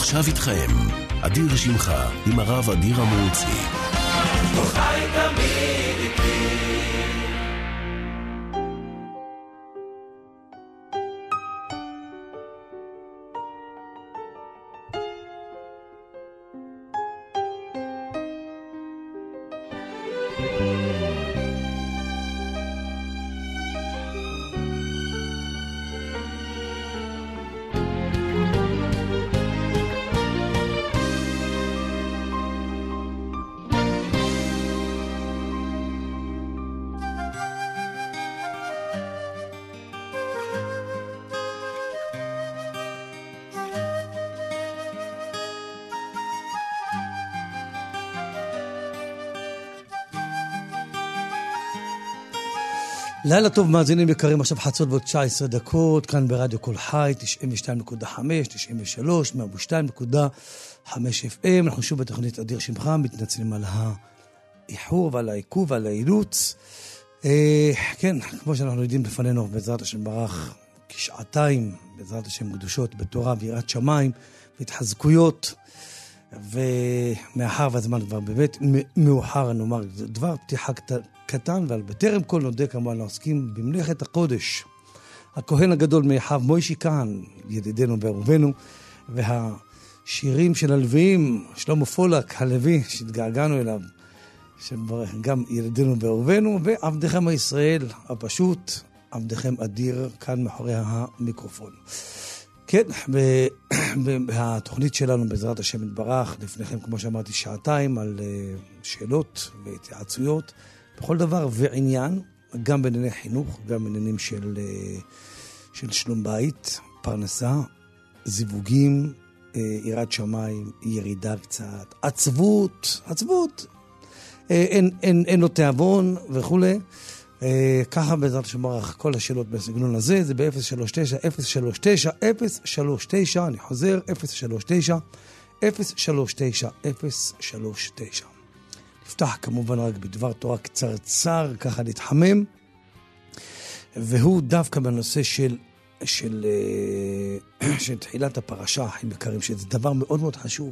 ועכשיו איתכם, אדיר שמך עם הרב אדיר המרוצי. חי תמיד איתי. לילה טוב מאזינים יקרים, עכשיו חצות ועוד 19 דקות, כאן ברדיו כל חי, 92.5, 93, 102.5 FM. אנחנו שוב בתוכנית אדיר שמך, מתנצלים על האיחור ועל העיכוב ועל האילוץ. כן, כמו שאנחנו יודעים לפנינו, בעזרת השם ברח כשעתיים, בעזרת השם קדושות בתורה ויראת שמיים והתחזקויות, ומאחר והזמן כבר באמת מאוחר, נאמר דבר פתיחה קטן, אבל בטרם כל נודה כמובן עוסקים במלאכת הקודש. הכהן הגדול מאחיו מוישי כהן, ידידנו ואהובנו, והשירים של הלוויים, שלמה פולק הלוי שהתגעגענו אליו, גם ידידנו ואהובנו, ועבדכם הישראל הפשוט, עבדכם אדיר, כאן מאחורי המיקרופון. כן, והתוכנית שלנו בעזרת השם יתברך, לפניכם כמו שאמרתי שעתיים על שאלות והתייעצויות בכל דבר ועניין, גם בענייני חינוך, גם בעניינים של שלום בית, פרנסה, זיווגים, יראת שמיים, ירידה קצת, עצבות, אין לו תיאבון וכו'. ככה בעזרת השם יתברך כל השאלות בסגנון הזה, זה ב-039, אני חוזר, 039. נפתח כמובן רק בדבר תורה קצרצר, ככה להתחמם, והוא דווקא בנושא של תחילת הפרשה, אחים יקרים, שזה דבר מאוד מאוד חשוב.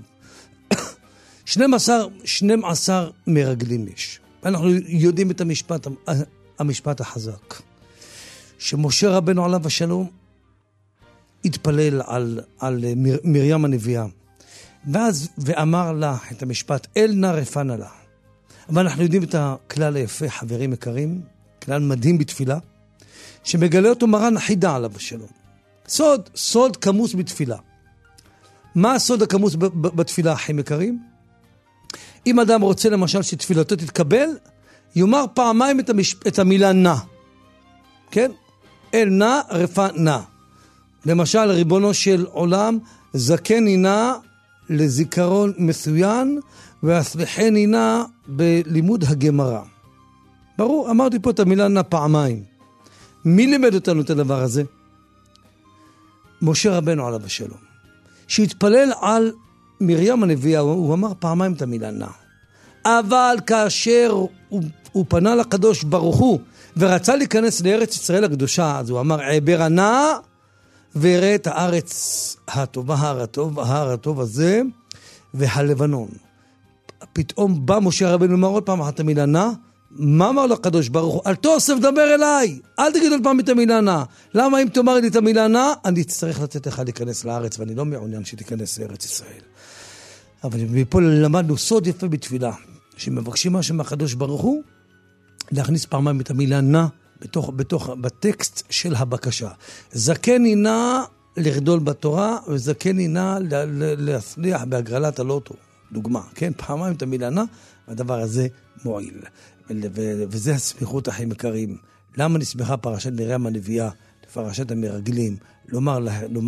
12 מרגלים יש. אנחנו יודעים את המשפט החזק, שמשה רבנו עליו השלום התפלל על מרים הנביאה, ואמר לה את המשפט, אל נא רפנה לה. אבל אנחנו יודעים את הכלל היפה, חברים יקרים, כלל מדהים בתפילה, שמגלה אותו מרן החידה עליו השלום. סוד כמוס בתפילה. מה הסוד הכמוס בתפילה, אחים יקרים? אם אדם רוצה למשל שתפילתו תתקבל, יאמר פעמיים את המילה נא. כן? אל נא רפנה. למשל, ריבונו של עולם, זכני נא לזיכרון מסוין, והסליחני נא בלימוד הגמרא. ברור, אמרתי פה את המילה נא פעמיים. מי לימד אותנו את הדבר הזה? משה רבנו עליו השלום. שהתפלל על מרים הנביאה, הוא אמר פעמיים את המילה נא. אבל כאשר הוא פנה לקדוש ברוך הוא, ורצה להיכנס לארץ ישראל הקדושה, אז הוא אמר, עבר נא, וראה את הארץ הטובה, ההר הטוב הזה, והלבנון. פתאום בא משה רבנו, אמר עוד פעם אחת המילה נא, מה אמר לקדוש ברוך הוא? אל תוסף דבר אליי, אל תגיד עוד פעם את המילה נא. למה אם תאמר לי את המילה נא, אני אצטרך לתת לך להיכנס לארץ, ואני לא מעוניין שתיכנס לארץ ישראל. אבל מפה למדנו סוד יפה בתפילה, שמבקשים משהו מהקדוש ברוך הוא, להכניס פעמיים את המילה נא, בטקסט של הבקשה. זכני נא לגדול בתורה, וזכני נא להצליח בהגרלת הלוטו. דוגמה, כן? פעמיים את המילה נא, והדבר הזה מועיל. וזה הסמיכות, אחים יקרים. למה נסמכה פרשת מרים הנביאה לפרשת המרגלים? לומר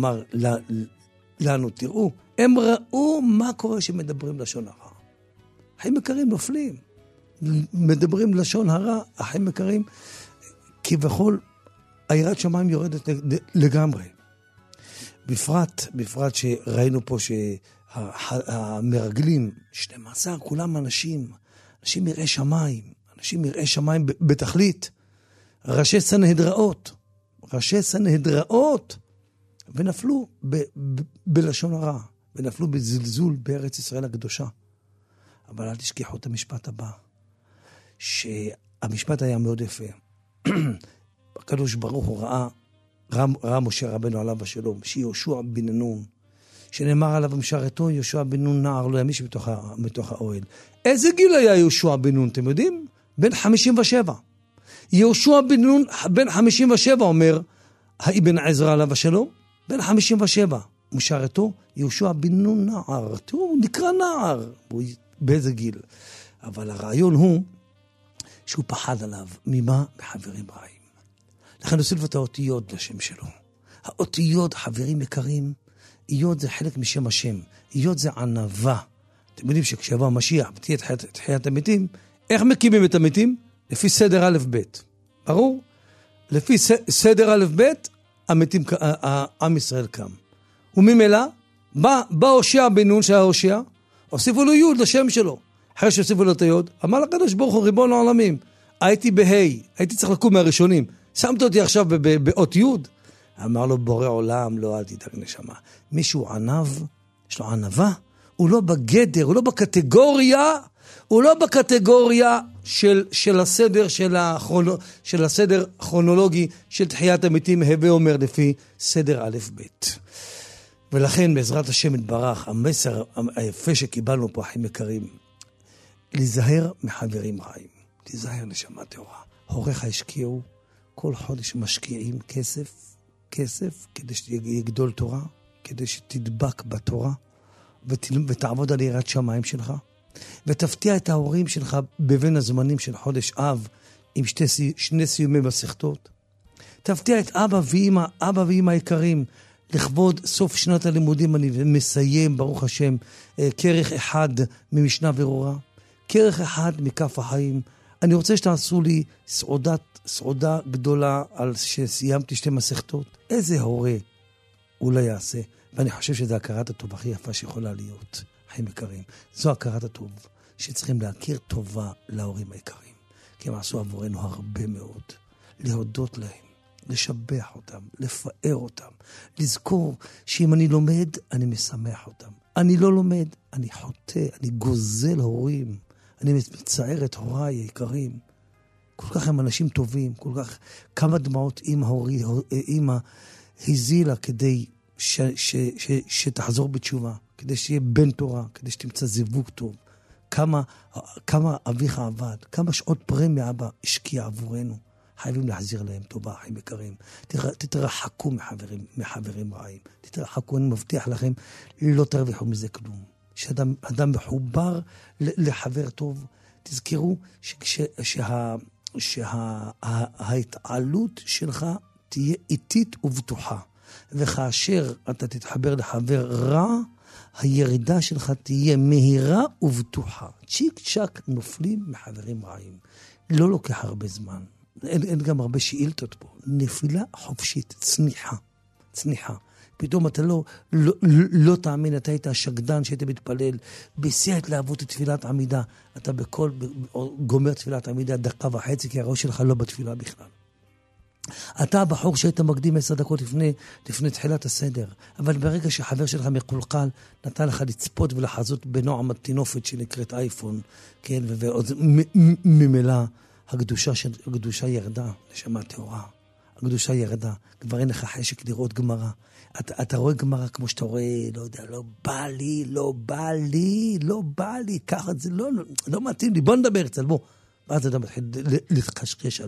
לנו, תראו, הם ראו מה קורה שמדברים לשון הרע. אחים יקרים נופלים. מדברים לשון הרע, אחים יקרים, כבכל יראת שמיים יורדת לגמרי. בפרט שראינו פה שהמרגלים, 12, כולם אנשים יראי שמיים, בתכלית, ראשי סנהדראות, ונפלו בלשון הרע. ונפלו בזלזול בארץ ישראל הקדושה. אבל אל תשכחו את המשפט הבא, שהמשפט היה מאוד יפה. הקדוש ברוך הוא ראה משה רבנו עליו השלום, שיהושע בן נון, שנאמר עליו במשרתו, יהושע בן נון נער לא ימיש מתוך האוהל. איזה גיל היה יהושע בן נון, אתם יודעים? בן 57. יהושע בן נון, בן 57 אומר, האבן עזרא עליו השלום, בן 57. משרתו, יהושע בן נון נער. הוא נקרא נער. באיזה גיל? אבל הרעיון הוא, שהוא פחד עליו. ממה? מחברים רעים. לכן נוסיף את האותיות לשם שלו. האותיות, חברים יקרים, איות זה חלק משם השם. איות זה ענווה. אתם יודעים שכשיבוא המשיח, ותהיה תחיית המתים, איך מקימים את המתים? לפי סדר א' ב'. ברור? לפי סדר א' ב', המתים, העם ישראל קם. וממילא, בא הושע בן נון שהיה הושע, הוסיפו לו יוד לשם שלו. אחרי שהוסיפו לו את היוד, אמר לקדוש ברוך הוא, ריבון העולמים, הייתי בהי, הייתי צריך לקום מהראשונים, שמת אותי עכשיו באות יוד. אמר לו בורא עולם, לא, אל תדאג נשמה. מישהו ענב, יש לו ענבה, הוא לא בגדר, הוא לא בקטגוריה של הסדר, של הסדר הכרונולוגי של תחיית המתים, הווה אומר לפי סדר א' ב'. ולכן בעזרת השם יתברך, המסר היפה שקיבלנו פה, אחים יקרים, להיזהר מחברים רעים, להיזהר נשמה טהורה. הוריך השקיעו, כל חודש משקיעים כסף כדי שתגדול תורה, כדי שתדבק בתורה, ותעבוד על יראת שמיים שלך, ותפתיע את ההורים שלך בבין הזמנים של חודש אב, עם שני סיומי מסכתות. תפתיע את אבא ואמא יקרים, לכבוד סוף שנת הלימודים. אני מסיים, ברוך השם, כרך אחד ממשנה ברורה, כרך אחד מכף החיים. אני רוצה שתעשו לי סעודה גדולה על שסיימתי 2 מסכתות. איזה הורה הוא לא יעשה? ואני חושב שזה הכרת הטוב הכי יפה שיכולה להיות, חיים יקרים. זו הכרת הטוב, שצריכים להכיר טובה להורים היקרים. כי הם עשו עבורנו הרבה מאוד. להודות להם, לשבח אותם, לפאר אותם, לזכור שאם אני לומד, אני משמח אותם. אני לא לומד, אני חוטא, אני גוזל הורים. אני מצער את הוריי היקרים. כל כך הם אנשים טובים, כל כך כמה דמעות אמא הזילה כדי שתחזור בתשובה, כדי שיהיה בן תורה, כדי שתמצא זיווג טוב. כמה אביך עבד, כמה שעות פרמיה אבא השקיע עבורנו. חייבים להחזיר להם טובה, אחים יקרים. תתרחקו מחברים רעים. תתרחקו, אני מבטיח לכם, לא תרוויחו מזה כלום. שאדם מחובר לחבר טוב, תזכרו שההתעלות שלך תהיה איטית ובטוחה. וכאשר אתה תתחבר לחבר רע, הירידה שלך תהיה מהירה ובטוחה. צ'יק צ'ק נופלים מחברים רעים. לא לוקח הרבה זמן. אין גם הרבה שאילתות פה. נפילה חופשית, צניחה. פתאום אתה לא תאמין, אתה היית השקדן שהיית מתפלל, בשיא ההתלהבות תפילת עמידה. אתה גומר תפילת עמידה 1.5 כי הראש שלך לא בתפילה בכלל. אתה בחור שהיית מקדים 10 דקות לפני תחילת הסדר, אבל ברגע שחבר שלך מקולקל, נתן לך לצפות ולחזות בנועם התינופת שנקראת אייפון, כן, וממילא הקדושה ירדה, נשמה טהורה. הקדושה ירדה, כבר אין לך חשק לראות גמרא. אתה רואה גמרא כמו שאתה רואה, לא יודע, לא בא לי, ככה זה לא מתאים לי, בוא נדבר קצת, בוא. ואז אתה מתחיל להתקשקש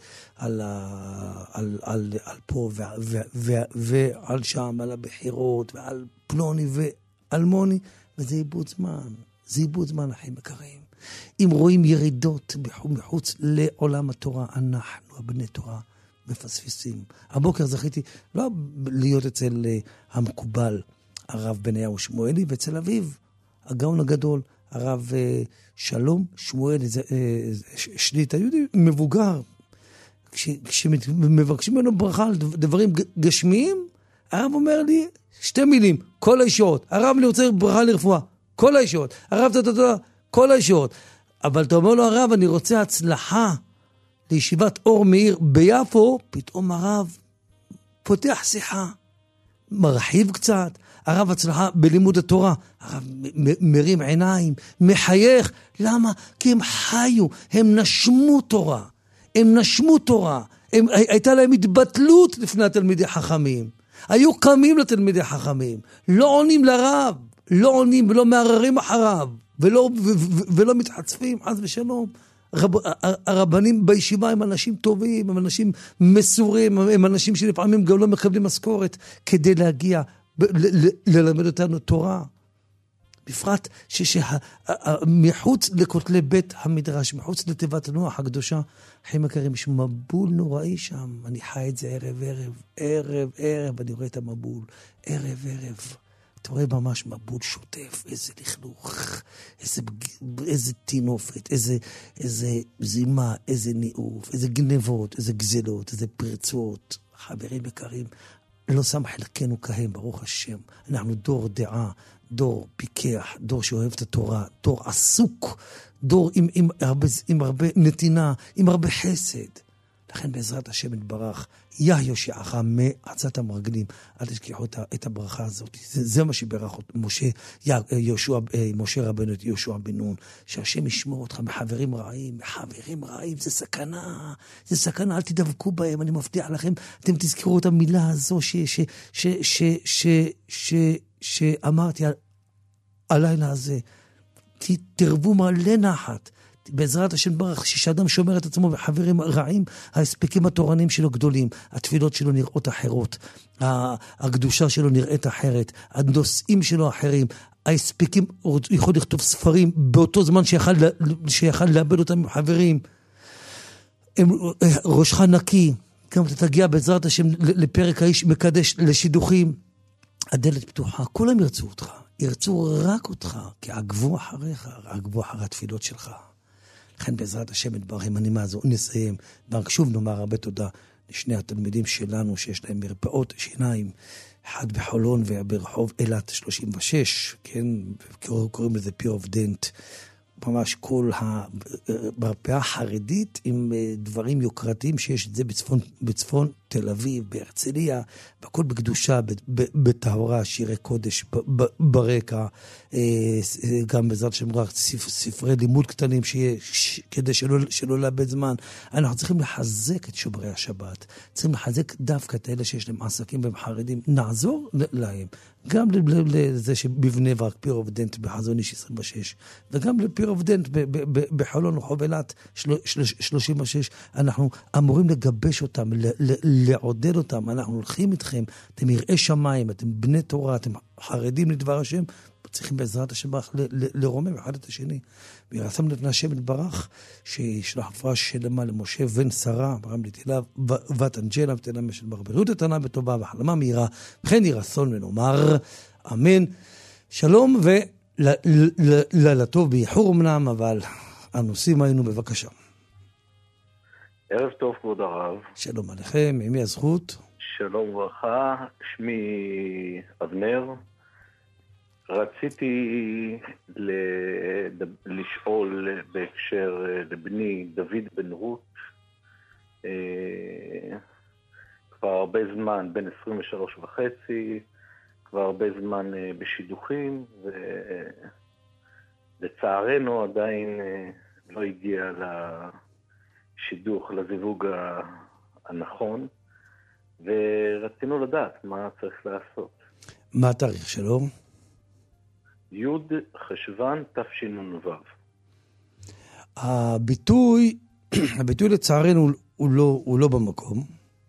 על פה ועל שם, על הבחירות ועל פלוני ועל מוני, וזה איבוד זמן, אחים יקרים. אם רואים ירידות מחוץ לעולם התורה, אנחנו, הבני תורה, מפספסים. הבוקר זכיתי לא להיות אצל המקובל, הרב בניהו שמואלי, ואצל אביו, הגאון הגדול, הרב שלום שמואלי, שליט היהודי, מבוגר. כשמבקשים ממנו ברכה על דברים גשמיים, הרב אומר לי 2 מילים, כל הישועות. הרב אני רוצה ברכה לרפואה, כל הישועות. הרב כל הישועות. אבל אתה אומר לו, הרב, אני רוצה הצלחה לישיבת אור מאיר ביפו. פתאום הרב פותח שיחה, מרחיב קצת. הרב הצלחה בלימוד התורה. הרב מרים עיניים, מחייך. למה? כי הם חיו, הם נשמו תורה. הם נשמו תורה. הייתה להם התבטלות לפני התלמידי חכמים. היו קמים לתלמידי חכמים. לא עונים לרב. לא עונים ולא מערערים אחריו. ולא מתחצפים, חס ושלום. הרבנים בישיבה הם אנשים טובים, הם אנשים מסורים, הם אנשים שלפעמים גם לא מקבלים משכורת כדי להגיע, ללמד אותנו תורה. בפרט מחוץ לכותלי בית המדרש, מחוץ לתיבת הנוח הקדושה, חיים יקרים, יש מבול נוראי שם. אני חי את זה ערב, אני רואה את המבול, ערב. אתה רואה ממש מבול שוטף, איזה לכלוך, איזה תינופת, איזה זימה, איזה ניאוף, איזה גנבות, איזה גזלות, איזה פרצות. חברים יקרים, לא שם חלקנו כהם, ברוך השם. אנחנו דור דעה, דור פיקח, דור שאוהב את התורה, דור עסוק, דור עם הרבה נתינה, עם הרבה חסד. לכן בעזרת השם יתברך, יושיעך מעצת המרגלים, אל תשכחו את הברכה הזאת. זה מה שברך משה רבנו את יהושע בן נון, שהשם ישמור אותך מחברים רעים, זה סכנה, אל תדבקו בהם, אני מבטיח לכם, אתם תזכרו את המילה הזו שאמרתי הלילה הזה, תרבו מלא נחת, בעזרת השם ברך, שאדם שומר את עצמו וחברים רעים, ההספקים התורניים שלו גדולים, התפילות שלו נראות אחרות, הקדושה שלו נראית אחרת, הנושאים שלו אחרים, ההספקים, הוא יכול לכתוב ספרים באותו זמן שיכל לאבד אותם עם חברים, ראשך נקי, גם אתה תגיע בעזרת השם לפרק האיש מקדש לשידוכים, הדלת פתוחה, כולם ירצו אותך, ירצו רק אותך, כי עקבו אחריך, עקבו אחרי התפילות שלך. לכן בעזרת השם יתברך, עם הנימה הזו נסיים, ורק שוב נאמר הרבה תודה לשני התלמידים שלנו שיש להם מרפאות שיניים, אחד בחולון וברחוב אילת 36, כן, קוראים לזה פיר אוף דנט, ממש כל המרפאה החרדית עם דברים יוקרתיים שיש את זה בצפון תל אביב, בהרצליה, והכל בקדושה, בטהרה, שירי קודש ברקע, גם בעזרת השם ספרי לימוד קטנים כדי שלא לאבד זמן. אנחנו צריכים לחזק את שומרי השבת, צריכים לחזק דווקא את אלה שיש להם עסקים והם חרדים, נעזור להם, גם לזה שבבני ברק פיר אוף דנט בחזון איש 26, וגם לפיר אוף דנט בחולון רחוב אילת 36, אנחנו אמורים לגבש אותם, לעודד אותם, אנחנו הולכים איתכם, אתם יראי שמיים, אתם בני תורה, אתם חרדים לדבר השם, צריכים בעזרת השם ברך לרומם אחד את השני. וירצם לפני השם יתברך, שישלח רפואה שלמה למשה בן שרה, ברם לתהילה, בת אנג'לה, ותהילה משל בריאות איתנה בטובה, והחלמה מהירה, וכן יהי רצון ונאמר, אמן. שלום ולילה טוב, באיחור אמנם, אבל הנושאים היינו בבקשה. ערב טוב כבוד הרב. שלום עליכם, ממי הזכות? שלום וברכה, שמי אבנר. רציתי לשאול בהקשר לבני דוד בן רות, כבר הרבה זמן, בן 23 וחצי, כבר הרבה זמן בשידוכים, ולצערנו עדיין לא הגיע לשידוך, לזיווג הנכון, ורצינו לדעת מה צריך לעשות. מה התאריך שלו? י' חשוון תשנ"ו. הביטוי לצערנו הוא לא במקום,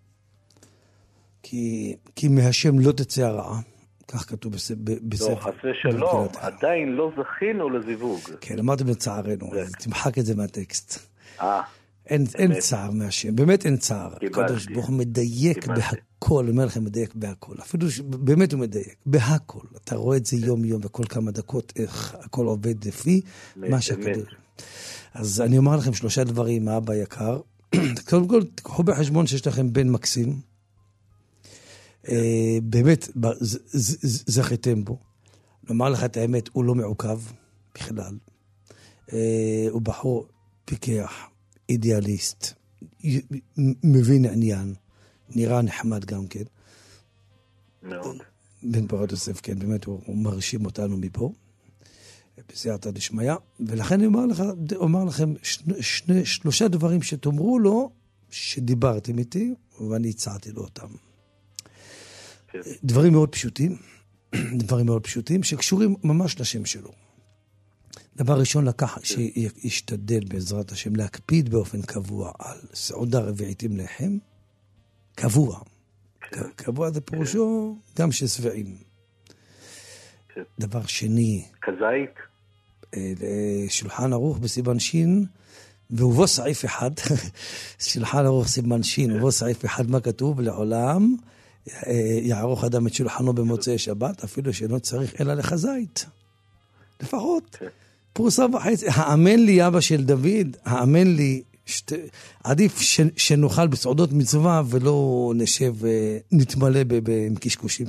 כי מהשם לא תצא הרעה, כך כתוב בספר. לא, חס ושלום, עדיין לא זכינו לזיווג. כן, אמרתם לצערנו, אז תמחק את זה מהטקסט. אין צער מהשם, באמת אין צער. הקדוש ברוך הוא מדייק בהכל, אני אומר לכם, מדייק בהכל. אפילו באמת הוא מדייק, בהכל. אתה רואה את זה יום יום, וכל כמה דקות, איך הכל עובד לפי מה שהקדוש. אז אני אומר לכם 3 דברים, האבא יקר. קודם כל, תקחו בחשבון שיש לכם בן מקסים. באמת, זכיתם בו. נאמר לך את האמת, הוא לא מעוקב בכלל. הוא בחור פיקח. אידיאליסט, מבין עניין, נראה נחמד גם כן. מאוד. בן פורת יוסף, כן, באמת הוא מרשים אותנו מפה, בסייעתא דשמיא, ולכן אני אומר לכם שלושה דברים שתאמרו לו, שדיברתם איתי, ואני הצעתי לו אותם. דברים מאוד פשוטים, שקשורים ממש לשם שלו. דבר ראשון, שישתדל בעזרת השם להקפיד באופן קבוע על סעודה רביעית עם לחם, קבוע. קבוע זה פירושו גם ששבעים. דבר שני, כזית? שולחן ערוך בסימן שין, ובו סעיף אחד, שולחן ערוך סימן שין, ובו סעיף אחד, מה כתוב? לעולם יערוך אדם את שולחנו במוצאי שבת, אפילו שלא צריך אלא לכזית. לפחות. פרוסה וחצי. האמן לי, אבא של דוד, האמן לי, עדיף שנאכל בסעודות מצווה, ולא נשב ונתמלא עם קשקושים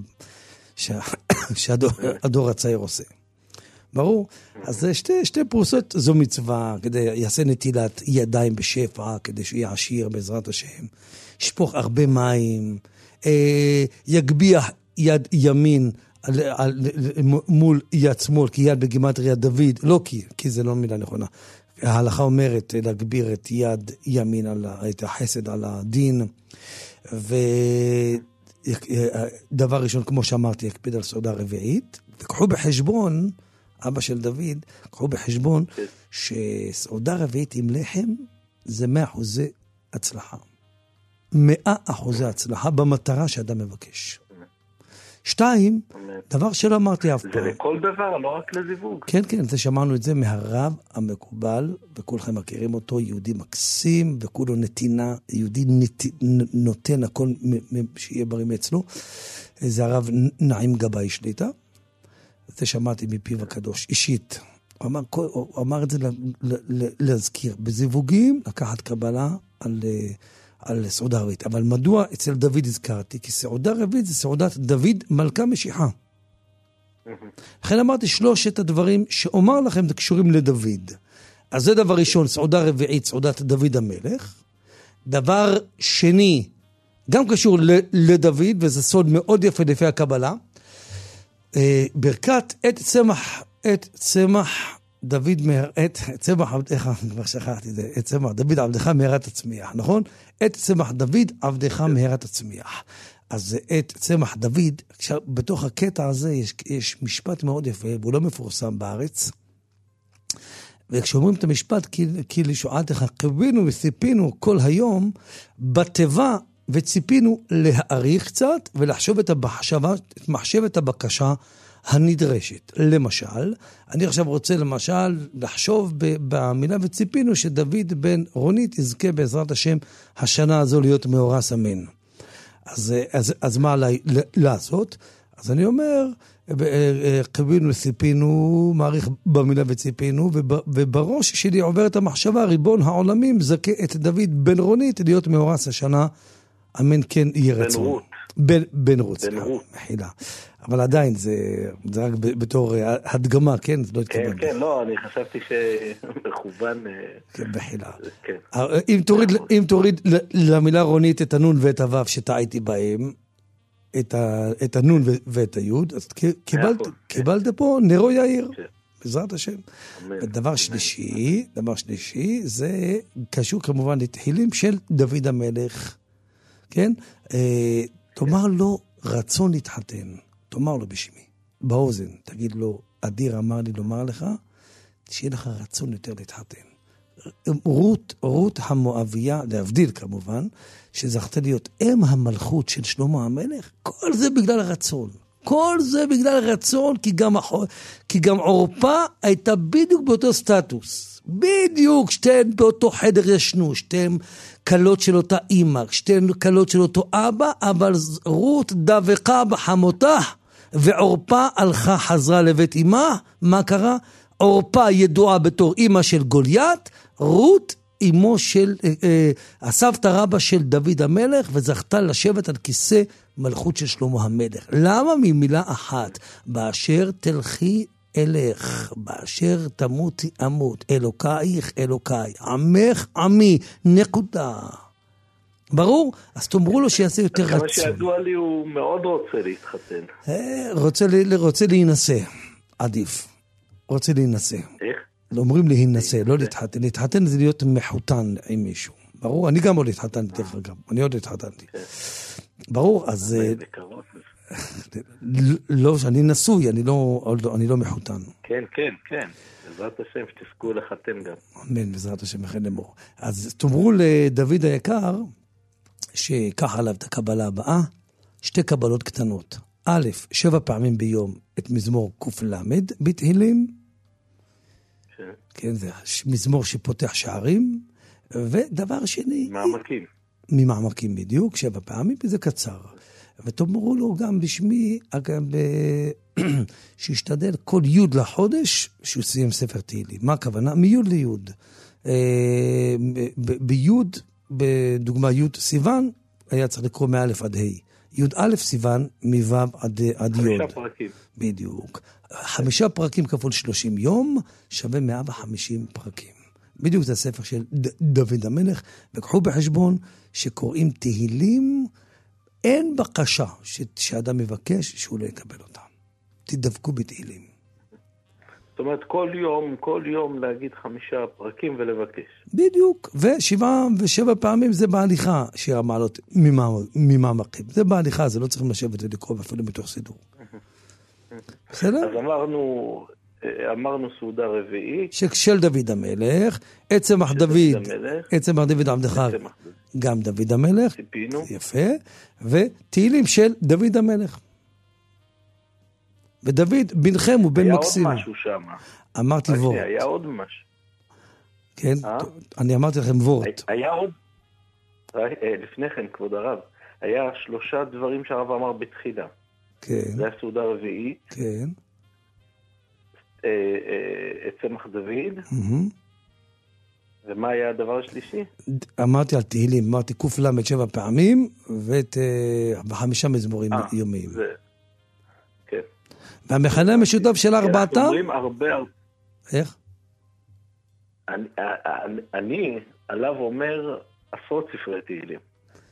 שהדור הצעיר עושה. ברור? אז שתי פרוסות זו מצווה, כדי יעשה נטילת ידיים בשפע, כדי שיהיה עשיר בעזרת השם. שפוך הרבה מים, יגביע יד ימין מול יד שמאל, כי יד בגימטריה דוד, לא כי זה לא מילה נכונה. ההלכה אומרת להגביר את יד ימין, את החסד על הדין, ודבר ראשון, כמו שאמרתי, יקפיד על סעודה רביעית, וקחו בחשבון, אבא של דוד, קחו בחשבון שסעודה רביעית עם לחם זה 100% הצלחה. 100% הצלחה במטרה שאדם מבקש. 2, דבר שלא אמרתי אף פעם. זה לכל דבר, לא רק לזיווג. כן, כן, זה שמענו את זה מהרב המקובל, וכולכם מכירים אותו, יהודי מקסים, וכולו נתינה, יהודי נותן הכל שיהיה בריא אצלו. זה הרב נעים גבאי שליטה. זה שמעתי מפיו הקדוש, אישית. הוא אמר את זה להזכיר. בזיווגים, לקחת קבלה על סעודה רביעית. אבל מדוע אצל דוד הזכרתי? כי סעודה רביעית זה סעודת דוד מלכה משיחה. לכן אמרתי 3 הדברים שאומר לכם קשורים לדוד. אז זה דבר ראשון, סעודה רביעית, סעודת דוד המלך. דבר שני, גם קשור לדוד, וזה סוד מאוד יפה לפי הקבלה. ברכת את צמח דוד צמח עבדך, כבר שכחתי את זה, את צמח דוד עבדך מהרת הצמיח, נכון? את צמח דוד עבדך מהרת הצמיח. אז את צמח דוד, בתוך הקטע הזה יש משפט מאוד יפה, והוא לא מפורסם בארץ, וכשאומרים את המשפט, כי לשועתך קיווינו וציפינו כל היום, בטבע וציפינו להאריך קצת, ולחשוב את מחשבת הבקשה הנדרשת. למשל, אני עכשיו רוצה למשל לחשוב במילה וציפינו שדוד בן רונית יזכה בעזרת השם השנה הזו להיות מאורס אמן. אז מה עליי לעשות? אז אני אומר, קיווינו ציפינו, מעריך במילה וציפינו, ובראש שלי עובר את המחשבה, ריבון העולמים זכה את דוד בן רונית להיות מאורס השנה אמן, כן יהיה רצון. בן רות. מחילה. אבל עדיין זה רק בתור הדגמה, כן? זה לא התכוון. כן, לא, אני חשבתי שמכוון. כן, מחילה. אם תוריד למילה רונית את הנון ואת הוו שטעיתי בהם, את הנון ואת היוד, אז קיבלת פה נרו יאיר. בעזרת השם. דבר שלישי, זה קשור כמובן לתחילים של דוד המלך. כן? תאמר לו רצון להתחתן. תאמר לו בשמי, באוזן. תגיד לו, אדיר אמר לי לומר לך, שיהיה לך רצון יותר להתחתן. רות המואביה, להבדיל כמובן, שזכתה להיות אם המלכות של שלמה המלך, כל זה בגלל הרצון. כל זה בגלל הרצון, כי גם עורפה הייתה בדיוק באותו סטטוס. בדיוק, שתיהן באותו חדר ישנו, שתיהן קלות של אותה אמא, שתיהן קלות של אותו אבא, אבל רות דבקה בחמותה, ועורפה הלכה חזרה לבית אמא. מה קרה? עורפה ידועה בתור אמא של גוליית, רות אמו של הסבתא רבא של דוד המלך, וזכתה לשבת על כיסא מלכות של שלמה המלך. למה? ממילה אחת, באשר תלכי אלך, באשר תמותי אמות, אלוקייך אלוקיי, עמך עמי, נקודה. ברור? אז תאמרו לו שיעשה יותר רצון. כמה שידוע לי הוא מאוד רוצה להתחתן. רוצה להינשא, עדיף. רוצה להינשא. איך? לא אומרים להינשא, לא להתחתן. להתחתן זה להיות מחותן עם מישהו. ברור? אני גם עוד התחתנתי, דרך אגב. אני עוד התחתנתי. ברור? אז... לא, שאני נשוי, אני לא מחותן. כן, כן, כן. בעזרת השם שתזכו לחתן גם. אמן, בעזרת השם יחד לאמור. אז תאמרו לדוד היקר, שיקח עליו את הקבלה הבאה, 2 קבלות קטנות. א', 7 פעמים ביום את מזמור קל"ד בתהילים. כן, זה מזמור שפותח שערים. ודבר שני... מעמקים. ממעמקים בדיוק, 7 פעמים, וזה קצר. ותאמרו לו גם בשמי, אגב, שישתדל כל י' לחודש, שהוא סיים ספר תהילים. מה הכוונה? מי' לי'. בי', בדוגמה י' סיוון, היה צריך לקרוא מא' עד ה'. י' סיוון, מו' עד י'. 5 פרקים. בדיוק. 5 פרקים כפול 30 יום, שווה 150 פרקים. בדיוק זה הספר של דוד המלך, וקחו בחשבון שקוראים תהילים, אין בקשה שאדם מבקש שהוא לא יקבל אותה. תדבקו בתהילים. זאת אומרת, כל יום להגיד 5 פרקים ולבקש. בדיוק, ו7 פעמים זה בהליכה, שיר המעלות ממעמקים. זה בהליכה, זה לא צריכים לשבת ולקרוא אפילו מתוך סידור. בסדר? אז אמרנו סעודה רביעית. של דוד המלך, עצמח דוד עבדך, גם דוד המלך. ציפינו. יפה. ותהילים של דוד המלך. ודוד בנכם הוא בן מקסים. היה עוד משהו שם. אמרתי וורט. היה עוד משהו. כן, אני אמרתי לכם וורט. היה עוד, לפני כן, כבוד הרב, היה 3 דברים שהרב אמר בתחילה. כן. זה היה סעודה רביעית. כן. צמח דוד. ומה היה הדבר השלישי? אמרתי על תהילים, אמרתי קל"ד 7 פעמים, ואת 5 מזמורים יומיים. כן. והמכנה המשותף של 4... אנחנו אומרים הרבה... איך? אני עליו אומר 10 ספרי תהילים.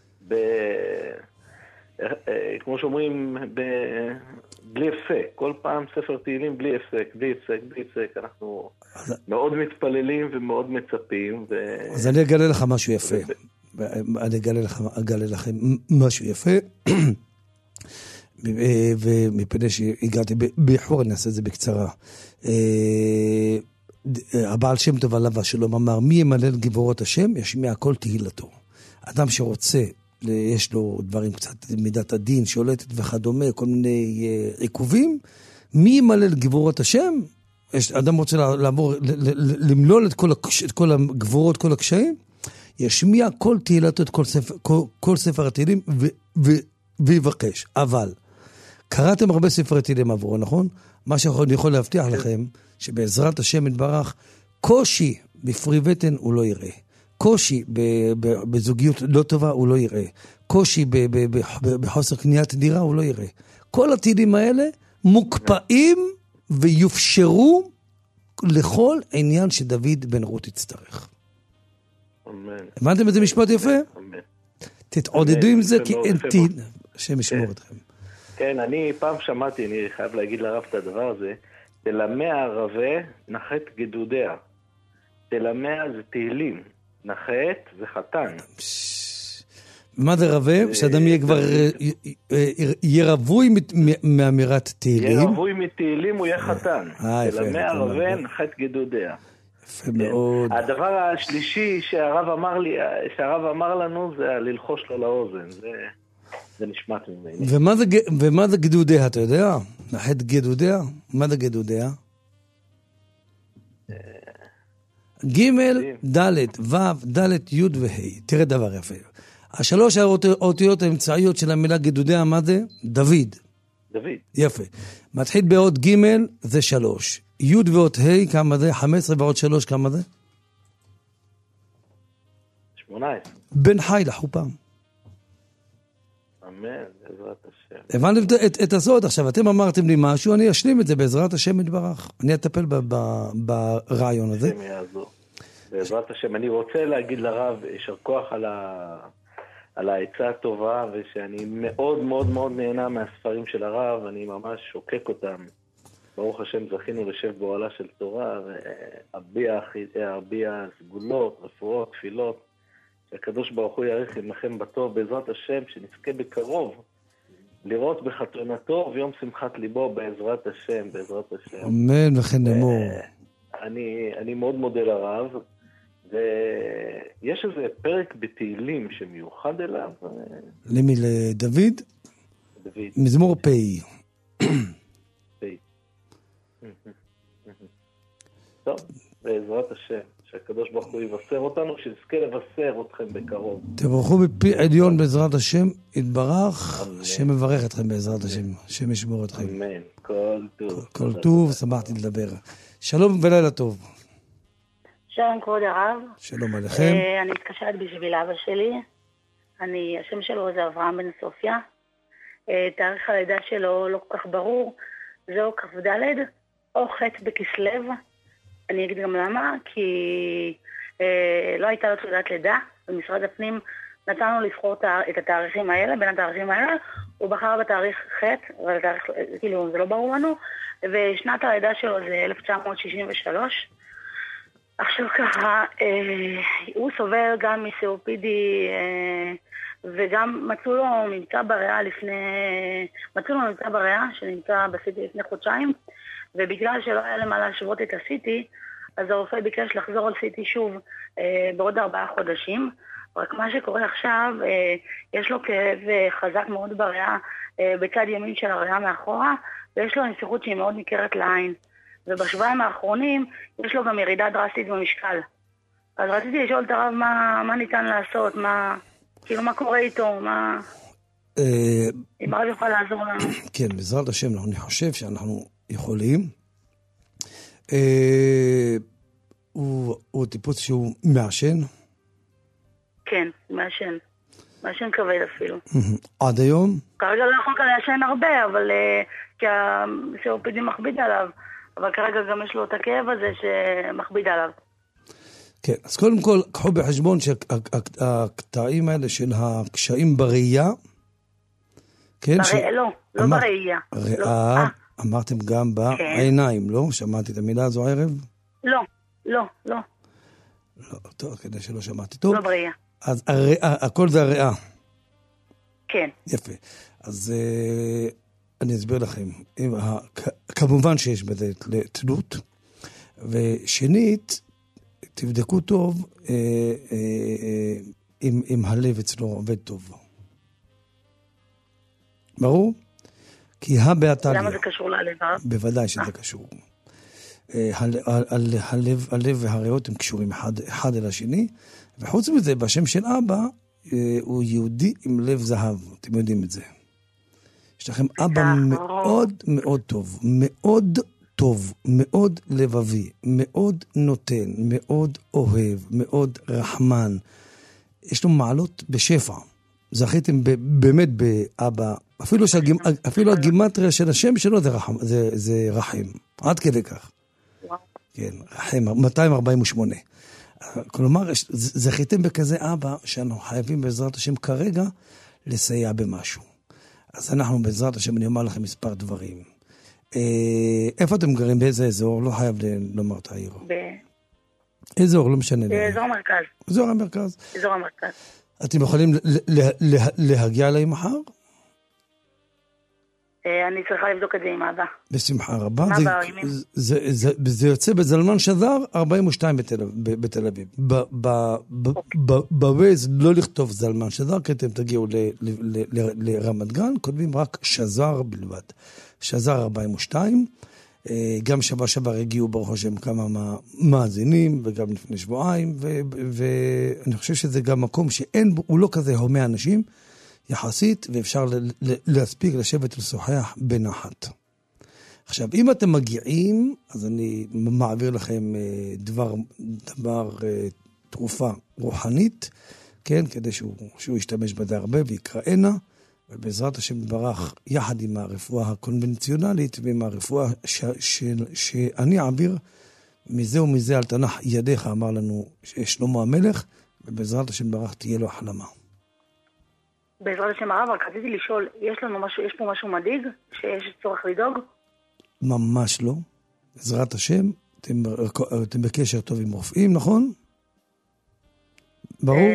כמו שאומרים, בלי הפסק. כל פעם ספר תהילים בלי הפסק, בלי הפסק. אנחנו מאוד מתפללים ומאוד מצפים. אז אני אגלה לך משהו יפה. אני אגלה לכם משהו יפה. ומפני שהגעתי באיחור, אני אעשה את זה בקצרה. הבעל שם טוב עליו השלום אמר, מי ימלל גבורות השם, ישמיע כל תהילתו. אדם שרוצה, יש לו דברים קצת, מידת הדין שולטת וכדומה, כל מיני עיכובים, מי ימלל גבורות השם? אדם רוצה לעבור, למלול את כל הגבורות, כל הקשיים, ישמיע כל תהילתו, את כל ספר התהילים, ויבקש. אבל, קראתם הרבה ספרי תהילים עבורו, נכון? מה שאני יכול להבטיח לכם, שבעזרת השם יתברך, קושי בפרי בטן הוא לא יראה. קושי בזוגיות לא טובה הוא לא יראה. קושי בחוסר קניית דירה הוא לא יראה. כל התהילים האלה מוקפאים ויופשרו לכל עניין שדוד בן רות יצטרך. אמן. הבנתם איזה משפט יפה? אמן. תתעודדו עם זה, כי אין תהיל. השם ישמור אתכם. כן, אני פעם שמעתי, אני חייב להגיד לרב את הדבר הזה, תלמא ערבה נחת גדודיה. תלמא זה תהילים. נחת זה חתן. מה זה רבה? שאדם יהיה כבר, יהיה רבוי מאמירת תהילים. יהיה רבוי מתהילים, הוא יהיה חתן. תלמא ערבה נחת גדודיה. יפה מאוד. הדבר השלישי שהרב אמר לנו, זה ללחוש לו לאוזן. זה נשמט ממני. ומה זה גדודיה, אתה יודע? נחת גדודיה? מה זה גדודיה? ג' ד' ו' ד' י' וה'. תראה דבר יפה. 3 האותיות האמצעיות של המילה גדודיה, מה זה? דוד. יפה. מתחיל באות ג' זה 3. י' ואות ה' כמה זה? 15 ועוד 3 כמה זה? 18. בן חי לחופה. אמן, בעזרת השם. הבנתם את הסוד. עכשיו, אתם אמרתם לי משהו, אני אשלים את זה בעזרת השם יתברך. אני אטפל ברעיון הזה. השם יעזור. בעזרת השם. אני רוצה להגיד לרב, יישר כוח על העצה הטובה, ושאני מאוד מאוד מאוד נהנה מהספרים של הרב, אני ממש שוקק אותם. ברוך השם זכינו לשב באוהלה של תורה, וארביע סגולות, רפואות, תפילות, שהקדוש ברוך הוא יאריך עמכם בטוב, בעזרת השם, שנזכה בקרוב לראות בחתונתו ויום שמחת ליבו, בעזרת השם, בעזרת השם. אמן וכן אמור. אני מאוד מודה לרב, ויש איזה פרק בתהילים שמיוחד אליו. למי? לדוד? דוד. מזמור פי. טוב, בעזרת השם, שהקדוש ברוך הוא יבשר אותנו, שנזכה לבשר אתכם בקרוב. תברכו בפי עליון בעזרת השם, יתברך, השם מברך אתכם בעזרת השם, השם ישמור אתכם. אמן, כל טוב. כל טוב, שמחתי לדבר. שלום ולילה טוב. שלום כבוד הרב. שלום עליכם. אני מתקשרת בשביל אבא שלי. השם שלו זה אברהם בן סופיה. תאריך הלידה שלו לא כל כך ברור. זהו כ"ד או ח' בכסלו. אני אגיד גם למה, כי לא הייתה לו תעודת לידה. במשרד הפנים נתנו לבחור את התאריכים האלה, בין התאריכים האלה. הוא בחר בתאריך ח', אבל כאילו זה לא ברור לנו. ושנת הלידה שלו זה 1963. עכשיו ככה, הוא סובל גם מסיאופידי, וגם מצאו לו ממצא בריאה שנמצא בסיטי לפני חודשיים, ובגלל שלא היה למה להשוות את הסיטי, אז הרופא ביקש לחזור על סיטי שוב בעוד 4 חודשים. רק מה שקורה עכשיו, יש לו כאב חזק מאוד בריאה, בצד ימין של הריאה מאחורה, ויש לו נסיכות שהיא מאוד ניכרת לעין. ובשבועיים האחרונים יש לו גם ירידה דרסטית במשקל. אז רציתי לשאול את הרב מה ניתן לעשות, מה קורה איתו, אם הרב יוכל לעזור לנו. כן, בעזרת השם, אני חושב שאנחנו יכולים. הוא טיפוס שהוא מעשן? כן, מעשן כבד אפילו. עד היום? כרגע לא יכול לעשן הרבה, אבל כי הסיאופידי מכביד עליו. אבל כרגע גם יש לו את הכאב הזה שמכביד עליו. כן, אז קודם כל, קחו בחשבון שהקטעים האלה של הקשיים בראייה, כן? לא בראייה. ריאה, אמרתם גם בעיניים, לא? שמעתי את המילה הזו הערב? לא. לא, טוב, כדי שלא שמעתי טוב. לא בראייה. אז הכל זה הריאה. כן. יפה. אז אני אסביר לכם. כמובן שיש בזה תלות. ושנית, תבדקו טוב אם הלב אצלו עובד טוב. ברור? כי הבאתליה. למה זה קשור ללב? בוודאי שזה קשור. הלב והריאות הם קשורים אחד אל השני, וחוץ מזה, בשם של אבא, הוא יהודי עם לב זהב. אתם יודעים את זה. יש לכם אבא מאוד מאוד טוב, מאוד טוב, מאוד לבבי, מאוד נותן, מאוד אוהב, מאוד רחמן. יש לו מעלות בשפע. זכיתם באמת באבא, אפילו הגימטריה של השם שלו זה רחם, עד כדי כך. כן, רחם, 248. כלומר, זכיתם בכזה אבא שאנחנו חייבים בעזרת השם כרגע לסייע במשהו. אז אנחנו בעזרת השם, אני אומר לכם מספר דברים. איפה אתם גרים? באיזה אזור? לא חייב לומר את העיר. אזור, לא משנה. באזור המרכז. אזור המרכז. אזור המרכז. אתם יכולים להגיע אליי מחר? אני צריכה לבדוק את זה עם אבא. בשמחה רבה. זה יוצא בזלמן שזר 42 בתל אביב. בווייז לא לכתוב זלמן שזר, כי אתם תגיעו לרמת גן, כותבים רק שזר בלבד. שזר 42. גם שבוע הגיעו ברוך השם כמה מאזינים, וגם לפני שבועיים, ואני חושב שזה גם מקום הוא לא כזה הומה אנשים, יחסית, ואפשר להספיק לשבת ולשוחח בנחת. עכשיו, אם אתם מגיעים, אז אני מעביר לכם תרופה רוחנית, כן, כדי שהוא ישתמש בזה הרבה ויקראנה, ובעזרת השם יתברך, יחד עם הרפואה הקונבנציונלית ועם הרפואה שאני אעביר, מזה ומזה על תנח ידיך, אמר לנו שלמה המלך, ובעזרת השם יתברך תהיה לו החלמה. בעזרת השם הרב, רק רציתי לשאול, יש פה משהו מדאיג? שיש צורך לדאוג? ממש לא. בעזרת השם, אתם בקשר טוב עם רופאים, נכון? ברור?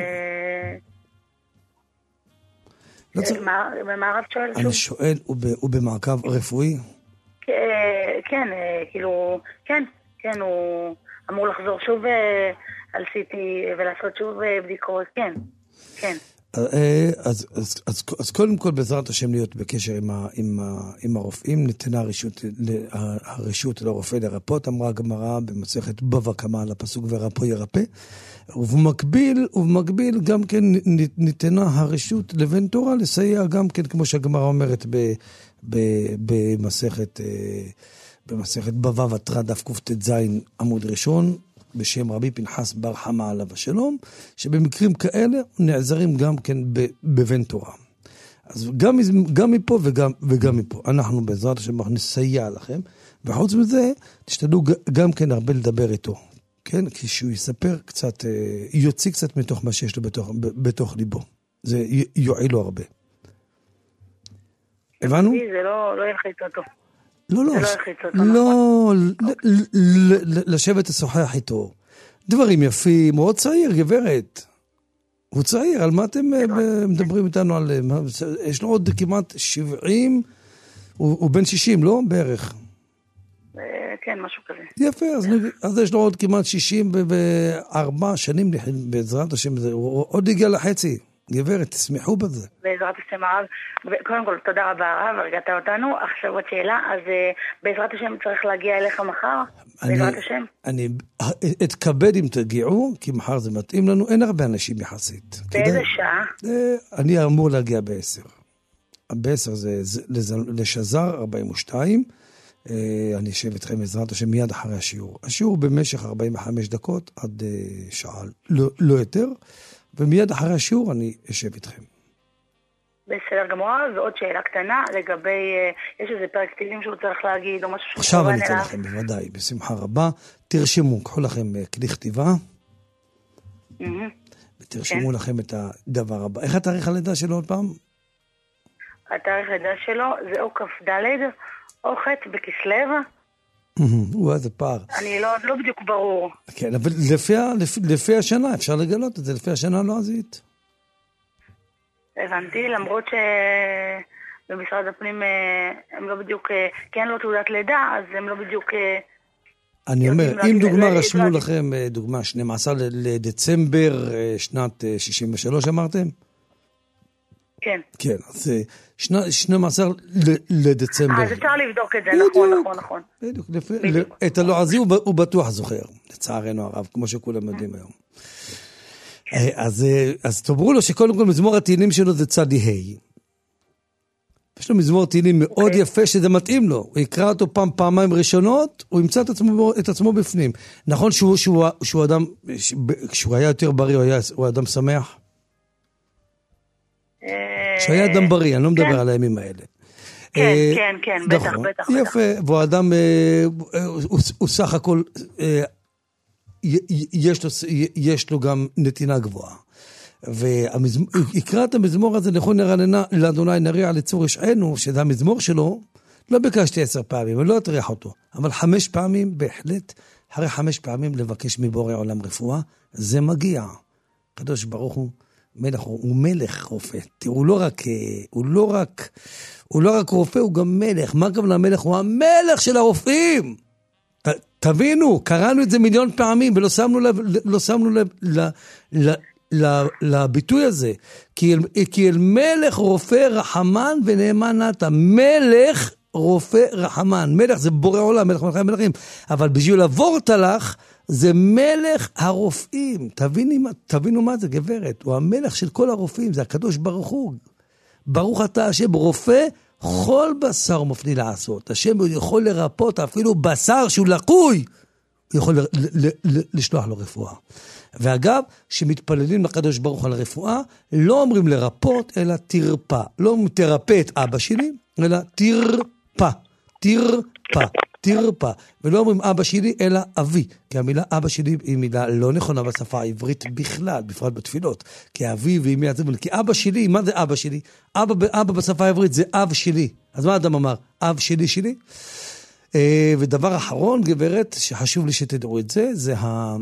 מה הרב שואל? אני שואל, הוא במעקב רפואי? כן, כאילו, כן, הוא אמור לחזור שוב על CT ולעשות שוב בדיקות, כן. אז קודם כל בעזרת השם להיות בקשר עם הרופאים, ניתנה הרשות לרופא לרפות, אמרה הגמרא במסכת בבא קמא על הפסוק ורפו ירפא, ובמקביל גם כן ניתנה הרשות לבן תורה לסייע גם כן, כמו שהגמרא אומרת במסכת בבא בתרא דף קט"ז עמוד ראשון, בשם רבי פנחס בר חמא עליו השלום, שבמקרים כאלה נעזרים גם כן בבן תורה. אז גם מפה וגם מפה. אנחנו בעזרת השם נסייע לכם, וחוץ מזה תשתדלו גם כן הרבה לדבר איתו. כן? כשהוא יספר קצת, יוציא קצת מתוך מה שיש לו בתוך ליבו. זה יועיל לו הרבה. הבנו? זה לא ילחיץ אותו. לא, לשבת לשוחח איתו. דברים יפים, הוא עוד צעיר, גברת. הוא צעיר, על מה אתם מדברים איתנו על... יש לו עוד כמעט 70, הוא בן 60, לא? בערך. כן, משהו כזה. יפה, אז יש לו עוד כמעט 64 שנים, בעזרת השם, הוא עוד הגיע לחצי. גברת, תשמחו בזה. בעזרת השם הרב, קודם כל תודה רבה הרב, הרגעת אותנו. עכשיו עוד שאלה, אז בעזרת השם צריך להגיע אליך מחר? בעזרת השם? אני אתכבד אם תגיעו, כי מחר זה מתאים לנו, אין הרבה אנשים יחסית. באיזה שעה? אני אמור להגיע ב10. ב10 זה לשזר 42, אני אשב אתכם בעזרת השם מיד אחרי השיעור. השיעור במשך 45 דקות עד שעה, לא יותר. ומיד אחרי השיעור אני אשב איתכם. בסדר גמור, ועוד שאלה קטנה לגבי, יש איזה פרק תהילים שהוא צריך להגיד או משהו שהוא עכשיו אני אתן לכם בוודאי, בשמחה רבה. תרשמו, קחו לכם כלי כתיבה, ותרשמו לכם את הדבר הבא. איך התאריך הלידה שלו עוד פעם? התאריך הלידה שלו זה או כ"ד או ח' בכסלו. וואי, זה פער. אני לא בדיוק ברור. כן, אבל לפי השנה, אפשר לגלות את זה, לפי השנה לא עזית. הבנתי, למרות שבמשרד הפנים הם לא בדיוק, כן לא תעודת לידה, אז הם לא בדיוק... אני אומר, אם דוגמה רשמו לכם, דוגמה 12 לדצמבר שנת 63 אמרתם? כן. כן, אז 12 לדצמבר. אז אפשר לבדוק את זה, נכון. בדיוק. את הלועזי הוא בטוח זוכר, לצערנו הרב, כמו שכולם יודעים היום. אז תאמרו לו שקודם כל מזמור התהילים שלו זה צדי ה'. יש לו מזמור תהילים מאוד יפה שזה מתאים לו. הוא יקרא אותו פעמיים ראשונות, הוא ימצא את עצמו בפנים. נכון שהוא אדם, כשהוא היה יותר בריא, הוא אדם שמח? שהיה אדם בריא, אני לא מדבר על הימים האלה. כן, בטח. יפה, והוא אדם, הוא סך הכל, יש לו גם נתינה גבוהה. ויקרא את המזמור הזה, לכו נרננה לאדוני נריע לצור ישענו, שזה המזמור שלו, לא ביקשתי 10 פעמים, אני לא אטריח אותו, אבל 5 פעמים בהחלט, אחרי 5 פעמים לבקש מבורא עולם רפואה, זה מגיע. קדוש ברוך הוא, מלך, הוא מלך רופא. תראו, הוא לא רק רופא, הוא גם מלך. מה גם למלך? הוא המלך של הרופאים. תבינו, קראנו את זה מיליון פעמים, ולא שמנו לב לביטוי הזה. כי אל מלך רופא רחמן ונאמן נתן. מלך רופא רחמן. מלך זה בורא עולם, מלך מלכי המלכים. אבל בשביל לעבור תלך, זה מלך הרופאים. תבינו מה זה, גברת. הוא המלך של כל הרופאים, זה הקדוש ברוך הוא. ברוך אתה השם, רופא כל בשר מפני לעשות. השם יכול לרפות אפילו בשר שהוא לקוי. הוא יכול לשלוח לו רפואה. ואגב, שמתפללים לקדוש ברוך הוא על הרפואה, לא אומרים לרפות, אלא תרפא. לא אומרים תרפא את אבא שלי, אלא תרפא. תרפה, ולא אומרים אבא שלי, אלא אבי, כי המילה אבא שלי היא מילה לא נכונה בשפה העברית בכלל, בפרט בתפילות, כי אבי ואמי, כי אבא שלי, מה זה אבא שלי? אבא בשפה העברית זה אב שלי, אז מה אדם אמר? אב שלי שלי? ודבר אחרון, גברת, שחשוב לי שתדעו את זה, זה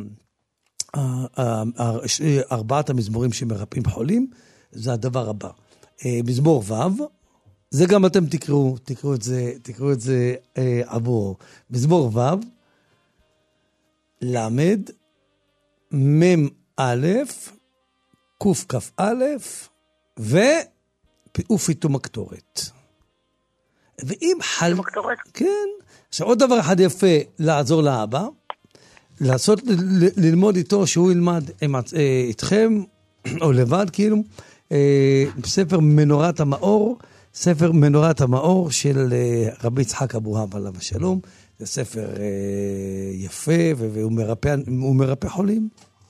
ארבעת המזמורים שמרפאים חולים, זה הדבר הבא. מזמור ו', זה גם אתם תקראו את זה עבור. מזמור ו', למד, מם א', קוף כף א', ופתאום הקטורת. ואם חל... כן. עכשיו עוד דבר אחד יפה לעזור לאבא, ללמוד איתו שהוא ילמד איתכם, או לבד כאילו, ספר מנורת המאור של רבי יצחק אבוהב עליו השלום. זה ספר יפה והוא מרפא חולים.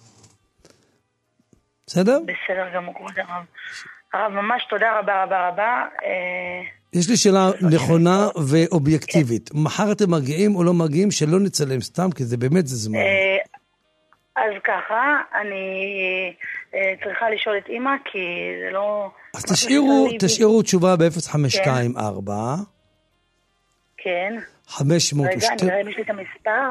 בסדר? בסדר גמור, הרב, ממש תודה רבה. יש לי שאלה נכונה ואובייקטיבית. מחר אתם מגיעים או לא מגיעים, שלא נצלם סתם, כי זה באמת זה זמן. אז ככה, אני צריכה לשאול את אמא, כי זה לא... אז תשאירו תשובה ב-0524. כן. 500... רגע, נראה אם יש לי את המספר.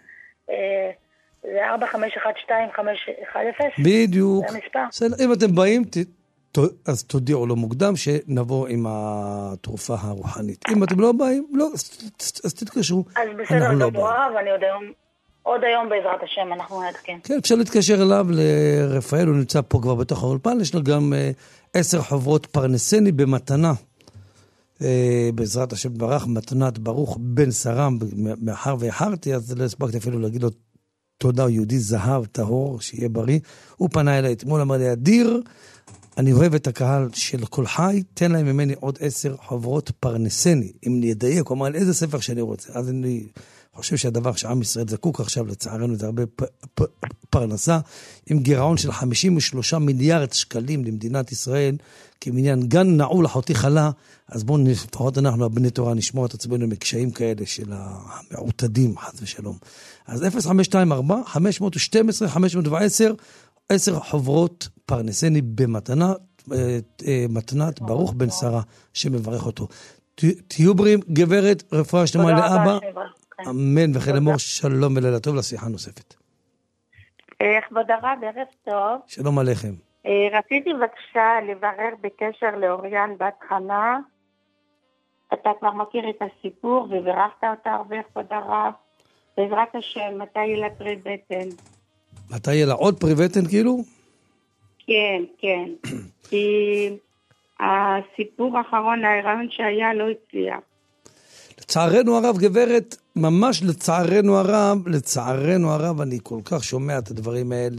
זה 4512510. בדיוק. זה המספר. אם אתם באים, אז תודיעו לו מוקדם שנבוא עם התרופה הרוחנית. אם אתם לא באים, לא, אז תתקשרו. אז בסדר, גמור, ואני עוד היום בעזרת השם אנחנו נעדכן. כן, אפשר להתקשר אליו לרפאל, הוא נמצא פה כבר בתוך האולפן, יש לו גם 10 חוברות פרנסני במתנה, בעזרת השם ברך, מתנת ברוך בן שרם, מאחר ואיחרתי, אז לא הספקתי אפילו להגיד לו תודה, הוא יהודי זהב, טהור, שיהיה בריא. הוא פנה אליי אתמול, אמר לי, אדיר, אני אוהב את הקהל של כל חי, תן להם ממני עוד 10 חוברות פרנסני, אם נדייק, הוא אמר לי, איזה ספר שאני רוצה. אז אני חושב שהדבר שעם ישראל זקוק עכשיו, לצערנו זה הרבה פרנסה, עם גירעון של 53 מיליארד שקלים למדינת ישראל, כמניין גן נעול אחותי חלה, אז בואו לפחות אנחנו, בני תורה, נשמור את עצמנו מקשיים כאלה של המעוטדים, חס ושלום. אז 0524, 512, 510, 10 חוברות פרנסני במתנה, מתנת ברוך בן שרה, שמברך אותו. תהיו בריאים, גברת, רפואה שלמה לאבא. אמן וכן אמור, שלום ולילה טוב, לשיחה נוספת. כבוד הרב, ערב טוב. שלום עליכם. רציתי בבקשה לברר בקשר לאוריאן בת חנה. אתה כבר מכיר את הסיפור וברכת אותה הרבה, כבוד הרב. בעזרת השם, מתי יהיה לה פרי בטן? מתי יהיה לה עוד פרי בטן כאילו? כן. כי הסיפור האחרון, ההיריון שהיה, לא הצליח. לצערנו הרב, גברת, ממש לצערנו הרב, אני כל כך שומע את הדברים האלה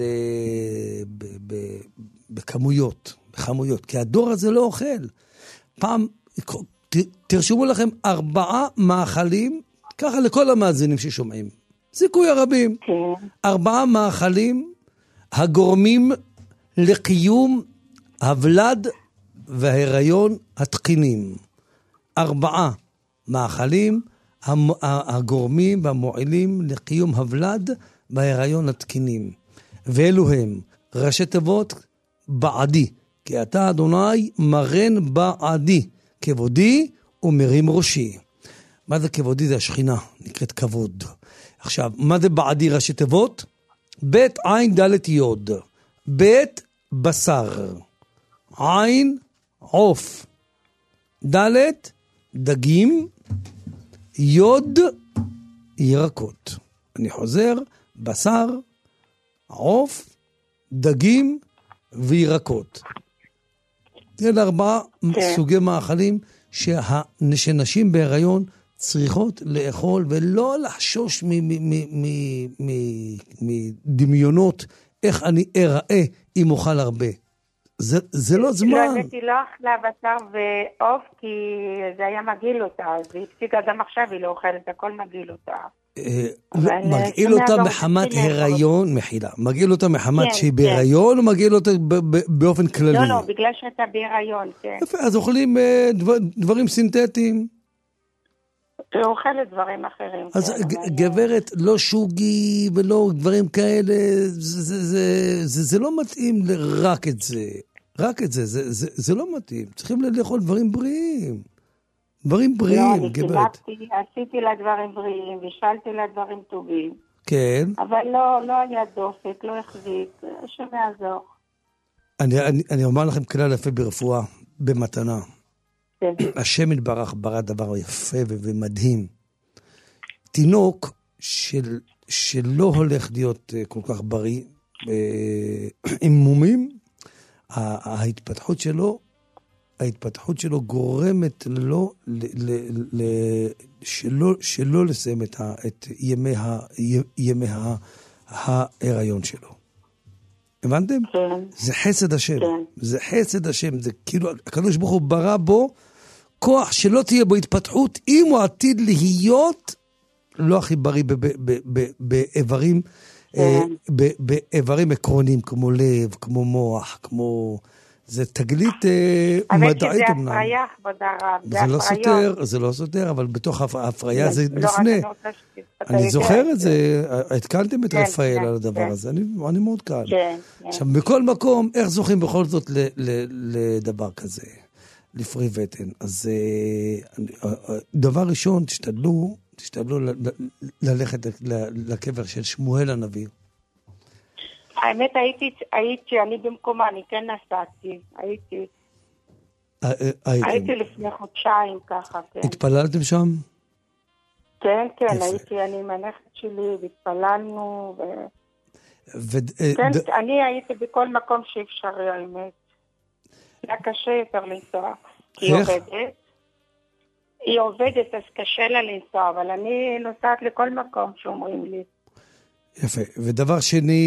בכמויות, כי הדור הזה לא אוכל. פעם, תרשמו לכם 4 מאכלים, ככה לכל המאזינים ששומעים. סיכוי הרבים. 4 מאכלים הגורמים לקיום הוולד וההיריון התקינים. 4 מאכלים הגורמים והמועילים לקיום הוולד וההיריון התקינים. ואלו הם ראשי תיבות בעדי, כי אתה אדוני מרן בעדי, כבודי ומרים ראשי. מה זה כבודי? זה השכינה, נקראת כבוד. עכשיו, מה זה בעדי ראשי תיבות? בית עין דלת יוד, בית בשר, עין עוף, דלת דגים, יוד ירקות. אני חוזר, בשר, עוף, דגים וירקות. אלה 4 סוגי מאכלים שנשים בהיריון צריכות לאכול, ולא לחשוש מדמיונות איך אני אראה אם אוכל הרבה. זה לא זמן. לא הבאתי לא אכלה בשר ועוף, כי זה היה מגעיל אותה, אז היא הפסיקה גם עכשיו, היא לא אוכלת, הכל מגעיל אותה. מגעיל אותה מחמת הריון, מחילה. מגעיל אותה מחמת שהיא בהיריון, או מגעיל אותה באופן כללי? לא, בגלל שאתה בהיריון, כן. יפה, אז אוכלים דברים סינתטיים. והוא אוכל דברים אחרים. אז גברת, לא שוגי ולא דברים כאלה, זה לא מתאים רק את זה. רק את זה, זה לא מתאים. צריכים לאכול דברים בריאים. דברים בריאים, גברת. עשיתי לה דברים בריאים, ושאלתי לה דברים טובים. כן. אבל לא היה דופק, לא החזיק, שמעזור. אני אומר לכם כלל יפה ברפואה, במתנה. כן. השם יתברך ברא דבר יפה ומדהים. תינוק שלא הולך להיות כל כך בריא, עם מומים, ההתפתחות שלו גורמת לו שלא לסיים את ימי ההיריון שלו. הבנתם? כן. זה חסד השם. כן. זה חסד השם. זה כאילו, הקדוש ברוך הוא ברא בו כוח שלא תהיה בו התפתחות, אם הוא עתיד להיות לא הכי בריא באיברים, באיברים עקרוניים, כמו לב, כמו מוח, כמו... זה תגלית מדעית אמנם. אבל זה הפריה, בדרב. זה לא סותר, אבל בתוך ההפריה זה לפני. אני זוכר את זה, התקלתם את רפאל על הדבר הזה, אני מאוד קל. עכשיו, בכל מקום, איך זוכים בכל זאת לדבר כזה, לפרי בטן? אז דבר ראשון, תשתדלו ללכת לקבר של שמואל הנביא. האמת אני במקומה, אני כן נסעתי, הייתי לפני חודשיים ככה, כן. התפללתם שם? כן, אני עם הנכד שלי, והתפללנו, כן, אני הייתי בכל מקום שאפשרי, האמת. היה קשה יותר לנסוע, כי היא עובדת, אז קשה לה לנסוע, אבל אני נוסעת לכל מקום שאומרים לי. יפה. ודבר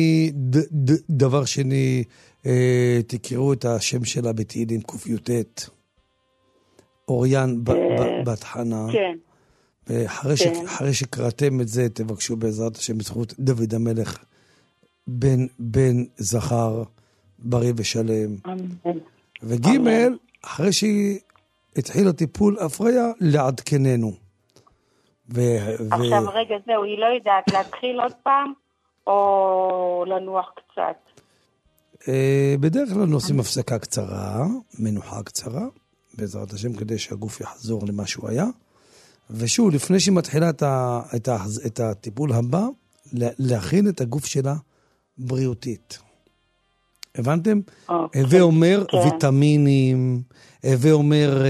שני, תקראו את השם שלה בתהילים ק"ט, אוריין בת חנה. כן. ואחרי שקראתם את זה, תבקשו בעזרת השם בזכות דוד המלך, בן זכר, בריא ושלם. וג' אחרי שהיא התחילה טיפול הפריה, לעדכננו. עכשיו רגע זהו, היא לא יודעת להתחיל עוד פעם או לנוח קצת? בדרך כלל נושאים הפסקה קצרה, מנוחה קצרה, בעזרת השם, כדי שהגוף יחזור למה שהוא היה. ושוב, לפני שהיא מתחילה את הטיפול הבא, להכין את הגוף שלה בריאותית. הבנתם? הווה אומר ויטמינים, הווה אומר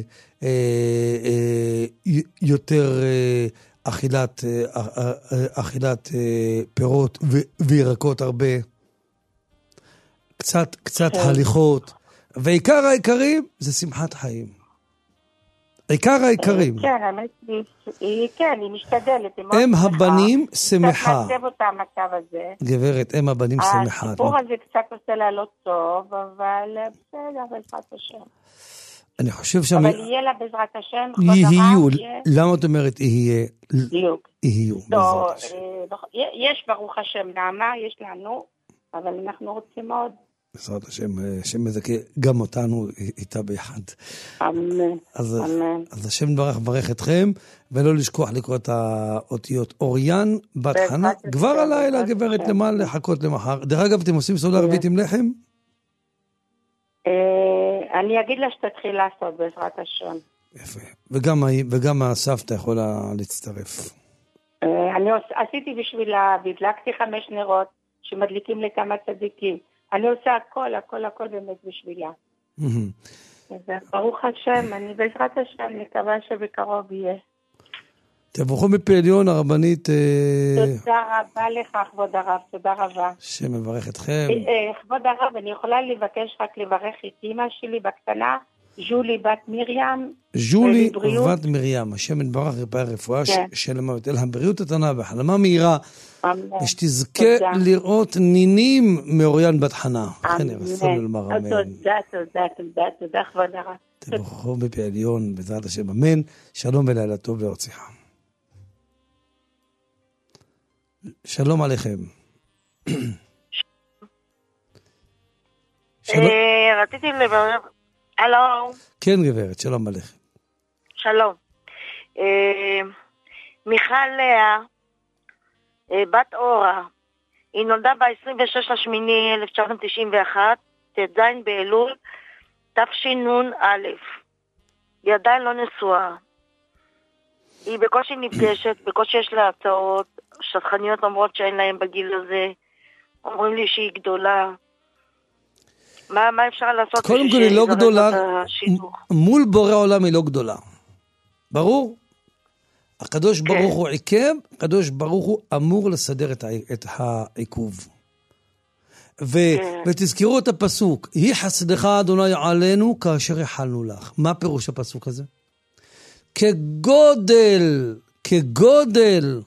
יותר אכילת פירות וירקות הרבה, קצת הליכות, ועיקר העיקרים זה שמחת חיים. עיקר העיקרים. כן, היא משתדלת. הם הבנים שמחה. קצת מעצב אותה המצב הזה. גברת, הם הבנים שמחה. הסיפור הזה קצת עושה לה לא טוב, אבל בסדר, בעזרת השם. אני חושב שם... אבל יהיה לה בעזרת השם. יהיו. למה את אומרת יהיה? יהיו. יש ברוך השם נעמה, יש לנו, אבל אנחנו רוצים מאוד. בעזרת השם, השם מזכה גם אותנו איתה ביחד. אמן. אז השם ברך אתכם, ולא לשכוח לקרוא את האותיות אוריין בת חנה. כבר הלילה, גברת, למה לחכות למחר? דרך אגב, אתם עושים סעודה ערבית עם לחם? אני אגיד לה שתתחיל לעשות בעזרת השם. יפה. וגם הסבתא יכולה להצטרף. אני עשיתי בשבילה, והדלקתי 5 נרות שמדליקים לכמה צדיקים. אני עושה הכל באמת בשבילה. ברוך השם, אני בעזרת השם מקווה שבקרוב יהיה. תברכו מפי עליון הרבנית. תודה רבה לך, כבוד הרב, תודה רבה. שמברך אתכם. כבוד הרב, אני יכולה לבקש רק לברך את אמא שלי בקטנה, ז'ולי בת מרים. ז'ולי בת מרים, השם יתברך ירפא רפואה שלמה ותל הבריאות התנה והחלמה מהירה, ושתזכה לראות נינים מאוריין בת חנה. אמן. תודה כבוד הרב. תברכו מפי עליון בעזרת השם, אמן. שלום ולילה טוב ועוד שיחה. שלום עליכם. רציתי לברר. הלו. כן גברת, שלום עליכם. שלום. מיכל לאה, בת אורה, היא נולדה ב-26/8/1991, ט"ז באלול, תשנ"א. היא עדיין לא נשואה. היא בקושי נפגשת, בקושי יש לה הצעות, שטחניות אומרות שאין להם בגיל הזה, אומרים לי שהיא גדולה. מה אפשר לעשות? קודם כל היא לא גדולה, מול בורא עולם היא לא גדולה. ברור? הקדוש ברוך הוא עיכב, הקדוש ברוך הוא אמור לסדר את העיכוב. ותזכרו את הפסוק, היא חסדך אדוני עלינו כאשר יחלנו לך. מה פירוש הפסוק הזה? כגודל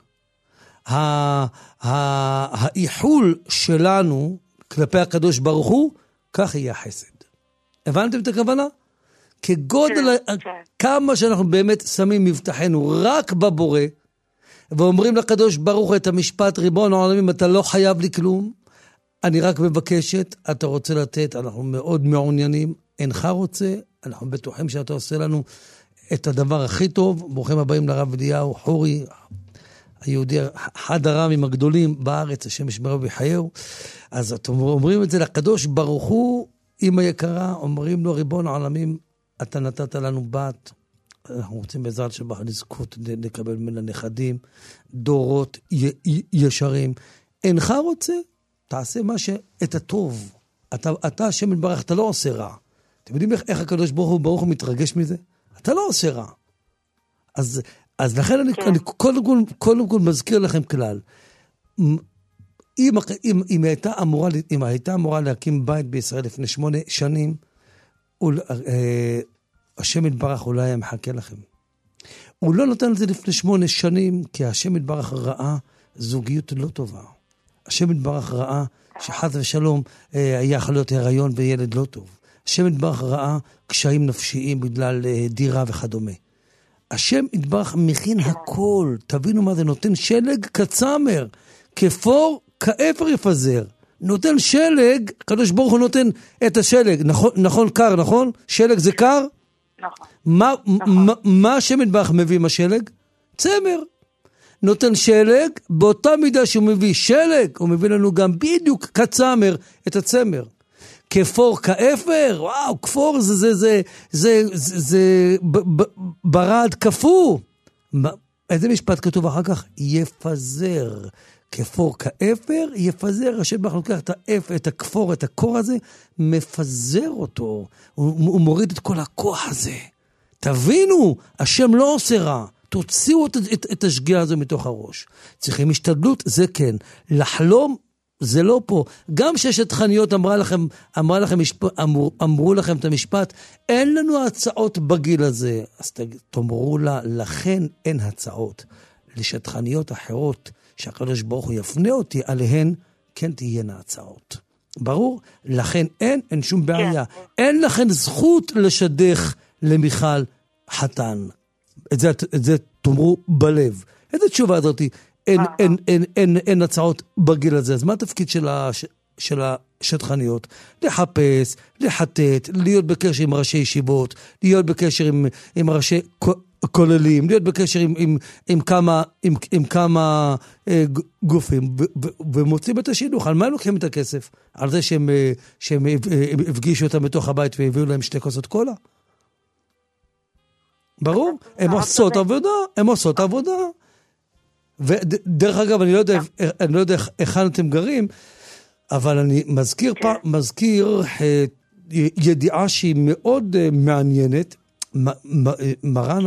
האיחול שלנו כלפי הקדוש ברוך הוא, כך יהיה החסד. הבנתם את הכוונה? כגודל, כמה שאנחנו באמת שמים מבטחנו רק בבורא, ואומרים לקדוש ברוך הוא את המשפט, ריבון העולמים, אתה לא חייב לי כלום, אני רק מבקשת, אתה רוצה לתת, אנחנו מאוד מעוניינים, אינך רוצה, אנחנו בטוחים שאתה עושה לנו את הדבר הכי טוב. ברוכים הבאים לרב אליהו חורי, היהודי, אחד הרמים הגדולים בארץ, השם ישמרו ויחייהו. אז אתם אומרים את זה לקדוש ברוך הוא, אמא יקרה, אומרים לו, ריבון העולמים, אתה נתת לנו בת, אנחנו רוצים בעזרת שבח לזכות לקבל ממנה נכדים, דורות ישרים. אינך רוצה? תעשה מה את הטוב. אתה השם יתברך, אתה לא עושה רע. אתם יודעים איך הקדוש ברוך הוא מתרגש מזה? אתה לא עושה רע. אז לכן אני קודם כל מזכיר לכם כלל. אם הייתה אמורה להקים בית בישראל לפני 8 שנים, השם יתברך אולי היה מחכה לכם. הוא לא נתן את זה לפני 8 שנים, כי השם יתברך ראה זוגיות לא טובה. השם יתברך ראה שחס ושלום היה יכול להיות הריון וילד לא טוב. השם יתברך ראה קשיים נפשיים בגלל דירה וכדומה. השם יתברך מכין הכל. תבינו מה זה, נותן שלג כצמר, כפור כאפר יפזר. נותן שלג, הקדוש ברוך הוא נותן את השלג. נכון קר, נכון? שלג זה קר? נכון. מה השם יתברך מביא עם השלג? צמר. נותן שלג, באותה מידה שהוא מביא שלג, הוא מביא לנו גם בדיוק כצמר את הצמר. כפור כאפר, וואו, כפור זה ברד כפור. איזה משפט כתוב אחר כך? יפזר. כפור כאפר, יפזר. השם ברוך לוקח את הכפור, את הקור הזה, מפזר אותו. הוא מוריד את כל הכוח הזה. תבינו, השם לא עושה רע. תוציאו את השגיאה הזו מתוך הראש. צריכים השתדלות, זה כן. לחלום, זה לא פה. גם ששת חניות אמרו לכם את המשפט, אין לנו הצעות בגיל הזה. אז תאמרו לה, לכן אין הצעות. לשטחניות אחרות, שהקדוש ברוך הוא יפנה אותי עליהן, כן תהיינה הצעות. ברור? לכן אין שום בעיה. אין לכן זכות לשדך למיכל חתן. את זה תאמרו בלב. איזה תשובה הזאת? אין הצעות בגיל הזה. אז מה התפקיד של השטחניות? לחפש, לחטט, להיות בקשר עם ראשי ישיבות, להיות בקשר עם ראשי כוללים, להיות בקשר עם כמה גופים, ומוצאים את השידוך. על מה לוקחים את הכסף? על זה שהם הפגישו אותם בתוך הבית והביאו להם 2 כוסות קולה? ברור, הם עושות עבודה. ודרך אגב, אני לא יודע איך אתם גרים, אבל אני מזכיר ידיעה שהיא מאוד מעניינת. מרן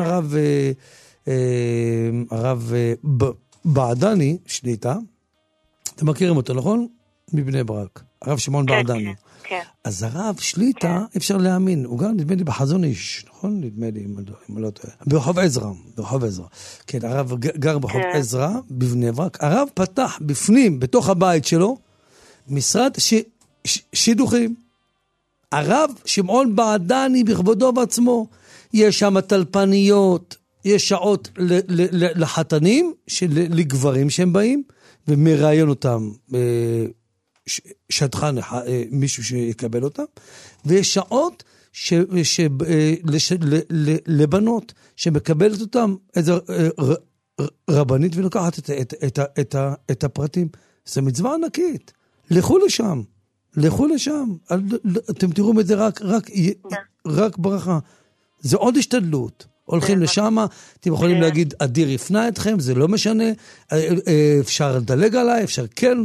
הרב בעדני שליטה, אתם מכירים אותו, נכון? מבני ברק, הרב שמעון בעדני. כן. אז הרב שליטה, אפשר להאמין, הוא גם נדמה לי בחזון איש, נכון? נדמה לי, אם לא טועה. ברחוב עזרא. כן, הרב גר ברחוב עזרא, בבני ברק. הרב פתח בפנים, בתוך הבית שלו, משרד שידוכים. הרב שמעון בעדני בכבודו בעצמו, יש שם טלפניות, יש שעות לחתנים, לגברים שהם באים, ומראיין אותם שטחן, מישהו שיקבל אותם, ויש שעות לבנות, שמקבלת אותם איזו רבנית ולוקחת את הפרטים. זה מצווה ענקית. לכו לשם. אתם תראו את זה רק ברכה. זה עוד השתדלות. הולכים לשם, אתם יכולים להגיד, אדיר יפנה אתכם, זה לא משנה, אפשר לדלג עליי, אפשר כן,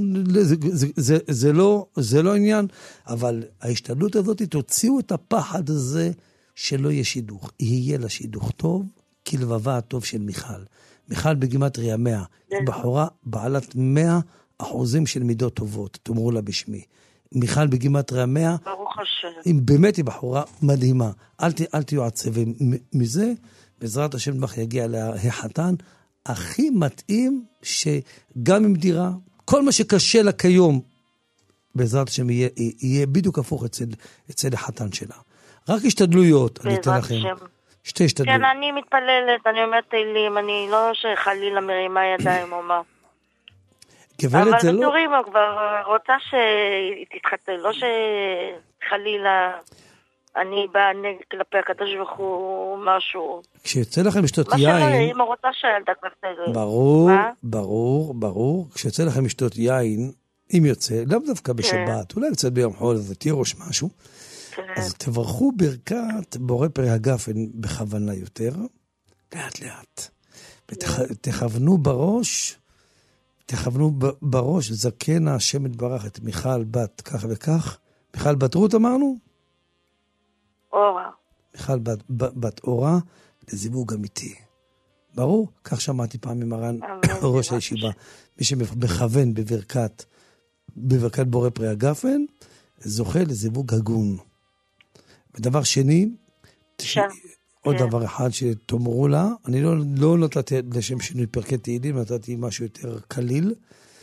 זה לא עניין, אבל ההשתדלות הזאת, תוציאו את הפחד הזה, שלא יהיה שידוך. יהיה לה שידוך טוב, כלבבה הטוב של מיכל. מיכל בגימטריה 100, היא בחורה בעלת 100% של מידות טובות, תאמרו לה בשמי. מיכל בגימטריה 100, ברוך השם. באמת היא בחורה מדהימה. אל תהיו עצבים מזה, בעזרת השם נבח יגיע להחתן, הכי מתאים שגם עם דירה, כל מה שקשה לה כיום, בעזרת השם יהיה בדיוק הפוך אצל החתן שלה. רק השתדלויות, אני אתן לכם. שתי השתדלויות. כן, אני מתפללת, אני אומרת תהילים, אני לא שחלילה מרימה ידיים או מה. גברת זה לא... אבל בתורים הוא כבר רוצה שתתחתן, לא שחלילה אני באה נגד כלפי הקדוש ברוך הוא משהו. כשיוצא לכם לשתות יין... מה שלא, אמא רוצה שהילדה כבר... ברור. כשיוצא לכם לשתות יין, אם יוצא, לאו דווקא בשבת, אולי יוצא ביום חול, אז תירוש משהו, אז תברכו ברכת בורא פרי הגפן בכוונה יותר, לאט. ותכוונו בראש, זקנה השם יתברך את מיכל בת כך וכך. מיכל בת רות אמרנו? אורה. מיכל בת אורה לזיווג אמיתי. ברור? כך שמעתי פעם ממרן ראש הישיבה. מי שמכוון בברכת בורא פרי הגפן, זוכה לזיווג הגון. ודבר שני, עוד דבר אחד שתאמרו לה, אני לא נתתי לשם שינוי פרקי תהילים, נתתי משהו יותר קליל,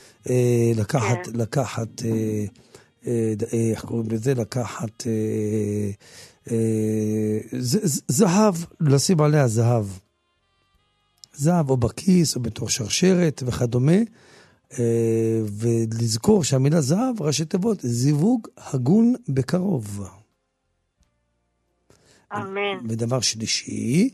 לקחת, איך קוראים לזה? לקחת זהב, לשים עליה זהב או בכיס או בתור שרשרת וכדומה, ולזכור שהמילה זהב, ראשי תיבות, זיווג הגון בקרוב. אמן. ודבר שלישי,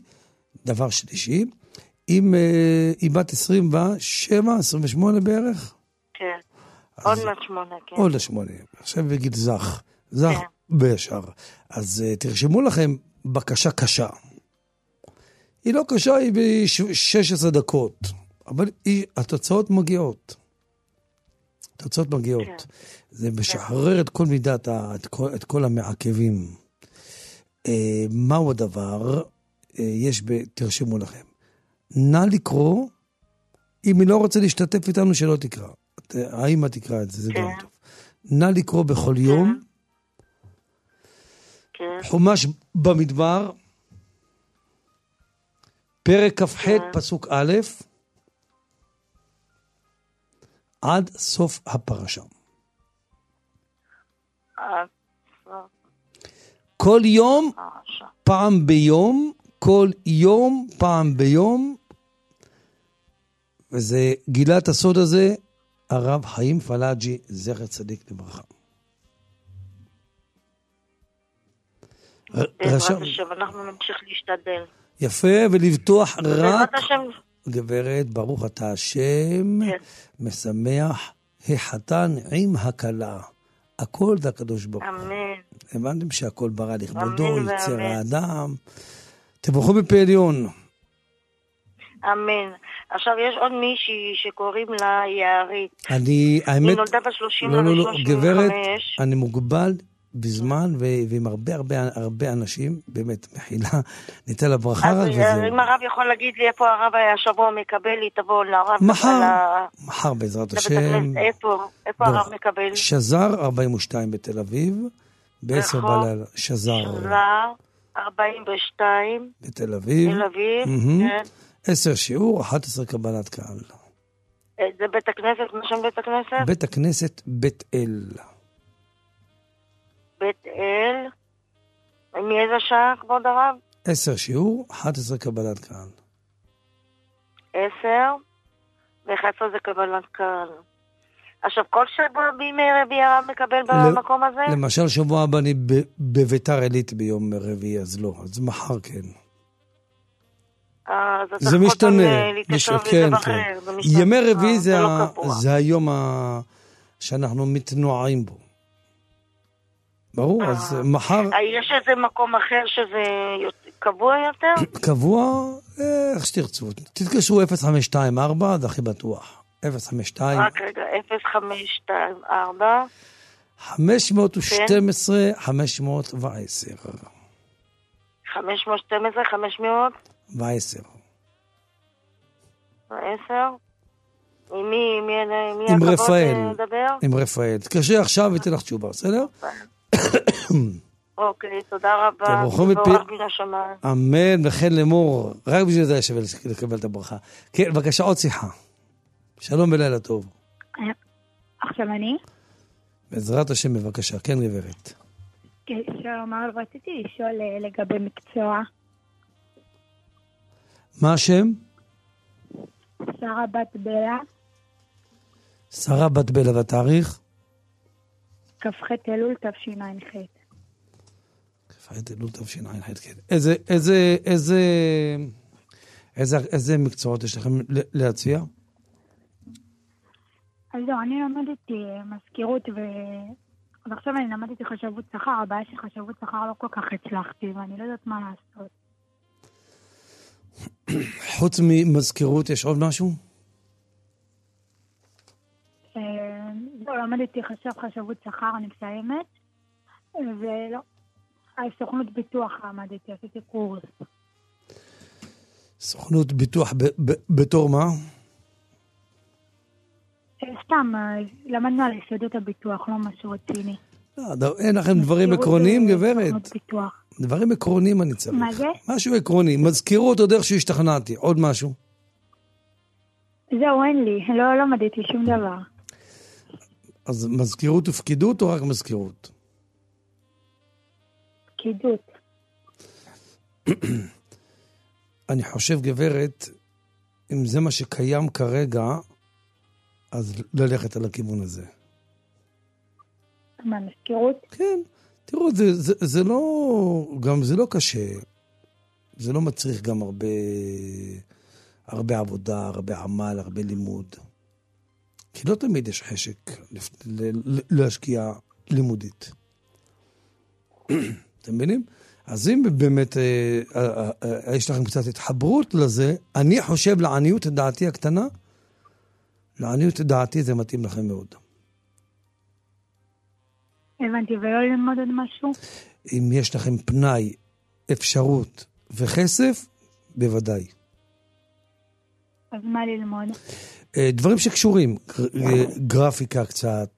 אם היא בת 27, 28 בערך? כן. עוד מעט 8, כן. עוד 8. עכשיו בגיל זך בישר. אז תרשמו לכם בקשה קשה. היא לא קשה, היא ב-16 דקות. אבל התוצאות מגיעות. זה משחרר את כל מידת, את כל המעכבים. מהו הדבר? תרשמו לכם. נא לקרוא, אם היא לא רוצה להשתתף איתנו, שלא תקרא. האמא תקרא את זה, זה גם טוב. נא לקרוא בכל יום, חומש במדבר, פרק כ"ח פסוק א', עד סוף הפרשה. כל יום, פעם ביום, וזה גילה את הסוד הזה, הרב חיים פלאג'י, זכר צדיק לברכה. בעזרת השם, אנחנו נמשיך להשתדל. יפה, ולבטוח רק, גברת, ברוך אתה השם, משמח החתן עם הכלה. הכל זה הקדוש ברוך הוא. אמן. הבנתם שהכל ברא לכבודו, יצר האדם. תברכו בפה עליון. אמן. עכשיו יש עוד מישהי שקוראים לה יערית. היא נולדה ב-30 ל-35. גברת, אני מוגבל בזמן ועם הרבה אנשים, באמת, מחילה, ניתן לה ברכה רק וזהו. אם הרב יכול להגיד לי איפה הרב היה שבוע מקבל לי, תבוא לרב. מחר בעזרת השם. איפה הרב מקבל? שזר 42 בתל אביב, ב-10 בלילה. שזר 42 בתל אביב. 10 שיעור, 11 קבלת קהל. זה בית הכנסת? מה שם בית הכנסת? בית הכנסת בית אל. בית אל. מאיזה שעה, כבוד הרב? 10 שיעור, 11 קבלת קהל. 10 ו-11 זה קבלת קהל. עכשיו, כל שבוע בימי רביעי הרב מקבל במקום הזה? למשל, שבוע הבא אני בביתר עילית ביום רביעי, אז לא. אז מחר כן. זה משתנה. כן, כן. ימי רביעי זה היום שאנחנו מתנועים בו. ברור, אז מחר... יש איזה מקום אחר שזה קבוע יותר? קבוע, איך שתרצו. תתקשרו 0524, זה הכי בטוח. 052... רק רגע, 0524... 512, 510. 512, 500? 10. 10? מי עם רפאל. לדבר? עם רפאל. תקשרי עכשיו ותן לך תשובה, בסדר? אוקיי, תודה רבה. תבורכו אמן, וכן לאמור. רק בשביל זה שווה לקבל את הברכה. כן, בבקשה, עוד שיחה. שלום ולילה טוב. עכשיו אני? בעזרת השם, בבקשה. כן, גברת. כן, שלום, רציתי לשאול לגבי מקצוע. מה השם? שרה בת בלה. שרה בת בלה, והתאריך? כ"ח אלול תשע"ח. כ"ח אלול תשע"ח, כן. איזה מקצועות יש לכם להציע? אז לא, אני למדתי מזכירות ועכשיו אני למדתי חשבות שכר, הבעיה שחשבות שכר לא כל כך הצלחתי ואני לא יודעת מה לעשות. חוץ ממזכירות יש עוד משהו? לא, למדתי חשבות שכר, אני מסיימת, ולא, סוכנות ביטוח למדתי, עשיתי קורס. סוכנות ביטוח בתור מה? סתם, למדנו על יסודות הביטוח, לא משהו רציני. אין לכם דברים עקרוניים, גברת? דברים עקרוניים אני צריך. מה זה? משהו עקרוני. מזכירות עוד איך שהשתכנעתי. עוד משהו? זהו, אין לי. לא למדתי שום דבר. אז מזכירות ופקידות או רק מזכירות? פקידות. אני חושב, גברת, אם זה מה שקיים כרגע, אז ללכת על הכיוון הזה. מה, מזכירות? כן. תראו, זה לא, גם זה לא קשה. זה לא מצריך גם הרבה עבודה, הרבה עמל, הרבה לימוד. כי לא תמיד יש חשק להשקיע לימודית. אתם מבינים? אז אם באמת יש לכם קצת התחברות לזה, אני חושב לעניות דעתי הקטנה, לעניות דעתי זה מתאים לכם מאוד. הבנתי, ולא ללמוד עוד משהו? אם יש לכם פנאי, אפשרות וכסף, בוודאי. אז מה ללמוד? דברים שקשורים, גרפיקה קצת,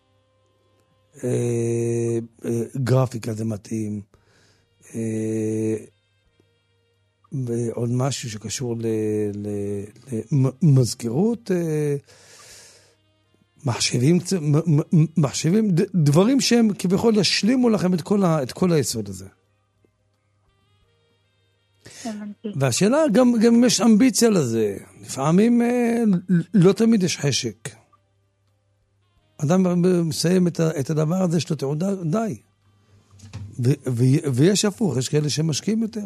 גרפיקה זה מתאים, ועוד משהו שקשור למזכירות, מחשבים, דברים שהם כביכול ישלימו לכם את כל היסוד הזה. והשאלה גם אם יש אמביציה לזה, לפעמים לא תמיד יש חשק. אדם מסיים את הדבר הזה, יש לו תעודה, די. ויש הפוך, יש כאלה שמשקיעים יותר.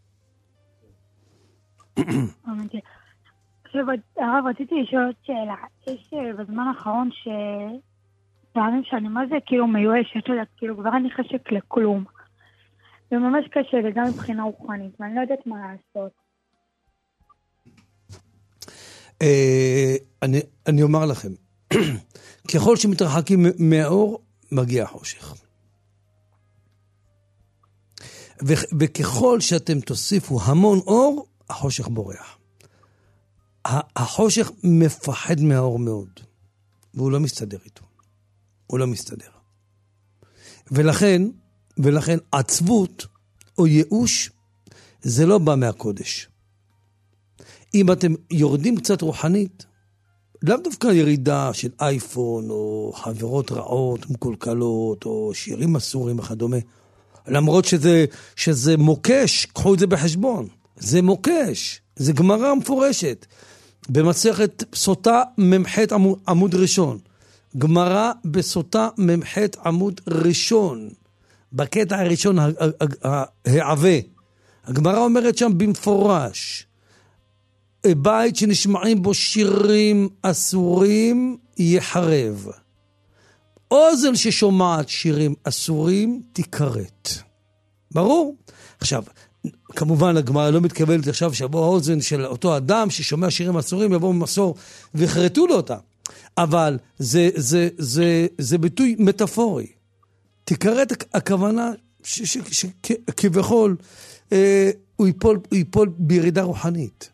עכשיו, הרב, רציתי לשאול עוד שאלה. יש בזמן האחרון פעמים שאני מה זה כאילו מיואשת, כאילו כבר אני חשק לכלום. זה ממש קשה, וגם מבחינה רוחנית, ואני לא יודעת מה לעשות. אני אומר לכם, ככל שמתרחקים מהאור, מגיע החושך. וככל שאתם תוסיפו המון אור, החושך בורח. החושך מפחד מהאור מאוד, והוא לא מסתדר איתו. הוא לא מסתדר. ולכן עצבות או ייאוש זה לא בא מהקודש. אם אתם יורדים קצת רוחנית, לאו דווקא ירידה של אייפון או חברות רעות, מקולקלות או שירים אסורים וכדומה, למרות שזה מוקש, קחו את זה בחשבון. זה מוקש, זה גמרא מפורשת. במסכת סוטה ממחת עמוד ראשון. גמרא בסוטה ממח עמוד ראשון, בקטע הראשון העווה, הגמרא אומרת שם במפורש, בית שנשמעים בו שירים אסורים יחרב. אוזן ששומעת שירים אסורים תיכרת. ברור? עכשיו, כמובן הגמרא לא מתכוונת עכשיו שבו האוזן של אותו אדם ששומע שירים אסורים יבוא ממסור ויחרטו לו אותה. אבל זה ביטוי מטאפורי. תיכרת הכוונה שכביכול הוא ייפול בירידה רוחנית.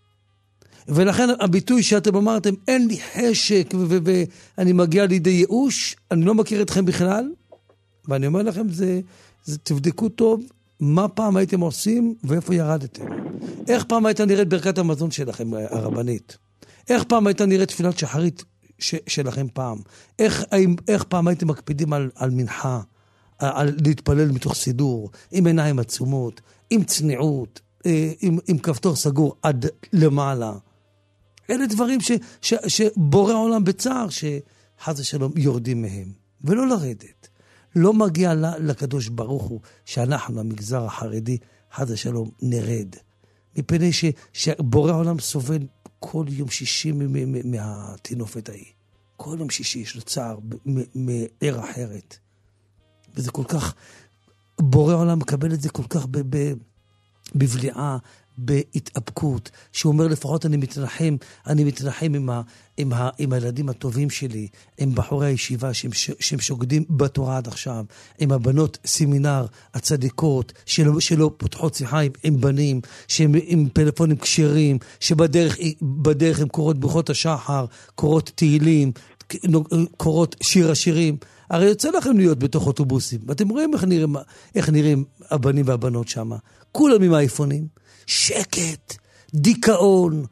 ולכן הביטוי שאתם אמרתם, אין לי חשק ואני מגיע לידי ייאוש, אני לא מכיר אתכם בכלל, ואני אומר לכם, תבדקו טוב מה פעם הייתם עושים ואיפה ירדתם. איך פעם הייתה נראית ברכת המזון שלכם הרבנית? איך פעם הייתה נראית תפילת שחרית שלכם פעם? איך פעם הייתם מקפידים על מנחה, על להתפלל מתוך סידור, עם עיניים עצומות, עם צניעות, עם כפתור סגור עד למעלה? אלה דברים שבורא העולם בצער שחס ושלום יורדים מהם. ולא לרדת. לא מגיע לקדוש ברוך הוא שאנחנו, המגזר החרדי, חס ושלום נרד. מפני שבורא העולם סובל כל יום שישי מהתינופת ההיא. כל יום שישי יש לו צער מעיר אחרת. וזה כל כך, בורא העולם מקבל את זה כל כך בבליעה, בהתאפקות, שהוא אומר לפחות אני מתנחם עם הילדים הטובים שלי, עם בחורי הישיבה שהם שוקדים בתורה עד עכשיו, עם הבנות סמינר הצדיקות, שלא פותחות שיחה עם בנים, שהם עם פלאפונים כשרים, שבדרך הם קורות ברכות השחר, קורות תהילים, קורות שיר השירים. הרי יוצא לכם להיות בתוך אוטובוסים, ואתם רואים איך נראים הבנים והבנות שם. כולם עם האייפונים. שקט, דיכאון,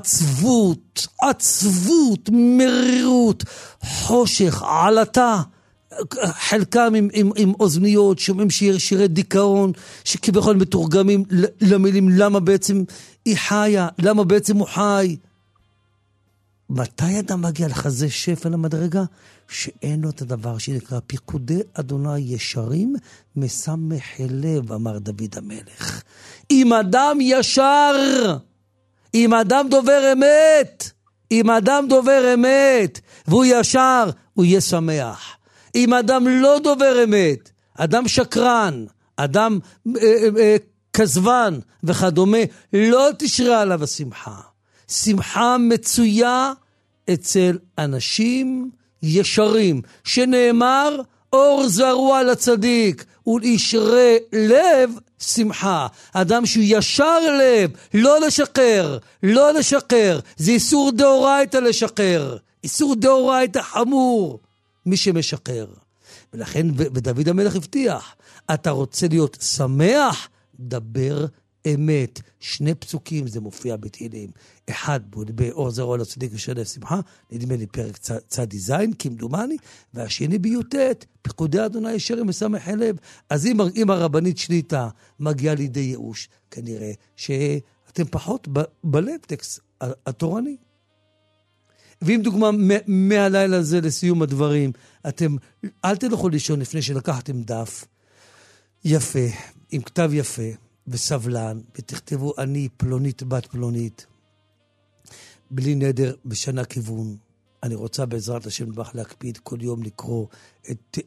עצבות, מרירות, חושך, עלתה. חלקם עם אוזניות, שומעים שירי דיכאון, שכביכול מתורגמים למילים למה בעצם היא חיה, למה בעצם הוא חי. מתי אדם מגיע לחזה שפל המדרגה? שאין לו את הדבר שנקרא פיקודי אדוני ישרים משמח לב, אמר דוד המלך. אם אדם ישר, אם אדם דובר אמת, והוא ישר, הוא יהיה שמח. אם אדם לא דובר אמת, אדם שקרן, אדם כזבן וכדומה, לא תשרה עליו השמחה. שמחה מצויה אצל אנשים ישרים, שנאמר אור זרוע לצדיק ולישרי לב שמחה. אדם שהוא ישר לב, לא לשקר, זה איסור דאורייתא לשקר, איסור דאורייתא חמור מי שמשקר. ולכן ודוד המלך הבטיח, אתה רוצה להיות שמח, דבר אמת. 2 פסוקים זה מופיע בתהילים, אחד באור זרוע לצדיק ושלב שמחה, נדמה לי פרק צדי זין כמדומני, והשני ביוטט פיקודי אדוני ישרים משמח לב. אז אם הרבנית שליטה מגיעה לידי ייאוש, כנראה שאתם פחות בלטקסט התורני. ואם דוגמה מהלילה הזה לסיום הדברים, אתם אל תלכו לישון לפני שלקחתם דף יפה, עם כתב יפה וסבלן, ותכתבו אני פלונית בת פלונית, בלי נדר בשנה כיוון. אני רוצה בעזרת השם נבח להקפיד כל יום לקרוא את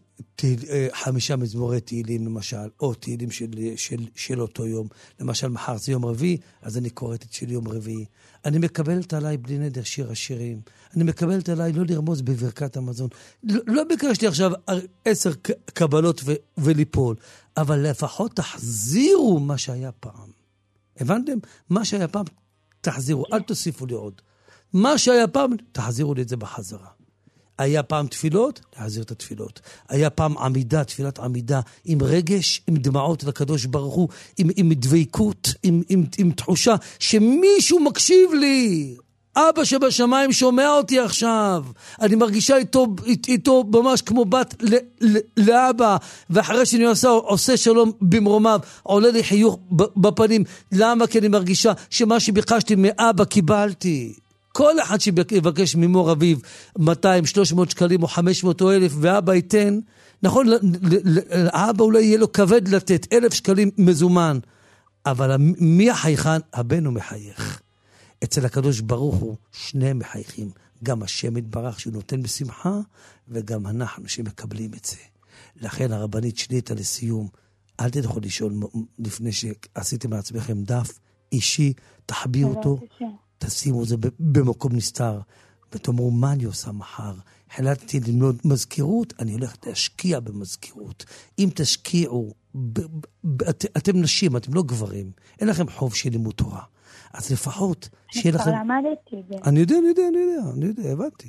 5 מזמורי תהילים למשל, או תהילים של אותו יום. למשל מחר זה יום רביעי, אז אני קוראת את של יום רביעי. אני מקבלת עליי בלי נדר שיר השירים. אני מקבלת עליי לא לרמוז בברכת המזון. לא ביקשתי עכשיו 10 קבלות וליפול, אבל לפחות תחזירו מה שהיה פעם. הבנתם? מה שהיה פעם תחזירו, אל תוסיפו לי עוד. מה שהיה פעם, תחזירו לי את זה בחזרה. היה פעם תפילות, תחזיר את התפילות. היה פעם עמידה, תפילת עמידה, עם רגש, עם דמעות לקדוש ברוך הוא, עם דביקות, עם תחושה שמישהו מקשיב לי. אבא שבשמיים שומע אותי עכשיו. אני מרגישה איתו ממש כמו בת לאבא, ואחרי שאני עושה שלום במרומיו, עולה לי חיוך בפנים. למה? כי אני מרגישה שמה שביקשתי מאבא קיבלתי. כל אחד שיבקש ממור אביו 200, 300 שקלים או 500 או 1,000, ואבא ייתן, נכון, האבא אולי יהיה לו כבד לתת 1,000 שקלים מזומן, אבל מי החייכן? הבן הוא מחייך. אצל הקדוש ברוך הוא שני מחייכים, גם השם יתברך שהוא נותן בשמחה, וגם אנחנו שמקבלים את זה. לכן הרבנית שליטה לסיום, אל תדחו לשאול לפני שעשיתם לעצמכם דף אישי, תחביאו אותו, תשימו את זה במקום נסתר, ותאמרו מה אני עושה מחר. החלטתי ללמוד מזכירות, אני הולך להשקיע במזכירות. אם תשקיעו, אתם נשים, אתם לא גברים, אין לכם חוב של לימוד תורה. אז לפחות שיהיה לכם... כבר למדתי את זה. אני יודע, הבנתי.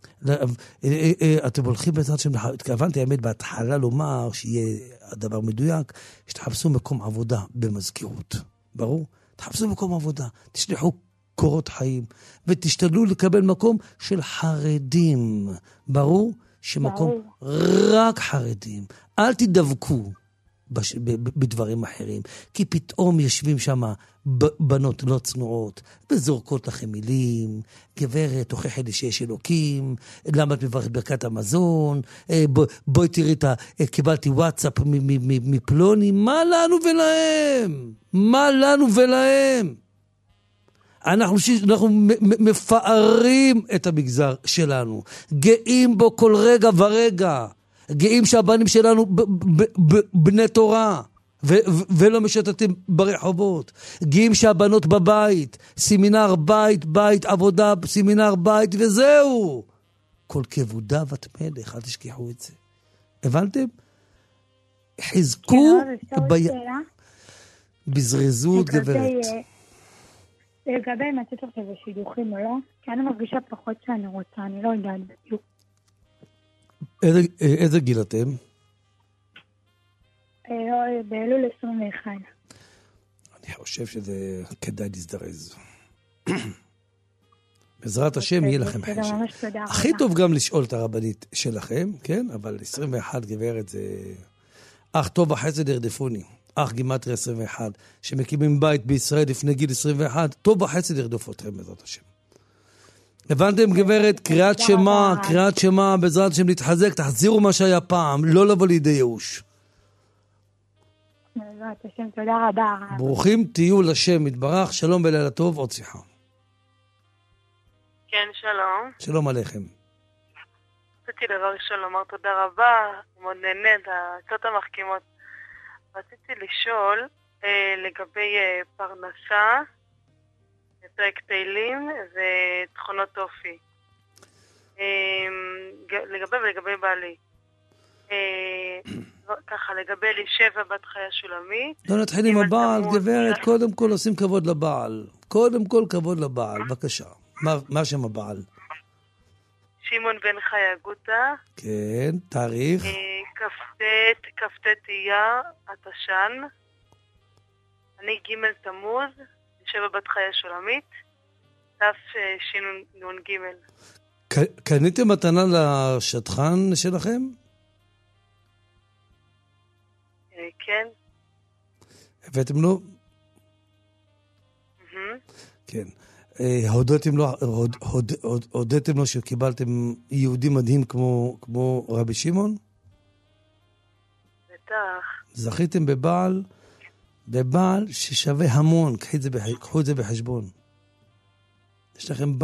אתם הולכים בעזרת שם, התכוונתי האמת בהתחלה לומר שיהיה הדבר מדויק, שתחפשו מקום עבודה במזכירות. ברור? תחפשו מקום עבודה, תשלחו קורות חיים, ותשתדלו לקבל מקום של חרדים. ברור? שמקום רק חרדים. אל תדבקו בדברים אחרים, כי פתאום יושבים שם בנות לא צנועות, וזורקות לכם מילים, גברת, הוכחה לי שיש אלוקים, למה את מברכת ברכת המזון, בואי תראי, קיבלתי וואטסאפ מפלוני, מה לנו ולהם? מה לנו ולהם? אנחנו מפארים את המגזר שלנו, גאים בו כל רגע ורגע, גאים שהבנים שלנו בני תורה, ולא משתתים ברחובות, גאים שהבנות בבית, סמינר בית, עבודה, סמינר בית, וזהו. כל כבודה בת מלך, אל תשכחו את זה. הבנתם? חזקו בזריזות גברת. לגבי אם אתה צריך איזה שידוכים או לא, כי אני מרגישה פחות שאני רוצה, אני לא יודעת בדיוק. איזה גיל אתם? באלול 21. אני חושב שזה כדאי להזדרז. בעזרת השם יהיה לכם חשב. הכי טוב גם לשאול את הרבנית שלכם, כן? אבל 21 גברת זה... אך טוב החסד ירדפוני. אך גימטרי 21, שמקימים בית בישראל לפני גיל 21, טוב החסד ירדוף אתכם בעזרת השם. הבנתם גברת? קריאת שמה, בעזרת השם להתחזק, תחזירו מה שהיה פעם, לא לבוא לידי ייאוש. בעזרת השם, תודה רבה. ברוכים תהיו לשם, יתברך, שלום ולילה טוב, עוד שיחה. כן, שלום. שלום עליכם. רציתי דבר ראשון לומר תודה רבה, מאוד נהנית, העצות המחכימות. רציתי לשאול לגבי פרנסה, פרק תהילים ותכונות אופי. לגבי בעלי. ככה, לגבי אלישבע בת חיה שולמית. לא נתחיל עם הבעל, גברת, קודם כל עושים כבוד לבעל. קודם כל כבוד לבעל, בבקשה. מה שם הבעל? שמעון בן חיה גוטה. כן, תאריך. כ"ט אייר התש"ן. אני ג' תמוז, אלישבע בת חיה שולמית, תשנ"ג. קניתם מתנה לשטחן שלכם? כן. הבאתם לו? כן. הודיתם לו שקיבלתם יהודי מדהים כמו רבי שמעון? בטח. זכיתם בבעל ששווה המון, קחו את זה בחשבון. יש לכם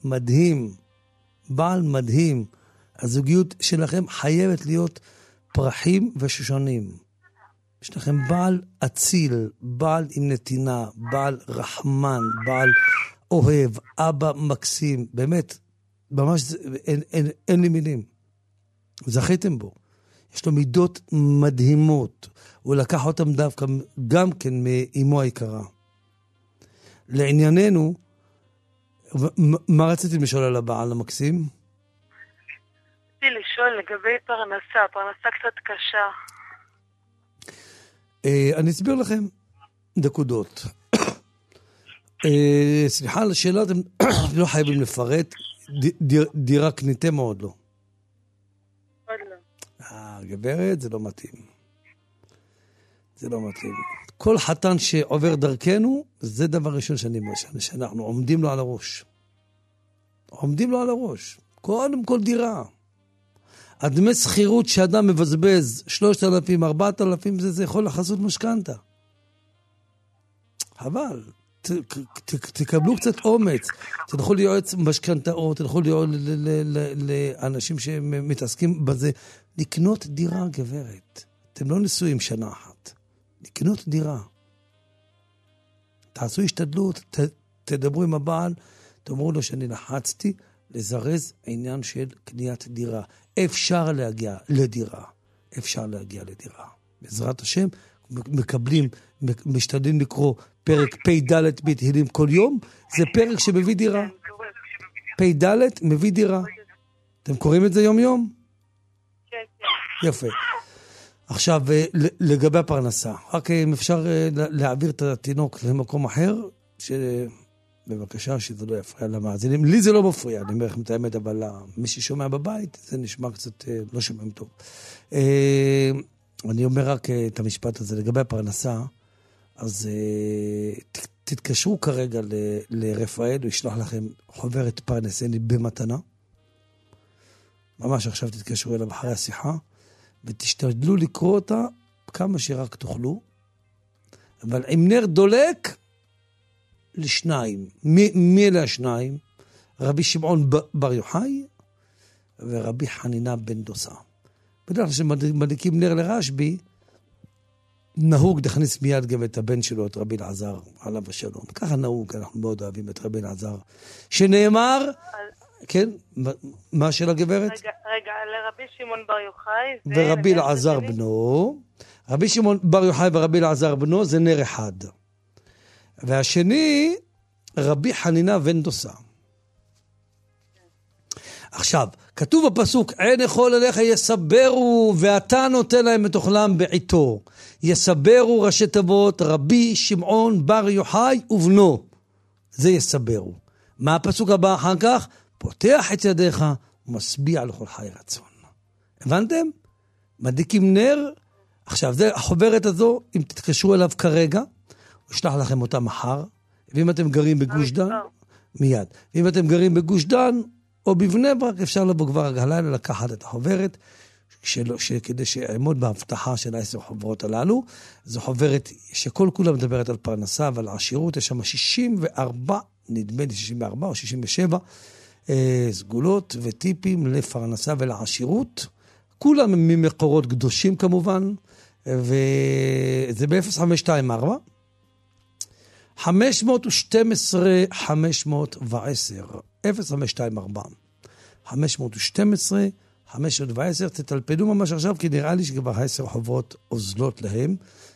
בעל מדהים. הזוגיות שלכם חייבת להיות פרחים ושושנים. יש לכם בעל אציל, בעל עם נתינה, בעל רחמן, בעל אוהב, אבא מקסים, באמת, ממש אין לי מילים. זכיתם בו. יש לו מידות מדהימות. הוא לקח אותם דווקא גם כן מאמו היקרה. לענייננו, מה רציתם לשאול על הבעל המקסים? רציתי לשאול לגבי פרנסה קצת קשה. אני אסביר לכם נקודות. סליחה על השאלה, אתם לא חייבים לפרט. דירה קניתם או עוד לא? עוד לא. גברת, זה לא מתאים. כל חתן שעובר דרכנו, זה דבר ראשון שאנחנו עומדים לו על הראש. עומדים לו על הראש. קודם כל דירה. הדמי שכירות שאדם מבזבז 3,000, 4,000, זה יכול לחסות משכנתה. אבל תקבלו קצת אומץ. תלכו ליועץ משכנתאות, תלכו לאנשים שמתעסקים בזה. לקנות דירה, גברת. אתם לא נשואים שנה אחת. לקנות דירה. תעשו השתדלות, תדברו עם הבעל, תאמרו לו שאני לחצתי לזרז העניין של קניית דירה. אפשר להגיע לדירה. אפשר להגיע לדירה. בעזרת השם, מקבלים, משתדלים לקרוא פרק פ"ד בתהילים כל יום, זה פרק שמביא דירה. פ"ד מביא דירה. אתם קוראים את זה יום יום? כן. יפה. עכשיו, לגבי הפרנסה, רק אם אפשר להעביר את התינוק למקום אחר, בבקשה שזה לא יפריע למאזינים. לי זה לא מפריע, אני אומר לכם את האמת, אבל מי ששומע בבית, זה נשמע קצת לא שומעים טוב. אני אומר רק את המשפט הזה, לגבי הפרנסה, אז תתקשרו כרגע לרפאל, הוא ישלח לכם חוברת פרנסני במתנה. ממש עכשיו תתקשרו אליו אחרי השיחה, ותשתדלו לקרוא אותה כמה שרק תוכלו, אבל עם נר דולק לשניים. מי אלה השניים? רבי שמעון בר יוחאי ורבי חנינה בן דוסה. בדרך כלל שמדליקים נר לרשב"י, נהוג להכניס מיד גם את הבן שלו, את רבי אלעזר, עליו השלום. ככה נהוג, אנחנו מאוד אוהבים את רבי אלעזר. שנאמר, כן, מה השאלה גברת? רגע, לרבי שמעון בר יוחאי ורבי אלעזר בנו. רבי שמעון בר יוחאי ורבי אלעזר בנו זה נר אחד. והשני, רבי חנינה בן דוסה. עכשיו, כתוב בפסוק, עין יכול אליך יסברו, ואתה נותן להם את אוכלם בעיתו. יסברו ראשי תיבות, רבי שמעון בר יוחאי ובנו. זה יסברו. מה הפסוק הבא אחר כך? פותח את ידיך ומשביע לכל חי רצון. הבנתם? מדליקים נר. עכשיו, זה החוברת הזו, אם תתקשרו אליו כרגע, הוא ישלח לכם אותה מחר. ואם אתם גרים בגוש דן, מיד. ואם אתם גרים בגוש דן, או בבני ברק, אפשר לבוא כבר הלילה לקחת את החוברת, כדי שיעמוד בהבטחה של 10 חוברות הללו. זו חוברת שכל כולה מדברת על פרנסה ועל עשירות. יש שם 64, נדמה לי 64 או 67, סגולות וטיפים לפרנסה ולעשירות. כולם ממקורות קדושים כמובן, וזה ב-0524. 512 510 0524 512 510. תטלפנו ממש עכשיו, כי נראה לי שכבר 10 חוברות עוזלות להם,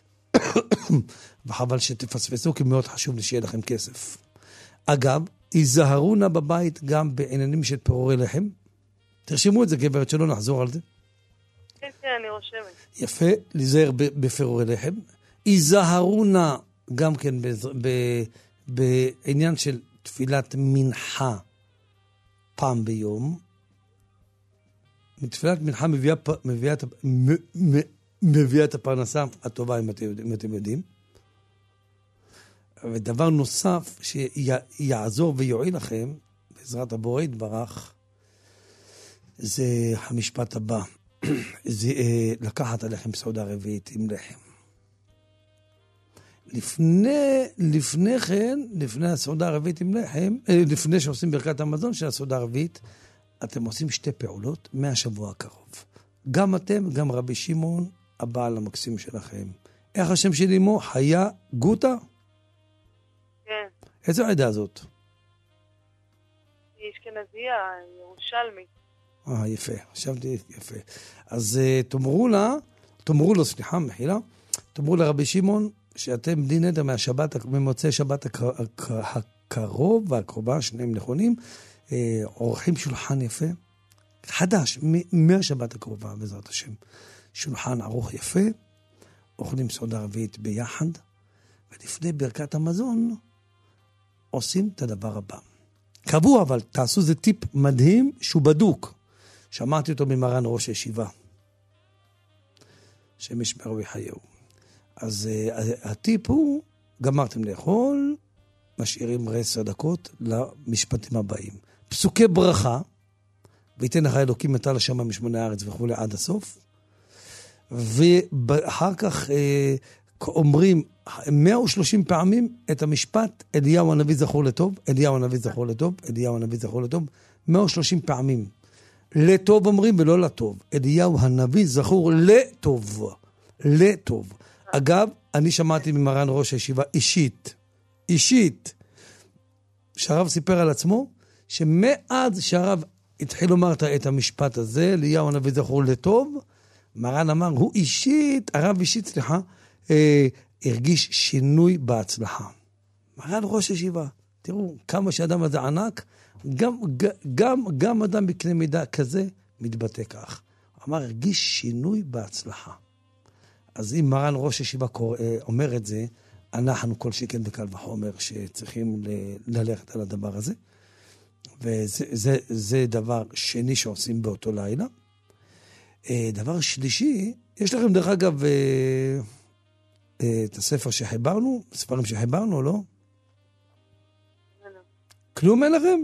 וחבל שתפספסו, כי מאוד חשוב לי שיהיה לכם כסף. אגב, היזהרו נא בבית גם בעניינים של פירורי לחם. תרשמו את זה, גברת, שלא נחזור על זה. כן, אני רושמת. יפה, להיזהר בפירורי לחם. היזהרו נא גם כן בעניין של תפילת מנחה פעם ביום. מתפילת מנחה מביאה את הפרנסה הטובה, אם אתם יודעים. ודבר נוסף שיעזור ויועיל לכם, בעזרת הבורא יתברך, זה המשפט הבא. זה לקחת עליכם סעודה רביעית עם לחם. לפני כן, לפני הסעודה הרביעית עם לחם, לפני שעושים ברכת המזון של הסעודה הרביעית, אתם עושים 2 פעולות מהשבוע הקרוב. גם אתם, גם רבי שמעון, הבעל המקסים שלכם. איך השם שלי מו? חיה גוטה? כן. איזו עדה זאת? היא אשכנזייה, ירושלמית. יפה, חשבתי יפה. אז תאמרו לרבי שמעון, שאתם בלי נדר ממוצאי שבת הקרוב והקרובה, שניהם נכונים, עורכים שולחן יפה, חדש, מהשבת הקרובה בעזרת השם. שולחן ערוך יפה, אוכלים סעודה רביעית ביחד, ולפני ברכת המזון עושים את הדבר הבא. קבוע, אבל תעשו זה טיפ מדהים שהוא בדוק. שמעתי אותו ממרן ראש הישיבה. שם ישמר ויחייהו. אז הטיפ הוא, גמרתם לאכול, משאירים 10 דקות למשפטים הבאים. פסוקי ברכה, ויתן לך אלוקים נטע לשמיים משמני הארץ וכו' עד הסוף, ואחר כך אומרים 130 פעמים את המשפט, אליהו הנביא זכור לטוב, אליהו הנביא זכור לטוב, אליהו הנביא זכור לטוב, 130 פעמים. לטוב אומרים ולא לטוב. אליהו הנביא זכור לטוב. לטוב. אגב, אני שמעתי ממרן ראש הישיבה אישית, שהרב סיפר על עצמו, שמאז שהרב התחיל לומר את המשפט הזה, אליהו הנביא זכור לטוב, מרן אמר, הרב אישית, הרגיש שינוי בהצלחה. מרן ראש הישיבה, תראו כמה שאדם הזה ענק, גם אדם בקנה מידה כזה מתבטא כך. אמר, הרגיש שינוי בהצלחה. אז אם מרן ראש הישיבה אומר את זה, אנחנו כל שכן וקל וחומר שצריכים ללכת על הדבר הזה. וזה דבר שני שעושים באותו לילה. דבר שלישי, יש לכם דרך אגב את הספר שחיברנו, ספרים שחיברנו, לא? כלום אין לכם?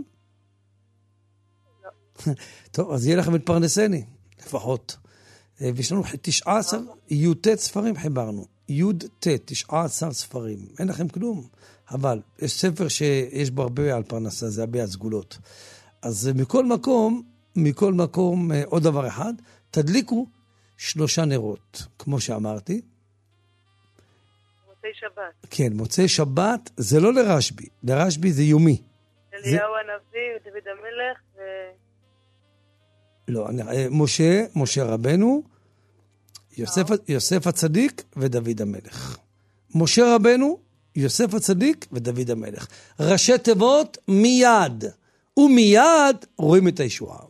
לא. טוב, אז יהיה לכם את פרנסני, לפחות. ויש לנו 19, י"ט ספרים חיברנו. י"ט, 19 ספרים. אין לכם כלום. אבל יש ספר שיש בו הרבה על פרנסה, זה הרבה הסגולות. אז מכל מקום, עוד דבר אחד, תדליקו 3 נרות, כמו שאמרתי. מוצאי שבת. כן, מוצאי שבת זה לא לרשבי, לרשבי זה יומי. אליהו הנביא ודוד המלך ו... לא, משה רבנו, יוסף הצדיק ודוד המלך. משה רבנו, יוסף הצדיק ודוד המלך. ראשי תיבות מיד, ומיד רואים את הישועה.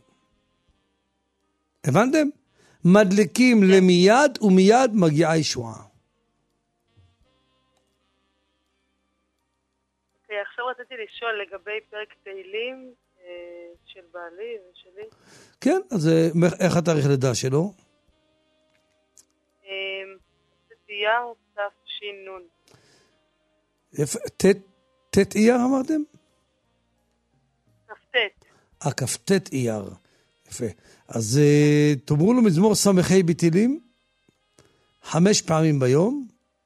הבנתם? מדליקים למיד ומיד מגיעה ישועה. עכשיו רציתי לשאול לגבי פרק תהילים של בעלי ושלי. כן, אז איך התאריך לידה שלו? אייר תש"ן. יפה, ת' אייר אמרתם? כ"ט אייר. יפה. אז תאמרו לו מזמור סמכי בתהילים 5 פעמים ביום,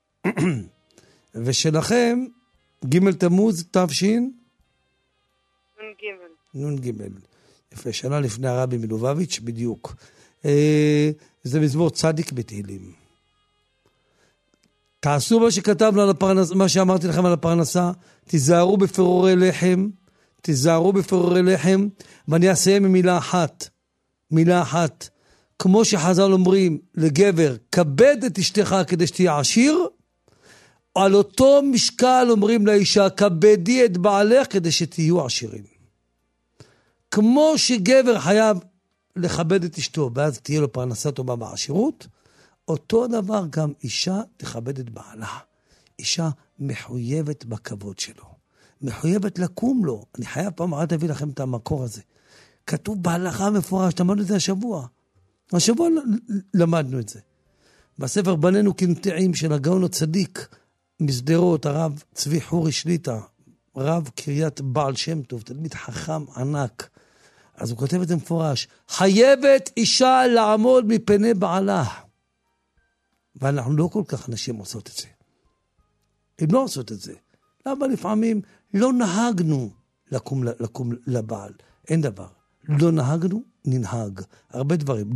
ושלכם ג' תמוז תש"ן נ"ג. יפה, שנה לפני הרבי מלובביץ' בדיוק. זה מזמור צדיק בתהילים. תעשו מה שכתבנו על הפרנסה, מה שאמרתי לכם על הפרנסה, תיזהרו בפירורי לחם, ואני אסיים עם מילה אחת. כמו שחז"ל אומרים לגבר, כבד את אשתך כדי שתהיה עשיר, על אותו משקל אומרים לאישה, כבדי את בעלך כדי שתהיו עשירים. כמו שגבר חייב לכבד את אשתו, ואז תהיה לו פרנסה טובה בעשירות, אותו דבר גם אישה תכבד את בעלה. אישה מחויבת בכבוד שלו. מחויבת לקום לו. אני חייב פעם אחת להביא לכם את המקור הזה. כתוב בהלכה מפורש, למדנו את זה השבוע למדנו את זה. בספר בנינו כנטעים של הגאון הצדיק, מסדרות הרב צבי חורי שליטה, רב קריית בעל שם טוב, תלמיד חכם ענק. אז הוא כותב את זה מפורש, חייבת אישה לעמוד מפני בעלה. ואנחנו לא כל כך אנשים עושות את זה. הם לא עושות את זה. למה לפעמים לא נהגנו לקום לבעל? אין דבר. לא נהגנו, ננהג. הרבה דברים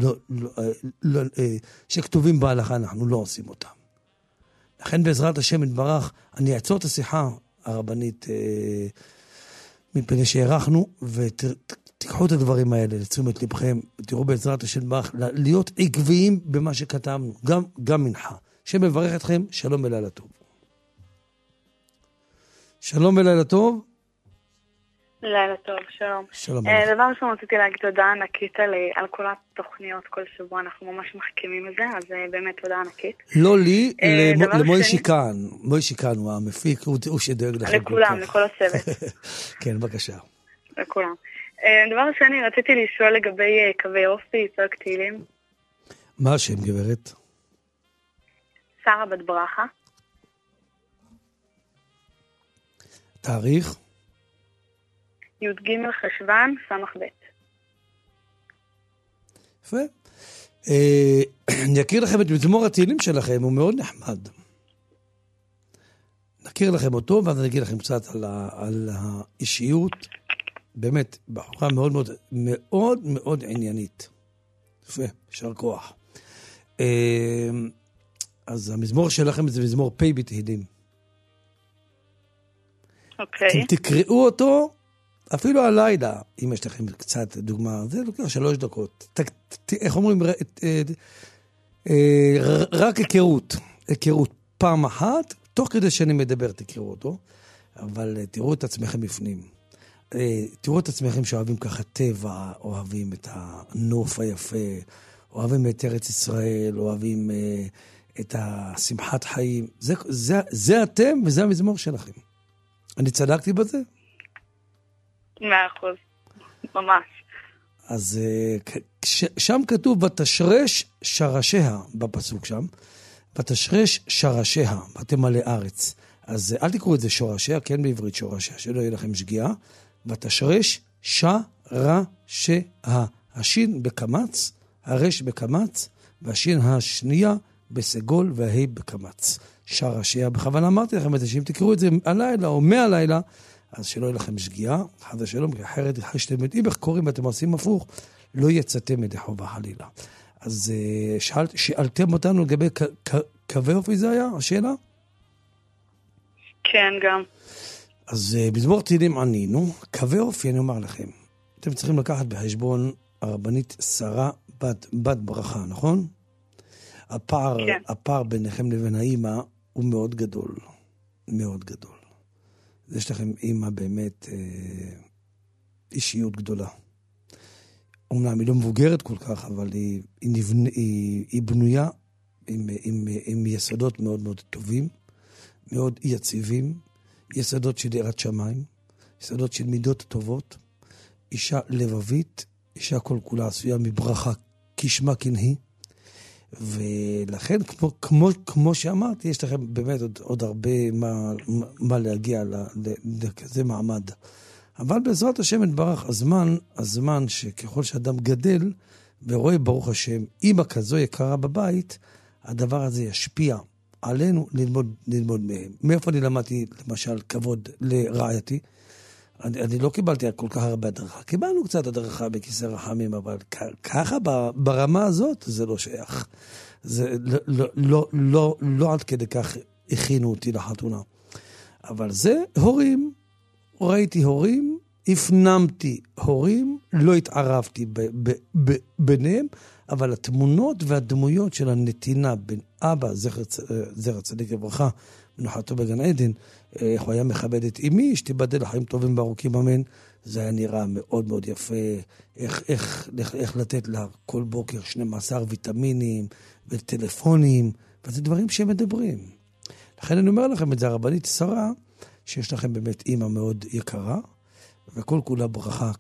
שכתובים בהלכה אנחנו לא עושים אותם. לכן בעזרת השם יתברך, אני אעצור את השיחה הרבנית מפני שהערכנו, ותיקחו את הדברים האלה לתשומת לבכם, ותראו בעזרת השם יתברך, להיות עקביים במה שכתבנו, גם מנחה. שמברך אתכם, שלום ולילה טוב. שלום ולילה טוב. לילה טוב, שלום. שלום. דבר ראשון רציתי להגיד תודה ענקית על כל התוכניות, כל שבוע אנחנו ממש מחכימים את זה, אז באמת תודה ענקית. לא לי, למוישי כאן. מוישי כאן הוא המפיק, הוא שדאג לכם. לכולם, לכל הצוות. כן, בבקשה. לכולם. דבר שני, רציתי לשאול לגבי קווי אופי, פרק תהילים. מה השם, גברת? שרה בת ברכה. תאריך? י"ג חשוון, סמ"ך ב'. יפה. אני אכיר לכם את מזמור התהילים שלכם, הוא מאוד נחמד. נכיר לכם אותו, ואז אני אגיד לכם קצת על האישיות. באמת, בחורה מאוד מאוד מאוד מאוד עניינית. יפה, שר כוח. אז המזמור שלכם זה מזמור פ' בתהילים. אוקיי. תקראו אותו אפילו הלילה, אם יש לכם קצת דוגמה, זה לוקח 3 דקות. איך אומרים? רק היכרות פעם אחת, תוך כדי שאני מדבר תקראו אותו, אבל תראו את עצמכם בפנים. תראו את עצמכם שאוהבים ככה טבע, אוהבים את הנוף היפה, אוהבים את ארץ ישראל, אוהבים את השמחת חיים. זה אתם וזה המזמור שלכם. אני צדקתי בזה? 100%. ממש. אז שם כתוב ותשרש שרשיה בפסוק שם. ותשרש שרשיה, ותמלא ארץ. אז אל תקראו את זה שורשיה, כן בעברית שורשיה, שלא יהיה לכם שגיאה. ותשרש שרשיה. השין בקמץ, הרש בקמץ, והשין השנייה בסגול וההי בקמץ. שרשיה, בכוונה אמרתי לכם את זה, שאם תקראו את זה הלילה או מהלילה, אז שלא יהיה לכם שגיאה, חד השלום, כי אחרת חשתם את איבך קוראים ואתם עושים הפוך, לא יצאתם מדי חובה חלילה. אז שאלתם אותנו לגבי קווי אופי, זה היה השאלה? כן, גם. אז מזמור תהילים ענינו, קווי אופי אני אומר לכם, אתם צריכים לקחת בחשבון הרבנית שרה בת ברכה, נכון? הפער ביניכם לבין האמא הוא מאוד גדול, מאוד גדול. יש לכם אמא באמת אישיות גדולה. אומנם היא לא מבוגרת כל כך, אבל היא בנויה עם יסודות מאוד מאוד טובים, מאוד יציבים, יסודות של יראת שמיים, יסודות של מידות טובות, אישה לבבית, אישה כל כולה עשויה מברכה כשמה כן היא, ולכן כמו שאמרתי, יש לכם באמת עוד הרבה מה להגיע לכזה מעמד. אבל בעזרת השם יתברך, הזמן שככל שאדם גדל ורואה ברוך השם אמא כזו יקרה בבית, הדבר הזה ישפיע עלינו ללמוד מהם. מאיפה אני למדתי למשל כבוד לרעייתי? אני לא קיבלתי כל כך הרבה הדרכה. קיבלנו קצת הדרכה בכיסא רחמים, אבל ככה ברמה הזאת זה לא שייך. זה לא עד כדי כך הכינו אותי לחתונה. אבל זה הורים. ראיתי הורים, הפנמתי הורים, לא התערבתי ביניהם, אבל התמונות והדמויות של הנתינה בין אבא, זכר צדיק לברכה, מנוחתו בגן עדן, איך הוא היה מכבד את אמי, שתיבדל לחיים טובים וארוכים אמן, זה היה נראה מאוד מאוד יפה, איך לתת לה כל בוקר 12 ויטמינים וטלפונים, וזה דברים שהם מדברים. לכן אני אומר לכם את זה, הרבנית שרה, שיש לכם באמת אימא מאוד יקרה, וכל כולה ברכה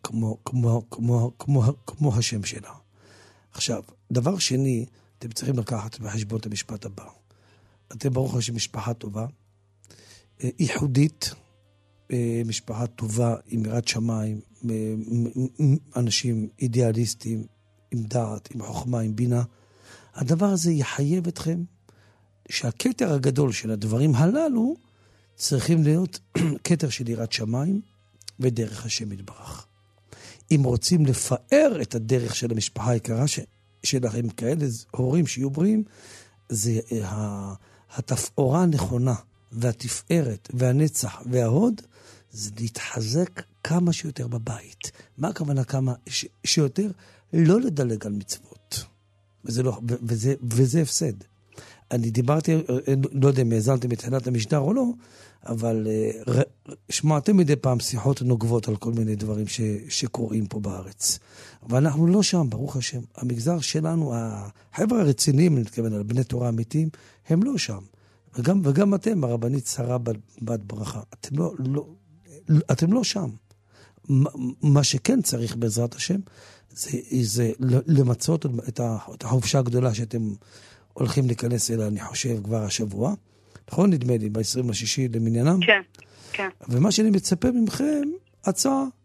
כמו השם שלה. עכשיו, דבר שני, אתם צריכים לקחת בחשבון את המשפט הבא. אתם ברוך השם משפחה טובה, ייחודית, משפחה טובה עם יראת שמיים, אנשים אידיאליסטים, עם דעת, עם חוכמה, עם בינה. הדבר הזה יחייב אתכם שהכתר הגדול של הדברים הללו צריכים להיות כתר של יראת שמיים ודרך השם יתברך. אם רוצים לפאר את הדרך של המשפחה היקרה שלכם כאלה, הורים שיהיו בריאים, זה התפאורה הנכונה והתפארת והנצח וההוד, זה להתחזק כמה שיותר בבית. מה הכוונה כמה שיותר? לא לדלג על מצוות. וזה הפסד. אני דיברתי, לא יודע אם האזנתם בתחילת המשדר או לא, אבל שמעתם מדי פעם שיחות נוגבות על כל מיני דברים שקורים פה בארץ. ואנחנו לא שם, ברוך השם. המגזר שלנו, החבר'ה הרציניים, אני מתכוון על בני תורה אמיתיים, הם לא שם. וגם אתם, הרבנית שרה בת ברכה, אתם לא שם. מה שכן צריך בעזרת השם, זה למצות את החופשה הגדולה שאתם הולכים להיכנס אליה, אני חושב, כבר השבוע. נכון? נדמה לי, ב-26 למניינם? כן, כן. ומה שאני מצפה ממכם, הצעה,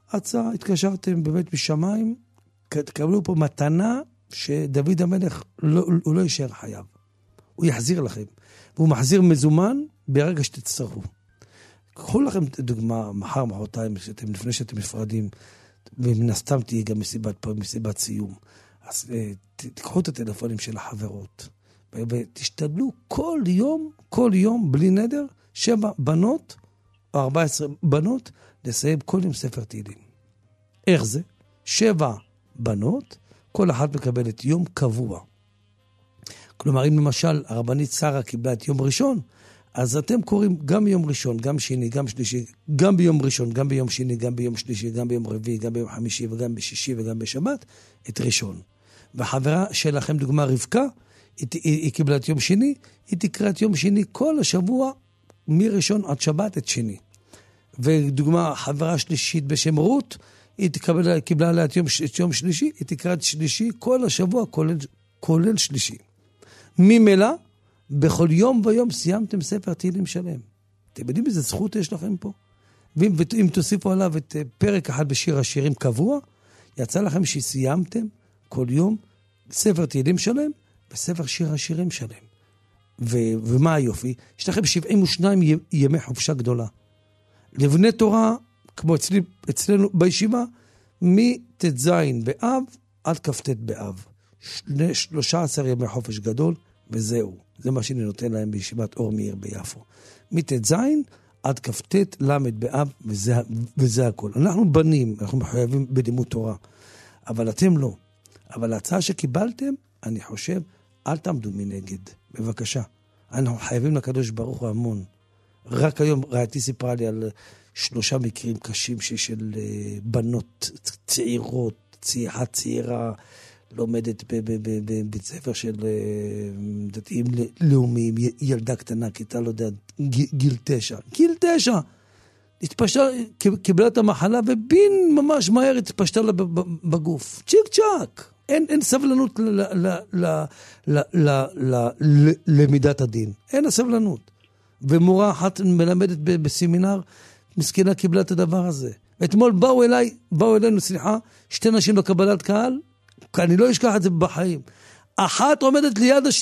הצעה, התקשרתם בבית משמיים, תקבלו פה מתנה שדוד המלך הוא לא יישאר חייב. הוא יחזיר לכם. והוא מחזיר מזומן ברגע שתצטרכו. קחו לכם דוגמה, מחר, מחרתיים, לפני שאתם נפרדים, ומן הסתם תהיה גם מסיבת סיום. אז תקחו את הטלפונים של החברות, ותשתדלו כל יום, בלי נדר, 7 בנות, או 14 בנות, לסיים כל יום ספר תהילים. איך זה? 7 בנות, כל אחת מקבלת יום קבוע. כלומר, אם למשל הרבנית שרה קיבלה את יום ראשון, אז אתם קוראים גם ביום ראשון, גם שני, גם שלישי, גם ביום ראשון, גם ביום שני, גם ביום שלישי, גם ביום רביעי, גם ביום חמישי, וגם בשישי, וגם בשבת, את ראשון. והחברה שלכם, דוגמה רבקה, היא קיבלה את יום שני, היא תקרא את יום שני כל השבוע, מראשון עד שבת את שני. ודוגמה, חברה שלישית בשם רות, היא קיבלה לה את יום שלישי, היא תקרא את שלישי כל השבוע, כולל שלישי. ממילא, בכל יום ויום סיימתם ספר תהילים שלם. אתם יודעים איזה זכות יש לכם פה? ואם תוסיפו עליו את פרק אחד בשיר השירים קבוע, יצא לכם שסיימתם כל יום ספר תהילים שלם וספר שיר השירים שלם. ומה היופי? יש לכם 72 ימי חופשה גדולה. לבני תורה, כמו אצלנו בישיבה, מט"ז באב עד כ"ט באב. 13 ימי חופש גדול, וזהו. זה מה שאני נותן להם בישיבת אור מאיר ביפו. מט"ז עד כ"ט למד באב, וזה הכל. אנחנו בנים, אנחנו מחויבים בלימוד תורה. אבל אתם לא. אבל ההצעה שקיבלתם, אני חושב, אל תעמדו מנגד. בבקשה. אנחנו חייבים לקדוש ברוך הוא המון. רק היום רעייתי סיפרה לי על 3 מקרים קשים של בנות צעירות, צעירה, לומדת בבית ספר של דתיים לאומיים, ילדה קטנה, כיתה לא יודע, גיל 9. גיל 9! התפשטה, קיבלה את המחלה, ובין ממש מהר התפשטה לה בגוף. צ'יק צ'ק! אין סבלנות למידת הדין. אין הסבלנות. ומורה אחת מלמדת בסמינר, מסכנה קיבלה את הדבר הזה. ואתמול באו אלינו, 2 נשים לקבלת קהל, אני לא אשכח את זה בחיים. אחת עומדת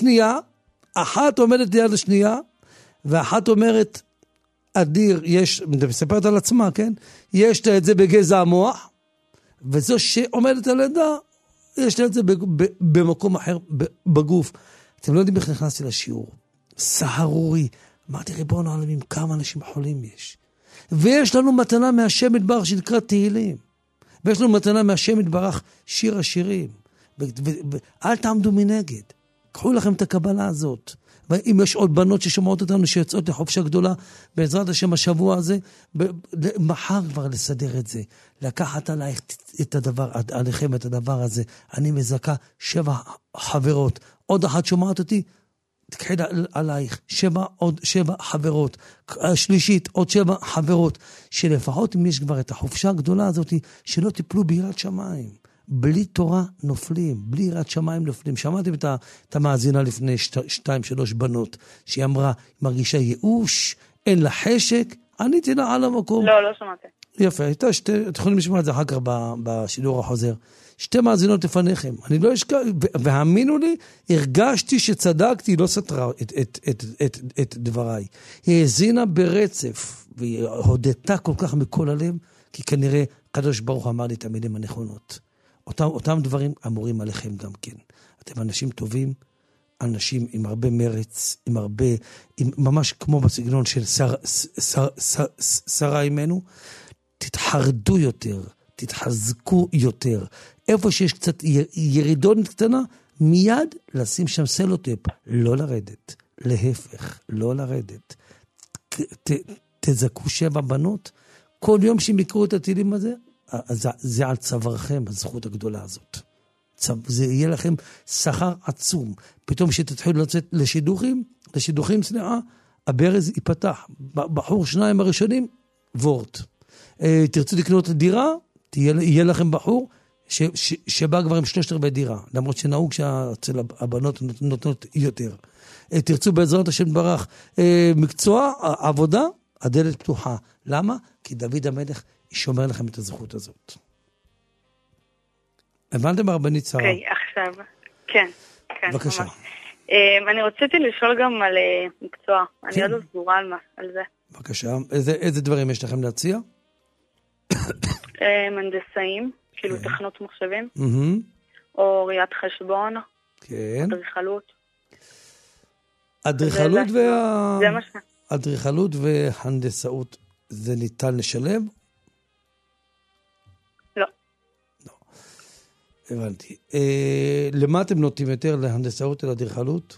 ליד השנייה, ואחת אומרת, אדיר, מספרת על עצמה, כן? יש לה את זה בגזע המוח, וזו שעומדת על ידה, יש לה את זה במקום אחר, בגוף. אתם לא יודעים איך נכנסתי לשיעור. סהרורי. אמרתי, ריבון העולמים, כמה אנשים חולים יש. ויש לנו מתנה מהשם יתברך שנקרא תהילים. ויש לנו מתנה מהשם יתברך שיר השירים. אל תעמדו מנגד. קחו לכם את הקבלה הזאת. ואם יש עוד בנות ששומעות אותנו שיוצאות לחופשה גדולה, בעזרת השם השבוע הזה, מחר כבר לסדר את זה. לקחת עליכם את הדבר הזה. אני מזכה 7 חברות. עוד אחת שומעת אותי, תקחי עלייך, 7 חברות, שלישית, עוד 7 חברות, שלפחות אם יש כבר את החופשה הגדולה הזאת, שלא תיפלו ביראת שמיים. בלי תורה נופלים, בלי יראת שמיים נופלים. שמעתם את המאזינה לפני 2-3 בנות, שהיא אמרה, מרגישה ייאוש, אין לה חשק, עניתי לה על המקום. לא שמעתי. יפה, הייתה אתם יכולים לשמוע את זה אחר כך בשידור החוזר. 2 מאזינות לפניכם. אני לא אשכח, והאמינו לי, הרגשתי שצדקתי, לא סתרה את דבריי. היא האזינה ברצף, והיא הודתה כל כך מכל הלב, כי כנראה קדוש ברוך אמר לי את המילים הנכונות. אותם דברים אמורים עליכם גם כן. אתם אנשים טובים, אנשים עם הרבה מרץ, ממש כמו בסגנון של שרה אימנו, תתחרדו יותר, תתחזקו יותר. איפה שיש קצת ירידונת קטנה, מיד לשים שם סלוטפ, לא לרדת, להפך, לא לרדת. תזכו 7 בנות, כל יום שהם יקראו את התהילים הזה, זה על צווארכם, הזכות הגדולה הזאת. זה יהיה לכם שכר עצום. פתאום שתתחילו לצאת לשידוכים, הברז ייפתח. בחור 2 הראשונים, וורט. תרצו לקנות דירה, יהיה לכם בחור שבא כבר עם 3/4 דירה, למרות שנהוג שאצל הבנות נותנות יותר. תרצו בעזרת השם ברח מקצוע, עבודה, הדלת פתוחה. למה? כי דוד המלך שומר לכם את הזכות הזאת. הבנתם הרבנית שרה? אוקיי, עכשיו. כן, בבקשה. ממש. אני רציתי לשאול גם על מקצוע. אני עוד לא סגורה על זה. בבקשה. איזה דברים יש לכם להציע? מהנדסאים, כאילו תכנות מחשבים, או ראיית חשבון, אדריכלות. אדריכלות והנדסאות זה ניתן לשלב? לא. הבנתי. למה אתם נוטים יותר, להנדסאות או לאדריכלות?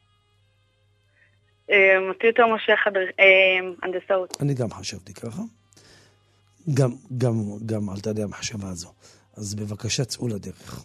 אותי יותר מושך הנדסאות. אני גם חשבתי ככה. גם עלתה לי המחשבה הזו. אז בבקשה צאו לדרך.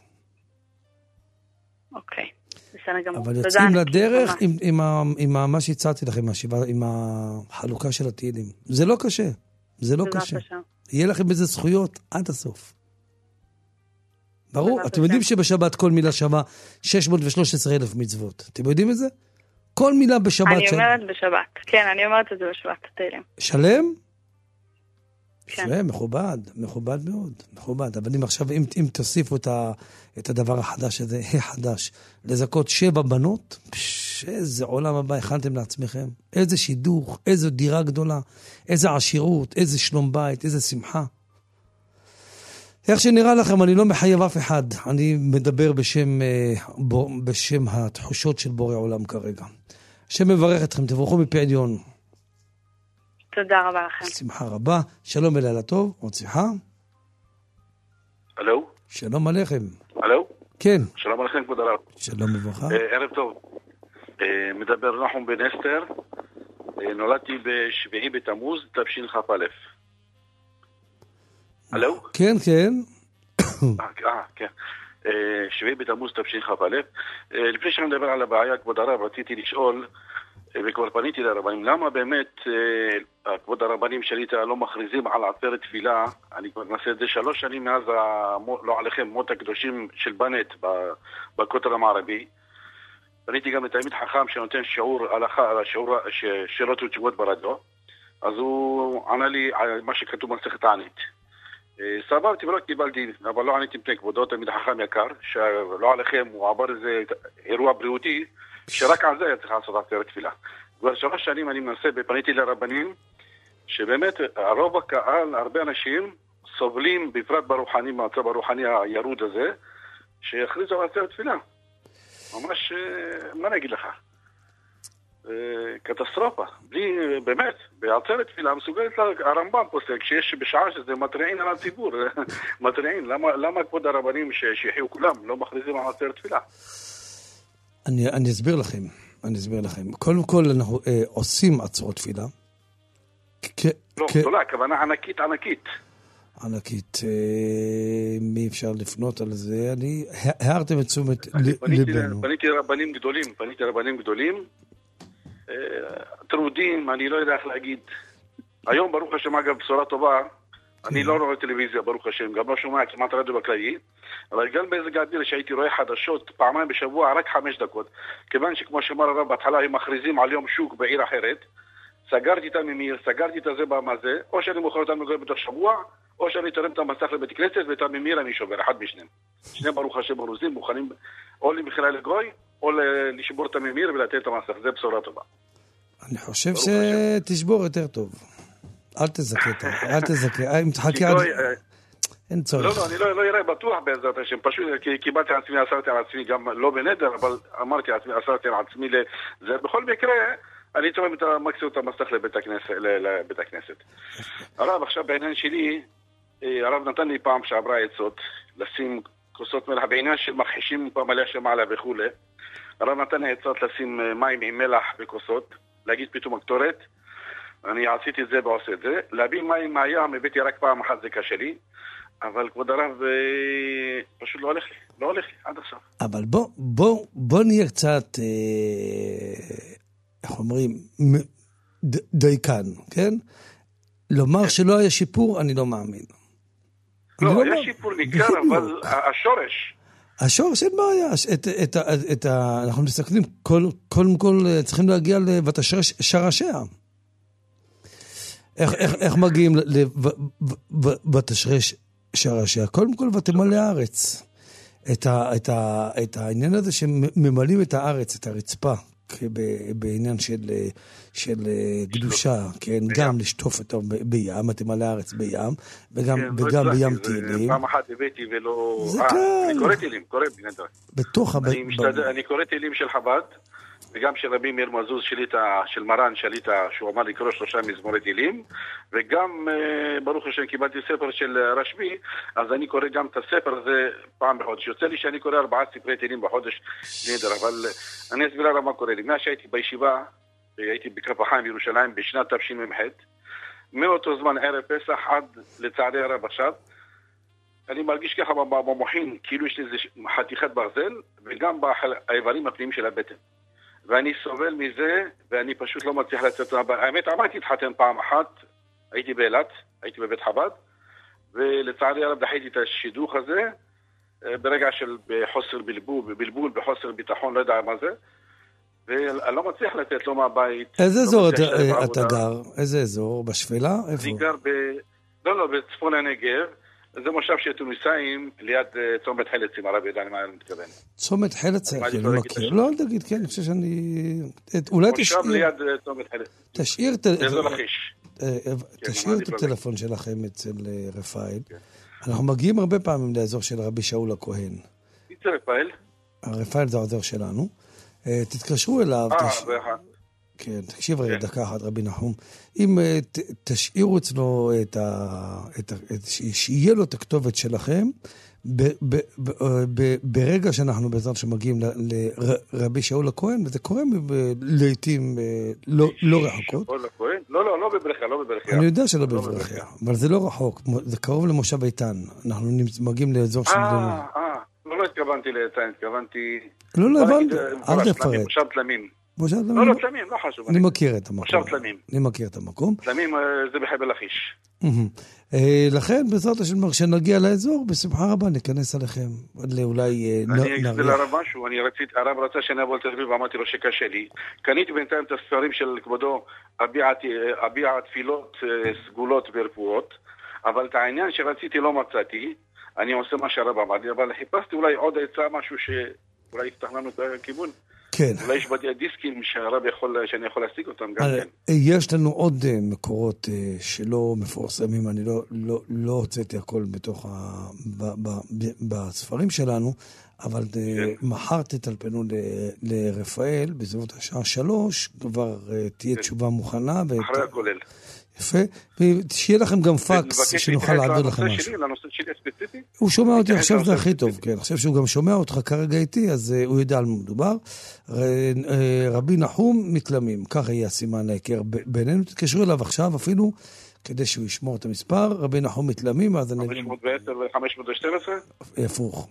אוקיי. בסדר גמור. אבל יוצאים לדרך עם מה שהצעתי לכם, עם החלוקה של התהילים. זה לא קשה. זה לא קשה. יהיה לכם בזה זכויות עד הסוף. ברור. אתם יודעים שבשבת כל מילה שווה 613,000 מצוות. אתם יודעים את זה? כל מילה בשבת. אני אומרת בשבת. כן, אני אומרת את זה בשבת. תהילים. שלם? יפה, מכובד מאוד, מכובד. אבל אם עכשיו, אם תוסיפו את הדבר החדש הזה, חדש, לזכות 7 בנות, איזה עולם הבא הכנתם לעצמכם, איזה שידוך, איזו דירה גדולה, איזה עשירות, איזה שלום בית, איזה שמחה. איך שנראה לכם, אני לא מחייב אף אחד, אני מדבר בשם התחושות של בורא עולם כרגע. השם מברך אתכם, תבורכו מפי עליון. תודה רבה לכם. שמחה רבה. שלום ולילה טוב. עוד שיחה. הלו? שלום עליכם. הלו? כן. שלום עליכם, כבוד הרב. שלום וברכה. ערב טוב. מדבר נחום בן אסתר. נולדתי ב7 בתמוז, תשכ"א. הלו? כן. כן. 7 בתמוז תשכ"א. לפני שאני מדבר על הבעיה, כבוד הרב, רציתי לשאול, וכבר פניתי לרבנים, למה באמת כבוד הרבנים שליטה לא מכריזים על עצרת תפילה? אני כבר נעשה את זה 3 שנים מאז, לא עליכם, מות הקדושים של בנט בכותל המערבי. פניתי גם לתלמיד חכם שנותן שיעור הלכה, שאלות ותשובות ברדיו, אז הוא ענה לי על מה שכתוב במסכת תענית. סברתי ולא קיבלתי, אבל לא עניתי מפני כבודו, תלמיד חכם יקר, שלא עליכם, הוא עבר איזה אירוע בריאותי, שרק על זה היה צריך לעשות עצרת תפילה. כבר 3 שנים אני מנסה, פניתי לרבנים, שבאמת הרוב הקהל, הרבה אנשים סובלים, בפרט ברוחני, במצב הרוחני הירוד הזה, שיכריזו על עצרת תפילה. ממש, מה נגיד לך? קטסטרופה. באמת, בעצרת תפילה מסוגלת הרמב"ם פוסק, שיש בשעה שזה מטריעין על הציבור, מטריעין. למה כבוד הרבנים שיחיו כולם לא מכריזים על עצרת תפילה? אני אסביר לכם. קודם כל אנחנו עושים עצרות תפילה. לא, גדולה, הכוונה ענקית. ענקית. מי אפשר לפנות על זה? אני הערתם את תשומת לבנו. פניתי לרבנים גדולים, טרודים, אני לא יודע איך להגיד. היום ברוך השם, אגב, בשורה טובה, אני לא רואה טלוויזיה, ברוך השם, גם לא שומע כמעט רדיו בכללי, אבל גם באיזה גדיר שהייתי רואה חדשות פעמיים בשבוע, רק 5 דקות, כיוון שכמו שאמר הרב בהתחלה, הם מכריזים על יום שוק בעיר אחרת, סגרתי את הממיר, סגרתי את הזה במה זה, או שאני מוכר אותם לגוי בתוך שבוע, או שאני תורם את המסך לבית כנסת, ואת הממיר אני שובר, אחד משניהם. שני ברוך השם ברוזים, מוכנים או למכירה לגוי, או לשבור את הממיר ולתת את המסך, זה בשורה טובה. אני חושב שתשבור יותר טוב. אל תזכה, אם תחכי עד... אין צורך. לא, אני לא אראה בטוח בעזרת השם, פשוט קיבלתי על עצמי, אסרתי על עצמי, גם לא בנדר, אבל אמרתי על עצמי, אסרתי על עצמי זה. בכל מקרה, אני תורם את המקסימום את המסך לבית הכנסת. הרב, עכשיו בעניין שלי, הרב נתן לי פעם שעברה עצות, לשים כוסות מלח, בעניין של מכחישים פעם עליה שמעלה וכו'. הרב נתן לי עצות לשים מים עם מלח בכוסות, להגיד פתאום הקטורת, אני עשיתי את זה ועושה את זה. להביא מים מהים, הבאתי רק פעם אחת, זה קשה לי. אבל כבוד הרב, פשוט לא הולך לי, עד עכשיו. אבל בוא נהיה קצת, איך אומרים, דייקן, כן? לומר שלא היה שיפור, אני לא מאמין. לא, היה שיפור ניכר, אבל השורש אין בעיה. אנחנו מסתכלים, קודם כל צריכים להגיע ותשרש שרשיה. איך מגיעים בתשרש שרשיה? קודם כל, ותמלא הארץ. את העניין הזה שממלאים את הארץ, את הרצפה, בעניין של קדושה, כן, גם לשטוף אותו בים, תמלא הארץ בים, וגם בים תהילים. פעם אחת הבאתי ולא... זה קל. אני קורא תהילים, אני קורא תהילים של חב"ד, וגם של רבי מאיר מזוז של מרן שליטה, שהוא אמר לקרוא 3 מזמורי תהילים, וגם ברוך השם קיבלתי ספר של רשב"י, אז אני קורא גם את הספר הזה פעם בחודש. יוצא לי שאני קורא 4 ספרי תהילים בחודש נהדר, אבל אני אסביר על מה קורה לי. מאז שהייתי בישיבה, הייתי בכף החיים בירושלים בשנת תשמ"ח, מאותו זמן ערב פסח עד לצערי הרב עכשיו, אני מרגיש ככה במוחין, כאילו יש לי איזה חתיכת ברזל, וגם באיברים הפנימיים של הבטן. ואני סובל מזה, ואני פשוט לא מצליח לצאת. האמת, עמדתי להתחתן פעם אחת, הייתי באילת, הייתי בבית חב"ד, ולצערי הרב דחיתי את השידוך הזה, ברגע של חוסר בלבול, בחוסר ביטחון, לא יודע מה זה, ואני לא מצליח לצאת לו מהבית. איזה אזור אתה גר? איזה אזור? בשפלה? אני גר לא, בצפון הנגב. זה מושב של תוניסאים ליד צומת חלצים, הרב ידע למה אני מתכוון. צומת חלצים, אני מכיר. לא, אל תגיד, כן, אני חושב שאני... אולי תשאיר... מושב ליד צומת חלצים. תשאיר... זה לא לחיש. תשאיר את הטלפון שלכם אצל רפאל. אנחנו מגיעים הרבה פעמים לאזור של רבי שאול הכהן. אצל רפאל? רפאל זה העוזר שלנו. תתקשרו אליו. כן, תקשיב רגע דקה אחת, רבי נחום. אם תשאירו אצלו שיהיה לו את הכתובת שלכם, ברגע שאנחנו בעזרת שמגיעים לרבי שאול הכהן, וזה קורה לעתים לא רחוקות. לא בברכיה. אני יודע שלא בברכיה, אבל זה לא רחוק, זה קרוב למושב איתן. אנחנו מגיעים לאזור שמדונו. לא התכוונתי לאיתן, התכוונתי... לא, אל תפרט. מושב תלמים. לא, תלמים, לא חשוב. אני מכיר את המקום. מושב תלמים. אני מכיר את המקום. תלמים זה בחבל לכיש. לכן, בעזרת השם, כשנגיע לאזור, בשמחה רבה ניכנס עליכם. אולי אני אגזל לרב משהו, הרב רצה שאני אבוא לתל אביב, ואמרתי לו שקשה לי. קניתי בינתיים את הספרים של כבודו, אביע תפילות סגולות ורפואות, אבל את העניין שרציתי לא מצאתי, אני עושה מה שהרב אמר לי, אבל חיפשתי אולי עוד עצה, משהו שאולי יפתח לנו את הכיוון. כן. אולי יש בתי דיסקים שאני יכול להשיג אותם גם כן. יש לנו עוד מקורות שלא מפורסמים, אני לא הוצאתי הכל בתוך בספרים שלנו, אבל מחר תטלפנו לרפאל, בסביבות השעה 3, כבר תהיה תשובה מוכנה. אחרי הכולל. יפה, ושיהיה לכם גם פקס שנוכל להעביר לכם משהו. לנושא שלי הספציפי? הוא שומע אותי עכשיו, זה הכי טוב, כן. עכשיו שהוא גם שומע אותך כרגע איתי, אז הוא יודע על מה מדובר. רבי נחום מתלמים, ככה יהיה הסימן להיכר בינינו, תתקשרו אליו עכשיו אפילו, כדי שהוא ישמור את המספר. רבי נחום מתלמים, אז אני... 510 ו-512? הפוך.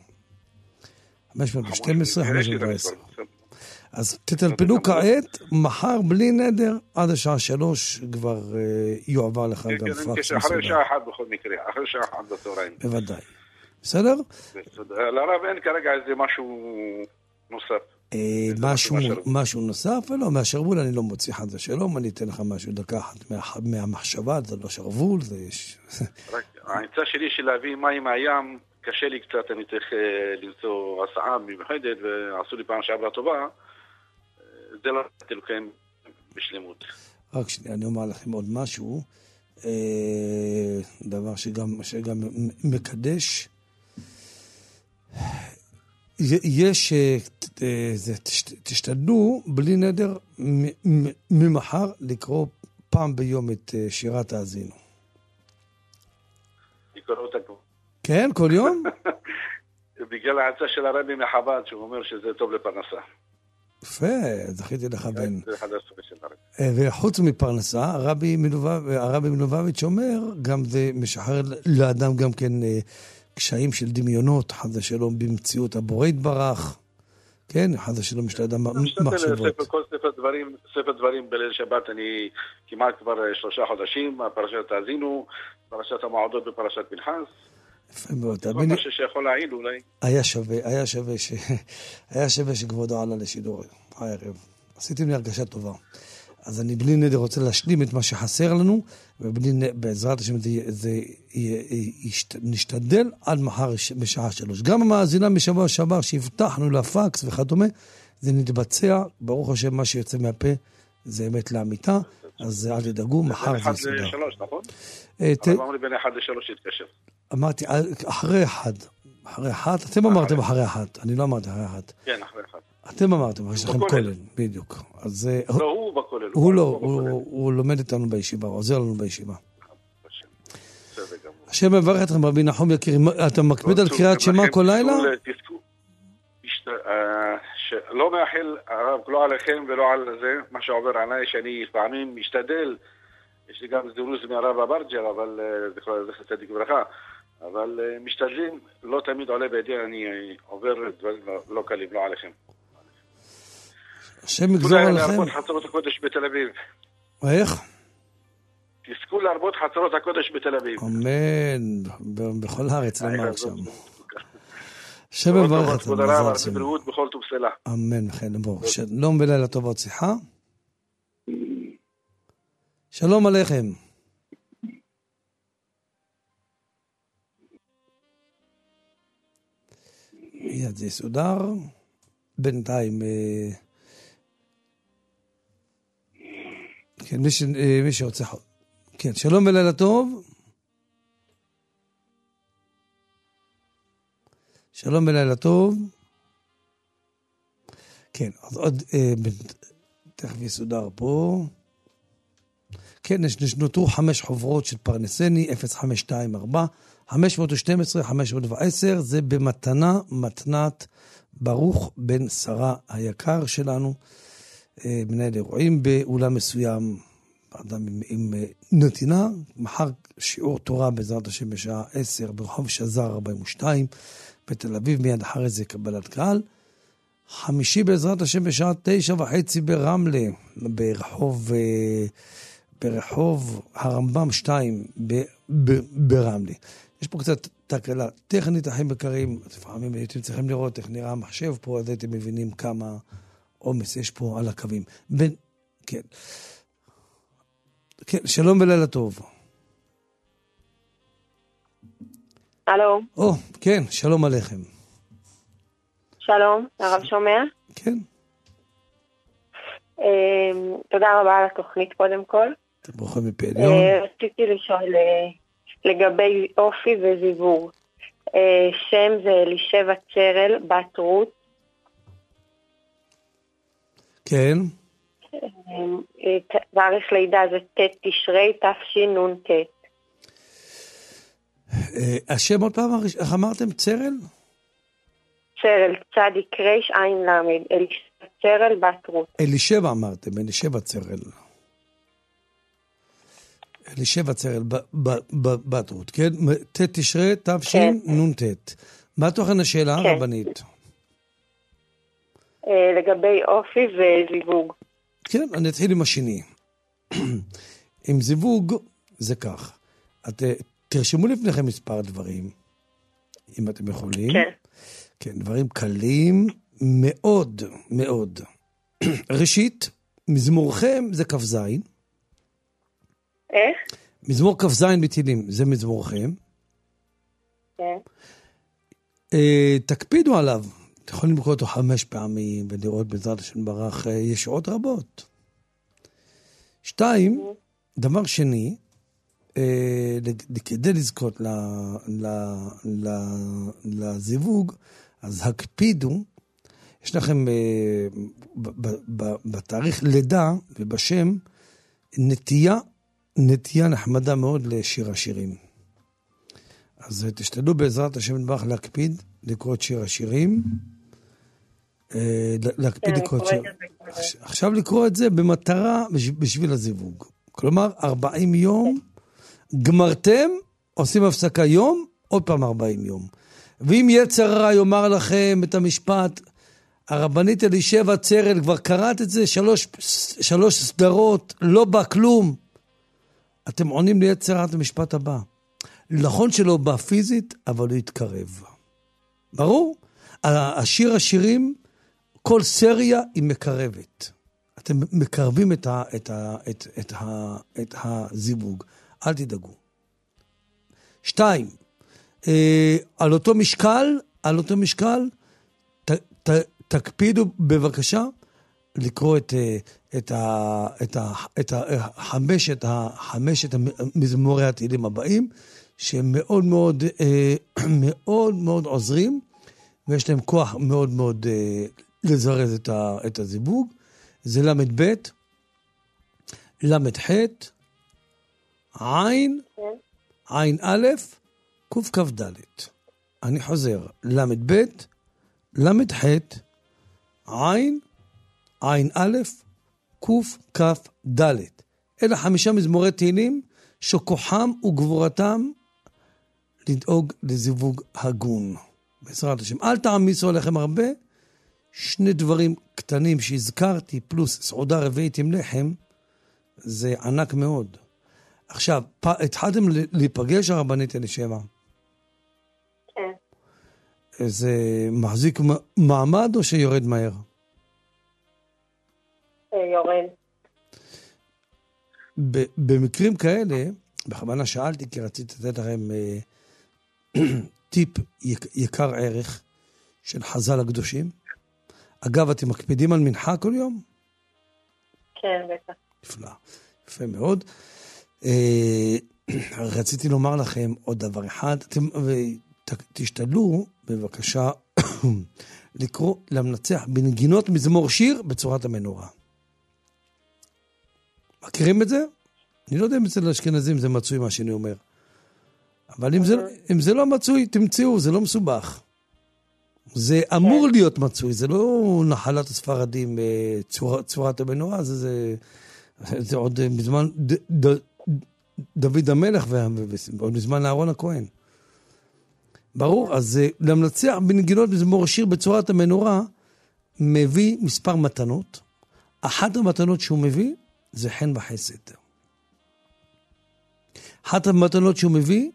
512, 510. אז תטלפנו כעת, מחר בלי נדר, עד השעה 3 כבר יועבר לך גם פקס. אחרי שעה 1 בכל מקרה, אחרי שעה 1 בצהריים. בוודאי. בסדר? לרב אין כרגע איזה משהו נוסף. משהו נוסף? ולא, מהשרוול אני לא מוציא חד ושלום, אני אתן לך משהו דקה אחת מהמחשבה, זה לא שרוול, זה יש... העצה שלי של להביא מים מהים, קשה לי קצת, אני צריך למצוא הסעה מיוחדת, ועשו לי פעם שעברה טובה, זה לא תלוקם בשלמות. רק שנייה, אני אומר לכם עוד משהו, דבר שגם מקדש, יש, תשתדלו בלי נדר ממחר לקרוא פעם ביום את שירת האזינו. לקרוא אותה פה. כן, כל יום? בגלל העצה של הרבי מחב"ד, שהוא אומר שזה טוב לפרנסה. יפה, זכיתי לכוון. זה אחד הספר של הרבי. וחוץ מפרנסה, הרבי מלובביץ' אומר, גם זה משחרר לאדם גם כן קשיים של דמיונות, חד ושלום במציאות הבורא יתברך, כן, חד ושלום של אדם מחשבות. כל ספר דברים בליל שבת, אני כמעט כבר 3 חודשים, פרשת האזינו, פרשת המועדות בפרשת פנחס. יפה מאוד. כל מה שיכול להעיד אולי. היה שווה שכבודו עלה לשידור הערב. עשיתם לי הרגשה טובה. אז אני בלי נדר רוצה להשלים את מה שחסר לנו, בעזרת השם נשתדל עד מחר בשעה 3. גם המאזינה משבוע שעבר שהבטחנו לפקס וכדומה, זה נתבצע, ברוך השם מה שיוצא מהפה זה אמת לאמיתה, אז אל תדאגו, מחר זה יסודר. בין 1 ל-3, נכון? אבל אמרו לי בין 1 ל-3 יתקשר. אמרתי, אחרי 1. אחרי 1, אתם אמרתם אחרי 1, אני לא אמרתי אחרי 1. כן, אחרי 1. אתם אמרתם, יש לכם כולל, בדיוק. לא, הוא בכולל. הוא לא, הוא לומד איתנו בישיבה, הוא עוזר לנו בישיבה. השם מברך אתכם, רבי נחום יקירי, אתה מקפיד על קריאת שמע כל לילה? לא מאחל הרב, לא עליכם ולא על זה, מה שעובר עליי, שאני פעמים משתדל, יש לי גם זירוז מהרב אברג'ל, אבל זכר צדיק ברכה, אבל משתדלים, לא תמיד עולה בידי, אני עובר דברים לא קלים, לא עליכם. השם יגזור עליכם. תזכו להרבות חצרות הקודש בתל אביב. איך? תזכו להרבות חצרות הקודש בתל אביב. אמן, בכל הארץ למעט שם. השם יברך אתכם. תודה רבה, בבריאות בכל טוב סלה. אמן, חן ברוך. שלום ולילה טוב עוד שיחה. שלום עליכם. מיד זה יסודר. בינתיים כן, מי שרוצה כן, שלום ולילה טוב. שלום ולילה טוב. כן, אז עוד תכף יסודר פה. כן, נותרו 5 חוברות של פרנסני, 0524, 512, 510, זה במתנה, מתנת ברוך בן שרה היקר שלנו, מנהל אירועים באולם מסוים, אדם עם נתינה, מחר שיעור תורה בעזרת השם בשעה 10, ברחוב שזר 42, בתל אביב, מיד אחרי זה קבלת קהל, חמישי בעזרת השם בשעה 9:30 ברמלה, ברחוב הרמב"ם 2 ברמלה. יש פה קצת תקלה טכנית, אחים יקרים, לפעמים אתם צריכים לראות איך נראה המחשב פה, אז אתם מבינים כמה עומס יש פה על הקווים. כן. כן, שלום ולילה טוב. הלו. כן, שלום עליכם. שלום, הרב שומע? כן. תודה רבה על התוכנית קודם כל. אתם ברוכים מפי עליון. רציתי לשאול לגבי אופי וזיווג. שם זה אלישבע צרל, בת רות. כן. תאריך לידה זה ט' תשרי תשנ"ט. השם עוד פעם, איך אמרתם? צרל? צרל, צדיק רש עין למד, אלישבע צרל, בת רות. אלישבע אמרתם, אלישבע צרל. אלישבע צרל, בת רות, כן? ט' תשרי תשנ"ט. מה תוכן השאלה הרבנית? לגבי אופי וזיווג. כן, אני אתחיל עם השני. עם זיווג זה כך. תרשמו לפניכם מספר דברים, אם אתם יכולים. כן. כן, דברים קלים מאוד מאוד. ראשית, מזמורכם זה כ"ז. איך? מזמור כ"ז בתהילים, זה מזמורכם. כן. תקפידו עליו. אתם יכולים לקרוא אותו 5 פעמים ולראות בעזרת השם ברך ישועות רבות. 2, דבר שני, כדי לזכות לזיווג, אז הקפידו, יש לכם בתאריך לידה ובשם נטייה נחמדה מאוד לשיר השירים. אז תשתדלו בעזרת השם ברך להקפיד לקרוא את שיר השירים. להקפיד לקרוא את שיר. עכשיו לקרוא את זה במטרה בשביל הזיווג. כלומר, 40 יום, גמרתם, עושים הפסקה יום, עוד פעם 40 יום. ואם יצר רע יאמר לכם את המשפט, הרבנית אלישבע צרל, כבר קראת את זה 3 סדרות, לא בא כלום. אתם עונים ליצר רע את המשפט הבא. נכון שלא בא פיזית, אבל הוא יתקרב. ברור? השיר השירים, כל סריה היא מקרבת. אתם מקרבים את הזיווג. אל תדאגו. 2, על אותו משקל, תקפידו בבקשה לקרוא את חמשת מזמורי התהילים הבאים, שהם מאוד מאוד מאוד מאוד עוזרים, ויש להם כוח מאוד מאוד לזרז את הזיווג. זה למד ב', למד ח', עין א', קוף כף ד'. אני חוזר, למד ב', למד ח', עין א', קוף כף ד'. אלה 5 מזמורי תהילים שכוחם וגבורתם לדאוג לזיווג הגון. בעזרת השם. אל תעמיסו עליכם הרבה. 2 דברים קטנים שהזכרתי, פלוס סעודה רביעית עם לחם, זה ענק מאוד. עכשיו, התחלתם להיפגש הרבנית אלישבע? כן. זה מחזיק מעמד או שיורד מהר? יורד. במקרים כאלה, בכוונה שאלתי, כי רציתי לתת לכם טיפ יקר ערך של חז"ל הקדושים. אגב, אתם מקפידים על מנחה כל יום? כן, בטח. נפלא, יפה מאוד. רציתי לומר לכם עוד דבר אחד, אתם תשתדלו בבקשה לקרוא למנצח בנגינות מזמור שיר בצורת המנורה. מכירים את זה? אני לא יודע אם אצל האשכנזים זה מצוי מה שאני אומר. אבל אם זה לא מצוי, תמצאו, זה לא מסובך. זה אמור להיות מצוי, זה לא נחלת הספרדים צורת המנורה, זה עוד מזמן דוד המלך ועוד מזמן אהרון הכהן. ברור, אז למנצח בנגינות מזמור שיר בצורת המנורה מביא מספר מתנות. אחת המתנות שהוא מביא זה חן וחסד. אחת המתנות שהוא מביא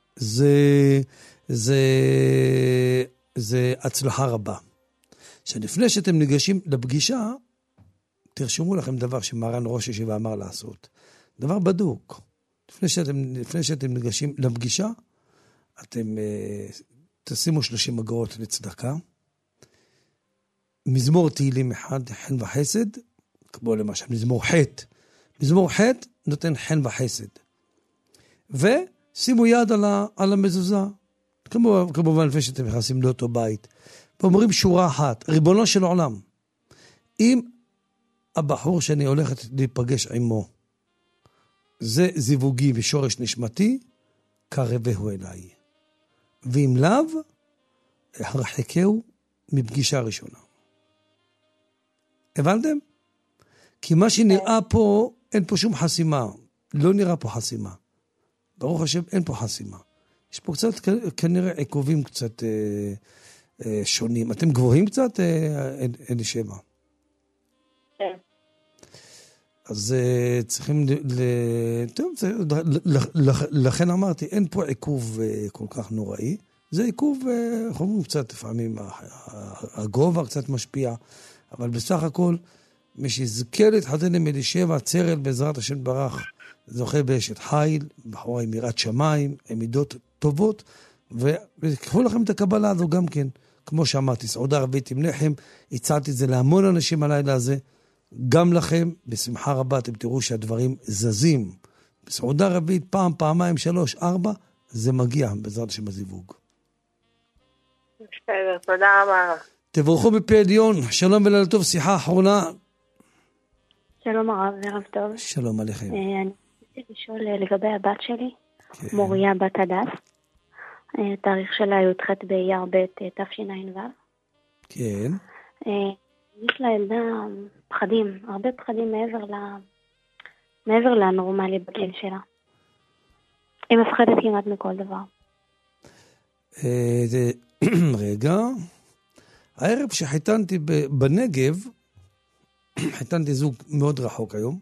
זה הצלחה רבה. שלפני שאתם ניגשים לפגישה, תרשמו לכם דבר שמרן ראש ישיבה אמר לעשות. דבר בדוק. לפני שאתם ניגשים לפגישה, אתם תשימו 30 אגורות לצדקה. מזמור תהילים 1, חן וחסד, כמו למשל מזמור ח'. מזמור ח' נותן חן וחסד. ושימו יד על המזוזה. כמובן לפני שאתם נכנסים לאותו בית. ואומרים שורה אחת, ריבונו של עולם, אם הבחור שאני הולכת להיפגש עמו, זה זיווגי ושורש נשמתי, קרבהו אליי. ואם לאו, הרחקהו מפגישה ראשונה. הבנתם? כי מה שנראה פה, אין פה שום חסימה. לא נראה פה חסימה. ברוך השם, אין פה חסימה. יש פה קצת, כנראה, עיכובים קצת שונים. אתם גבוהים קצת, אלישבע? כן. אז צריכים, טוב, לכן אמרתי, אין פה עיכוב כל כך נוראי. זה עיכוב, אנחנו קצת לפעמים, הגובה קצת משפיע, אבל בסך הכל, מי שיזכה להתחתן עם אלישבע, צרל בעזרת השם ברך, זוכה באשת חיל, בחורה עם יראת שמיים, עם מידות טובות, וקחו לכם את הקבלה הזו גם כן. כמו שאמרתי, סעודה רביעית עם לחם, הצעתי את זה להמון אנשים הלילה הזה, גם לכם, בשמחה רבה, אתם תראו שהדברים זזים. בסעודה רביעית, פעם, פעמיים, 3, 4, זה מגיע בעזרת השם הזיווג. בסדר, תודה רבה. תבורכו בפי עליון, שלום ולילה טוב, שיחה אחרונה. שלום הרב, ערב טוב. שלום עליכם. אני רוצה לשאול לגבי הבת שלי, מוריה בת הדס. תאריך שלה י"ח באייר ב' תשע"ו. כן. יש לה ילדה פחדים, הרבה פחדים מעבר לנורמלי בגיל שלה. היא מפחדת כמעט מכל דבר. רגע. הערב שחיתנתי בנגב, חיתנתי זוג מאוד רחוק היום,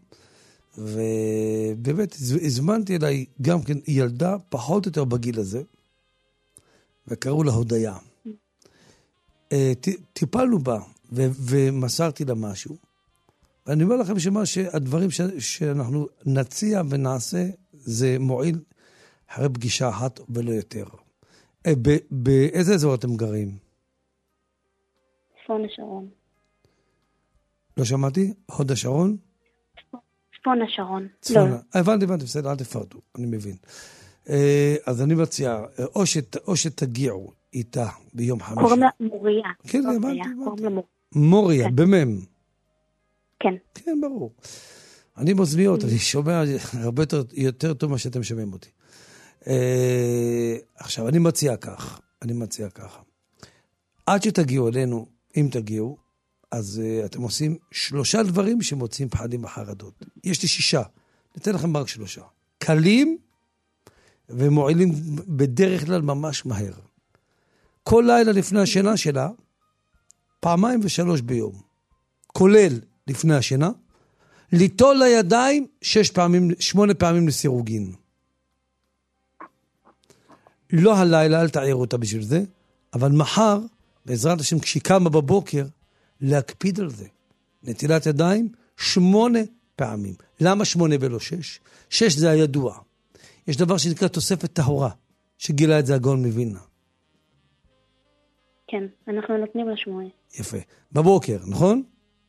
ובאמת הזמנתי אליי גם כן ילדה פחות או יותר בגיל הזה, וקראו לה הודיה. טיפלנו בה, ומסרתי לה משהו, ואני אומר לכם שהדברים שאנחנו נציע ונעשה, זה מועיל אחרי פגישה אחת ולא יותר. באיזה אזור אתם גרים? צפון השרון. לא שמעתי? הוד השרון? צפון השרון. צפון. הבנתי, בסדר, אל תפרטו, אני מבין. אז אני מציע, או שתגיעו איתה ביום חמישי. קוראים לה מוריה. כן, הבנתי. מוריה, במם. כן. כן, ברור. אני מוזמיות, אני שומע הרבה יותר טוב מה שאתם שומעים אותי. עכשיו, אני מציע כך. עד שתגיעו אלינו, אם תגיעו, אז אתם עושים 3 דברים שמוצאים פחדים וחרדות. יש לי 6, ניתן לכם רק 3. קלים ומועילים בדרך כלל ממש מהר. כל לילה לפני השינה שלה, 2 ו3 ביום. כולל לפני השינה, ליטול לידיים 8 פעמים לסירוגין. לא הלילה, אל תעיר אותה בשביל זה, אבל מחר, בעזרת השם, כשהיא קמה בבוקר, להקפיד על זה. נטילת ידיים 8 פעמים. למה 8 ולא 6? 6 זה הידוע. יש דבר שנקרא תוספת טהורה, שגילה את זה הגאון מווילנה. כן, אנחנו נותנים לה 8. יפה. בבוקר, נכון?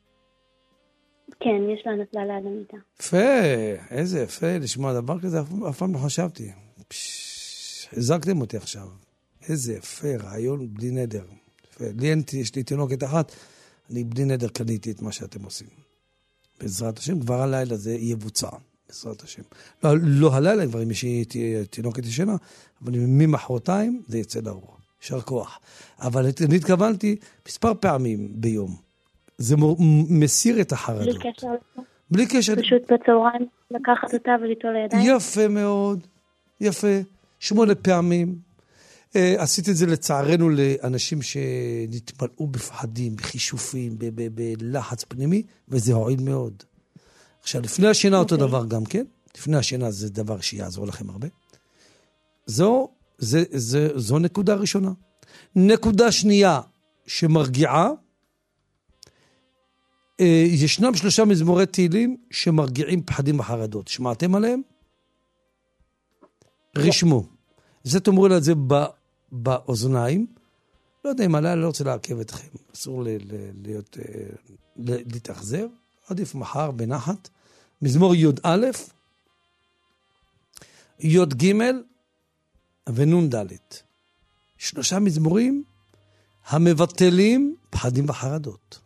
כן, יש לה נפלה ליד המיטה. יפה, איזה יפה לשמוע דבר כזה, אף פעם לא חשבתי. הזקתם אותי עכשיו. איזה יפה, רעיון בלי נדר. יש לי תינוקת אחת, אני בלי נדר קניתי את מה שאתם עושים. בעזרת השם, כבר הלילה זה יבוצע, בעזרת השם. לא הלילה, כבר אם יש תינוקת ישנה, אבל ממחרתיים זה יצא לאור. שר כוח. אבל אני התכוונתי מספר פעמים ביום. זה מסיר את החרדות. בלי קשר. פשוט בצהריים לקחת אותה וליטול לידיים. יפה מאוד. יפה. 8 פעמים. עשיתי את זה לצערנו לאנשים שנתמלאו בפחדים, בחישופים, בלחץ פנימי, וזה הועיל מאוד. עכשיו, לפני השינה אותו דבר גם כן. לפני השינה זה דבר שיעזור לכם הרבה. זו נקודה ראשונה. נקודה שנייה שמרגיעה, ישנם 3 מזמורי תהילים שמרגיעים פחדים וחרדות. שמעתם עליהם? רשמו. זה תאמרו לה את זה באוזניים. לא יודע אם עליי, לא רוצה לעכב אתכם. אסור להתאכזר. עדיף מחר בנחת. מזמור י' א', י' ג' ונון ד'. 3 מזמורים המבטלים פחדים וחרדות.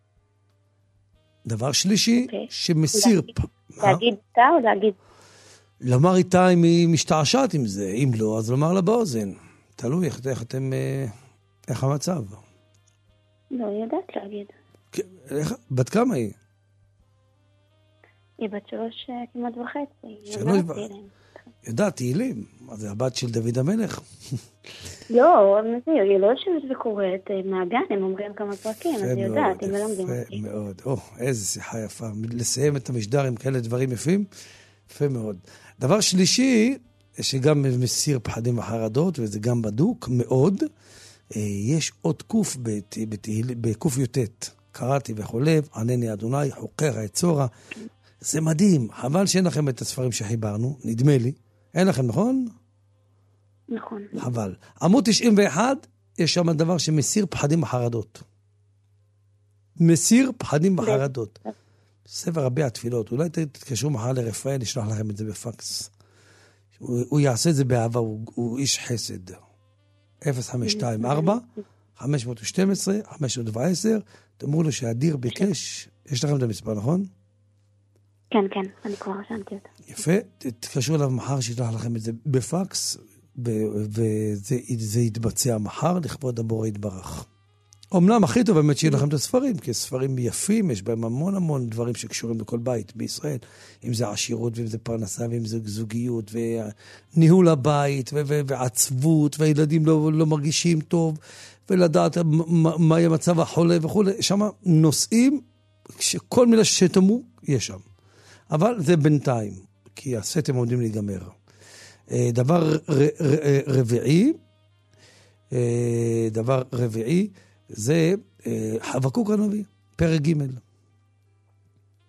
דבר שלישי, שמסיר... להגיד איתה או להגיד? לומר איתה אם היא משתעשעת עם זה. אם לא, אז לומר לה באוזן. תלוי איך המצב. לא, היא יודעת להגיד. בת כמה היא? היא בת 3 כמעט וחצי. 3 יודעת, תהילים. מה זה, הבת של דוד המלך? לא, היא לא יושבת וקוראת מהגן, הם אומרים כמה פרקים, אז היא יודעת, הם מלמדים אותי. יפה מאוד, איזה שיחה יפה. לסיים את המשדר עם כאלה דברים יפים, יפה מאוד. דבר שלישי, שגם מסיר פחדים וחרדות, וזה גם בדוק מאוד, יש עוד קוף בקוף יוטט. קראתי וחולב, ענני אדוני, חוקר היצורה. זה מדהים, חבל שאין לכם את הספרים שחיברנו, נדמה לי. אין לכם, נכון? נכון. חבל. עמוד 91, יש שם דבר שמסיר פחדים וחרדות. מסיר פחדים וחרדות. ספר רבי התפילות. אולי תתקשרו מחר לרפאל, נשלח לכם את זה בפקס. הוא יעשה את זה באהבה, הוא איש חסד. 0524 512 510. תאמרו לו שהאדיר ביקש. יש לכם את המספר, נכון? כן, אני כבר רשמתי אותה. יפה, תתקשרו אליו מחר שישלח לכם את זה בפקס, וזה יתבצע מחר לכבוד הבורא יתברך. אומנם הכי טוב באמת שיהיה לכם את הספרים, כי ספרים יפים, יש בהם המון דברים שקשורים לכל בית בישראל, אם זה עשירות, ואם זה פרנסה, ואם זה זוגיות, וניהול הבית, ועצבות, והילדים לא מרגישים טוב, ולדעת מה יהיה מצב החולה וכו'. שם נושאים, שכל מילה שתאמרו, יש שם. אבל זה בינתיים, כי הסתם עומדים להיגמר. דבר רביעי, זה חבקוק הנביא, פרק ג'.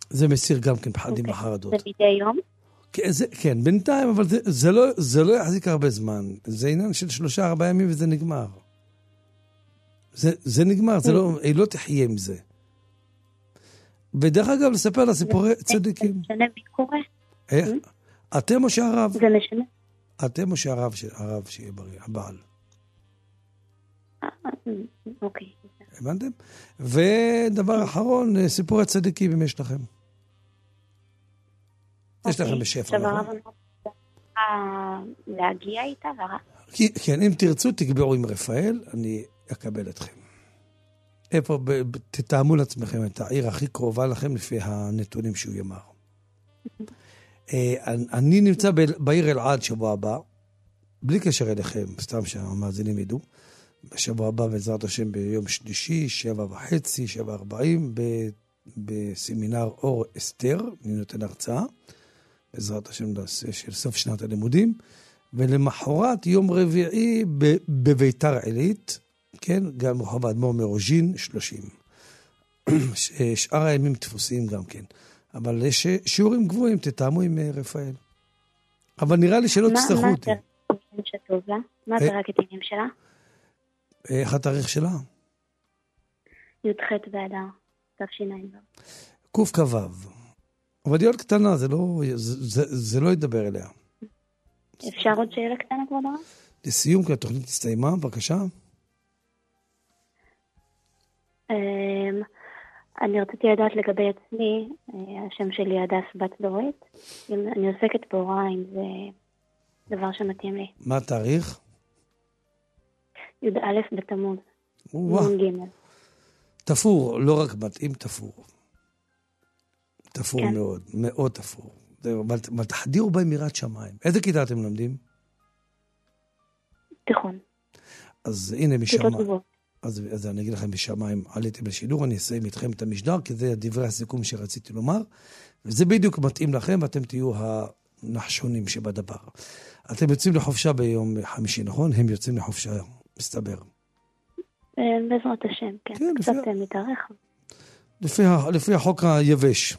זה מסיר גם כן פחדים וחרדות. זה מדי יום? כן, בינתיים, אבל זה לא יחזיק הרבה זמן. זה עניין של 3-4 ימים וזה נגמר. זה נגמר, היא לא תחיה עם זה. ודרך אגב, לספר לה סיפורי צדיקים. זה משנה מי קורה? איך? אתם או שהרב? זה משנה. אתם או שהרב שיהיה בריא, הבעל. אוקיי. הבנתם? ודבר אחרון, סיפורי צדיקים אם יש לכם. יש לכם בשפע, נכון? להגיע איתה? כן, אם תרצו, תקבעו עם רפאל, אני אקבל אתכם. איפה, תתאמו לעצמכם את העיר הכי קרובה לכם לפי הנתונים שהוא יאמר. אני נמצא בעיר אלעד שבוע הבא, בלי קשר אליכם, סתם שהמאזינים ידעו, בשבוע הבא בעזרת השם ביום שלישי, 7:30, 7:40, בסמינר אור אסתר, אני נותן הרצאה, בעזרת השם של סוף שנת הלימודים, ולמחרת יום רביעי בביתר עילית, כן, גם רחוב האדמו"ר מרוז'ין 30. שאר הימים תפוסים גם כן. אבל יש שיעורים גבוהים, תתאמו עם רפאל. אבל נראה לי שלא תצטרכו אותי. מה הפרק העניינים שלה? איך התאריך שלה? י"ח באדר, תשע"ו. קכ"ו. אבל היא עוד קטנה, זה לא ידבר אליה. אפשר עוד שאלה קטנה כבוד הרב? לסיום, כי התוכנית הסתיימה, בבקשה. אני רציתי לדעת לגבי עצמי, השם שלי הדס בת דורית, אם אני עוסקת בהוראה, אם זה דבר שמתאים לי. מה התאריך? י"א בתמוז. ג'. תפור, לא רק מתאים, תפור. תפור מאוד, מאוד תפור. אבל תחדירו בהם יראת שמיים. איזה כיתה אתם לומדים? תיכון. אז הנה משמיים. אז אני אגיד לכם בשמיים, עליתם לשידור, אני אסיים איתכם את המשדר, כי זה דברי הסיכום שרציתי לומר, וזה בדיוק מתאים לכם, ואתם תהיו הנחשונים שבדבר. אתם יוצאים לחופשה ביום חמישי, נכון? הם יוצאים לחופשה, מסתבר. בעזרת השם, כן. קצת מתארך. לפי החוק היבש.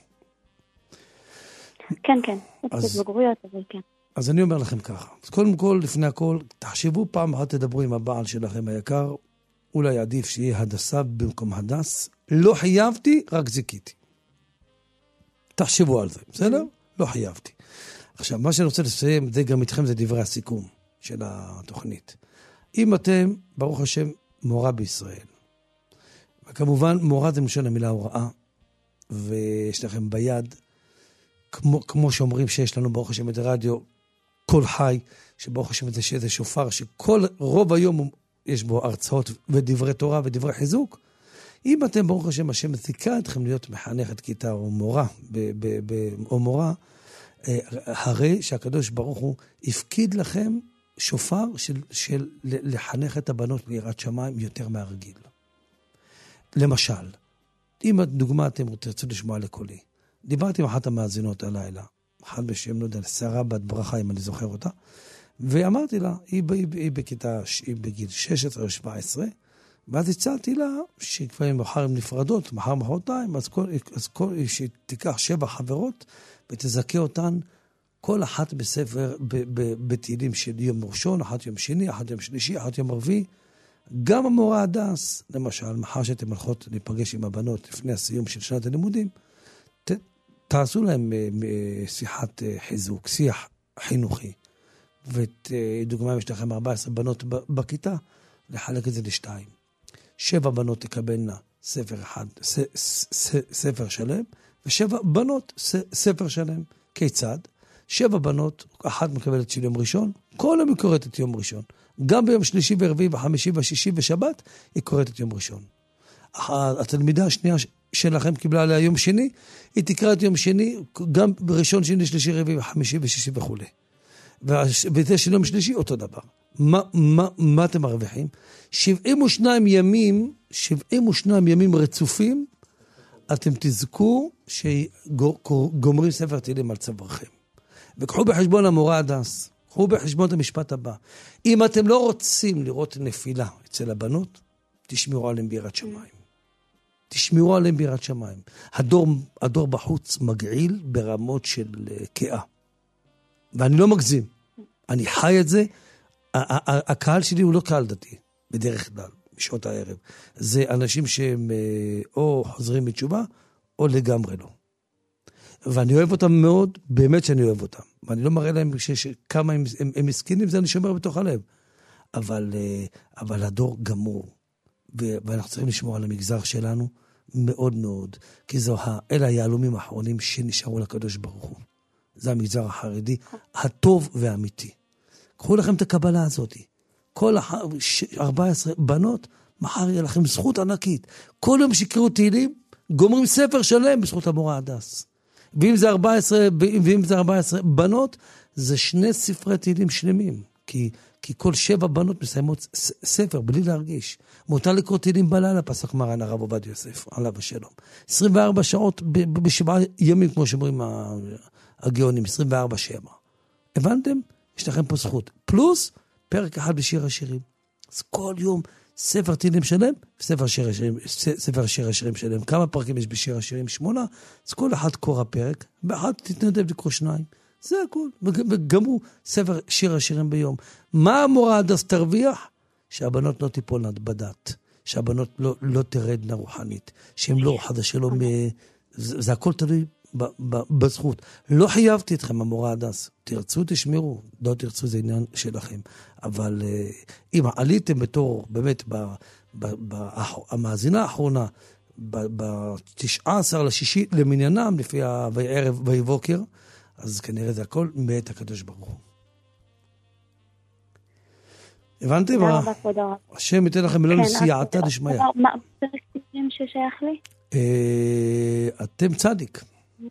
כן, כן. קצת בגרויות, אבל כן. אז אני אומר לכם ככה. אז קודם כל, לפני הכל, תחשבו פעם אחת, תדברו עם הבעל שלכם היקר, אולי עדיף שיהיה הדסה במקום הדס. לא חייבתי, רק זיקיתי. תחשבו על זה, בסדר? לא חייבתי. עכשיו, מה שאני רוצה לסיים, זה גם איתכם, זה דברי הסיכום של התוכנית. אם אתם, ברוך השם, מורה בישראל, וכמובן, מורה זה משל המילה הוראה, ויש לכם ביד, כמו שאומרים שיש לנו ברוך השם את הרדיו, כל חי, שברוך השם זה שזה שופר, שכל רוב היום יש בו הרצאות ודברי תורה ודברי חיזוק. אם אתם ברוך השם, השם זיכה אתכם להיות מחנכת כיתה או מורה, או מורה, הרי שהקדוש ברוך הוא הפקיד לכם שופר של לחנך את הבנות ליראת שמיים יותר מהרגיל. למשל, אם דוגמה אתם תרצו לשמוע לקולי, דיברתי עם אחת המאזינות הלילה, אחת בשם, לא יודע, שרה בת ברכה, אם אני זוכר אותה, ואמרתי לה, היא בכיתה, היא בגיל 16 או 17, ואז הצעתי לה, שכבר מחר הן נפרדות, מחרתיים, אז שתיקח 7 חברות, ותזכה אותן, כל אחת בספר, בתהילים של יום ראשון, אחת יום שני, אחת יום שלישי, אחת יום רביעי, גם המורה הדס, למשל, מחר שאתם הולכות להיפגש עם הבנות לפני הסיום של שנת הלימודים, תעשו להם שיחת חיזוק, שיח חינוכי. ודוגמה, יש לכם 14 בנות בכיתה, לחלק את זה ל2. 7 בנות תקבלנה ספר אחד, ספר שלם, ו7 בנות ספר שלם. כיצד? 7 בנות, אחת מקבלת של יום ראשון, כל היום היא קוראת את יום ראשון. גם ביום שלישי ורביעי וחמישי ושישי ושבת, היא קוראת את יום ראשון. התלמידה השנייה שלכם קיבלה עליה יום שני, היא תקרא את יום שני, גם בראשון, שני, שלישי, רביעי וחמישי ושישי וכו'. וזה של יום שלישי אותו דבר. מה אתם מרוויחים? 72 ימים רצופים, אתם תזכו שגומרים ספר תהילים על צווארכם. וקחו בחשבון המורה הדס, קחו בחשבון את המשפט הבא. אם אתם לא רוצים לראות נפילה אצל הבנות, תשמרו עליהם ביראת שמיים. תשמרו עליהם ביראת שמיים. הדור בחוץ מגעיל ברמות של קאה. ואני לא מגזים. אני חי את זה. הקהל שלי הוא לא קהל דתי, בדרך כלל, בשעות הערב. זה אנשים שהם או חוזרים מתשובה, או לגמרי לא. ואני אוהב אותם מאוד, באמת שאני אוהב אותם. ואני לא מראה להם כמה הם מסכנים, זה אני שומר בתוך הלב. אבל הדור גמור. ואנחנו צריכים לשמור על המגזר שלנו מאוד מאוד, כי אלה היהלומים האחרונים שנשארו לקדוש ברוך הוא. זה המגזר החרדי, הטוב והאמיתי. קחו לכם את הקבלה הזאת. כל 14 בנות, מחר יהיה לכם זכות ענקית. כל יום שקראו תהילים, גומרים ספר שלם בזכות המורה הדס. ואם זה 14 בנות, זה 2 ספרי תהילים שלמים. כי כל 7 בנות מסיימות ספר בלי להרגיש. מותר לקרוא תהילים בלילה, פסק מרן הרב עובדיה יוסף, עליו השלום. 24 שעות ב7 ימים, כמו שאומרים הגאונים, 24/7. הבנתם? יש לכם פה זכות. פלוס פרק אחד בשיר השירים. אז כל יום ספר תהילים שלם, ספר שיר השירים שלם. כמה פרקים יש בשיר השירים? 8. אז כל אחד קורא פרק, ואחד תתנדב לקרוא 2. זה הכל. וגמרו ספר שיר השירים ביום. מה המורה הדס תרוויח? שהבנות לא תיפולנה בדת. שהבנות לא תרדנה רוחנית. שהם לא חד השלום. זה הכל תלוי בזכות. לא חייבתי אתכם, המורה הדס. תרצו, תשמרו. לא תרצו, זה עניין שלכם. אבל אם עליתם בתור, באמת, המאזינה האחרונה, ב-19 לשישי למניינם, לפי הערב ויבוקר, אז כנראה זה הכל מאת הקדוש ברוך הוא. הבנתם? השם ייתן לכם מלון סייעתא דשמיא. מה פרק תהילים ששייך לי? אתם צדיק.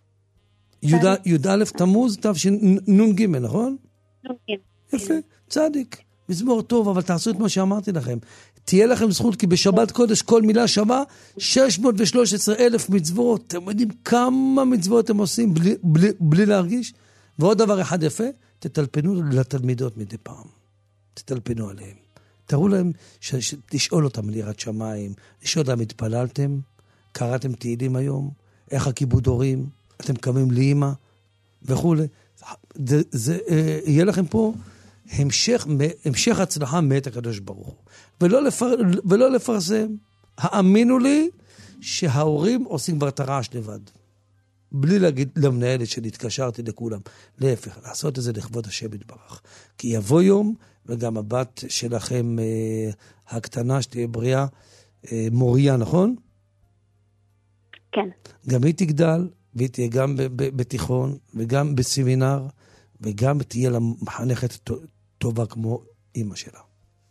י"א תמוז תשנ"ג, נכון? יפה, צדיק. מזמור טוב, אבל תעשו את מה שאמרתי לכם. תהיה לכם זכות, כי בשבת קודש כל מילה שווה 613,000 מצוות. אתם יודעים כמה מצוות הם עושים בלי להרגיש? ועוד דבר אחד יפה, תטלפנו לתלמידות מדי פעם. תטלפנו עליהם. תראו להם, תשאול אותם ליראת שמיים, לשאול אותם, התפללתם? קראתם תהילים היום? איך הכיבוד הורים? אתם קמים לאמא? וכו'. זה יהיה לכם פה המשך הצלחה מאת הקדוש ברוך הוא. ולא לפרסם. האמינו לי שההורים עושים כבר את הרעש לבד. בלי להגיד למנהלת שנתקשרתי לכולם. להפך, לעשות את זה לכבוד השם יתברך. כי יבוא יום, וגם הבת שלכם הקטנה שתהיה בריאה, מוריה, נכון? כן. גם היא תגדל, והיא תהיה גם בתיכון, וגם בסמינר, וגם תהיה לה מחנכת טובה כמו אמא שלה.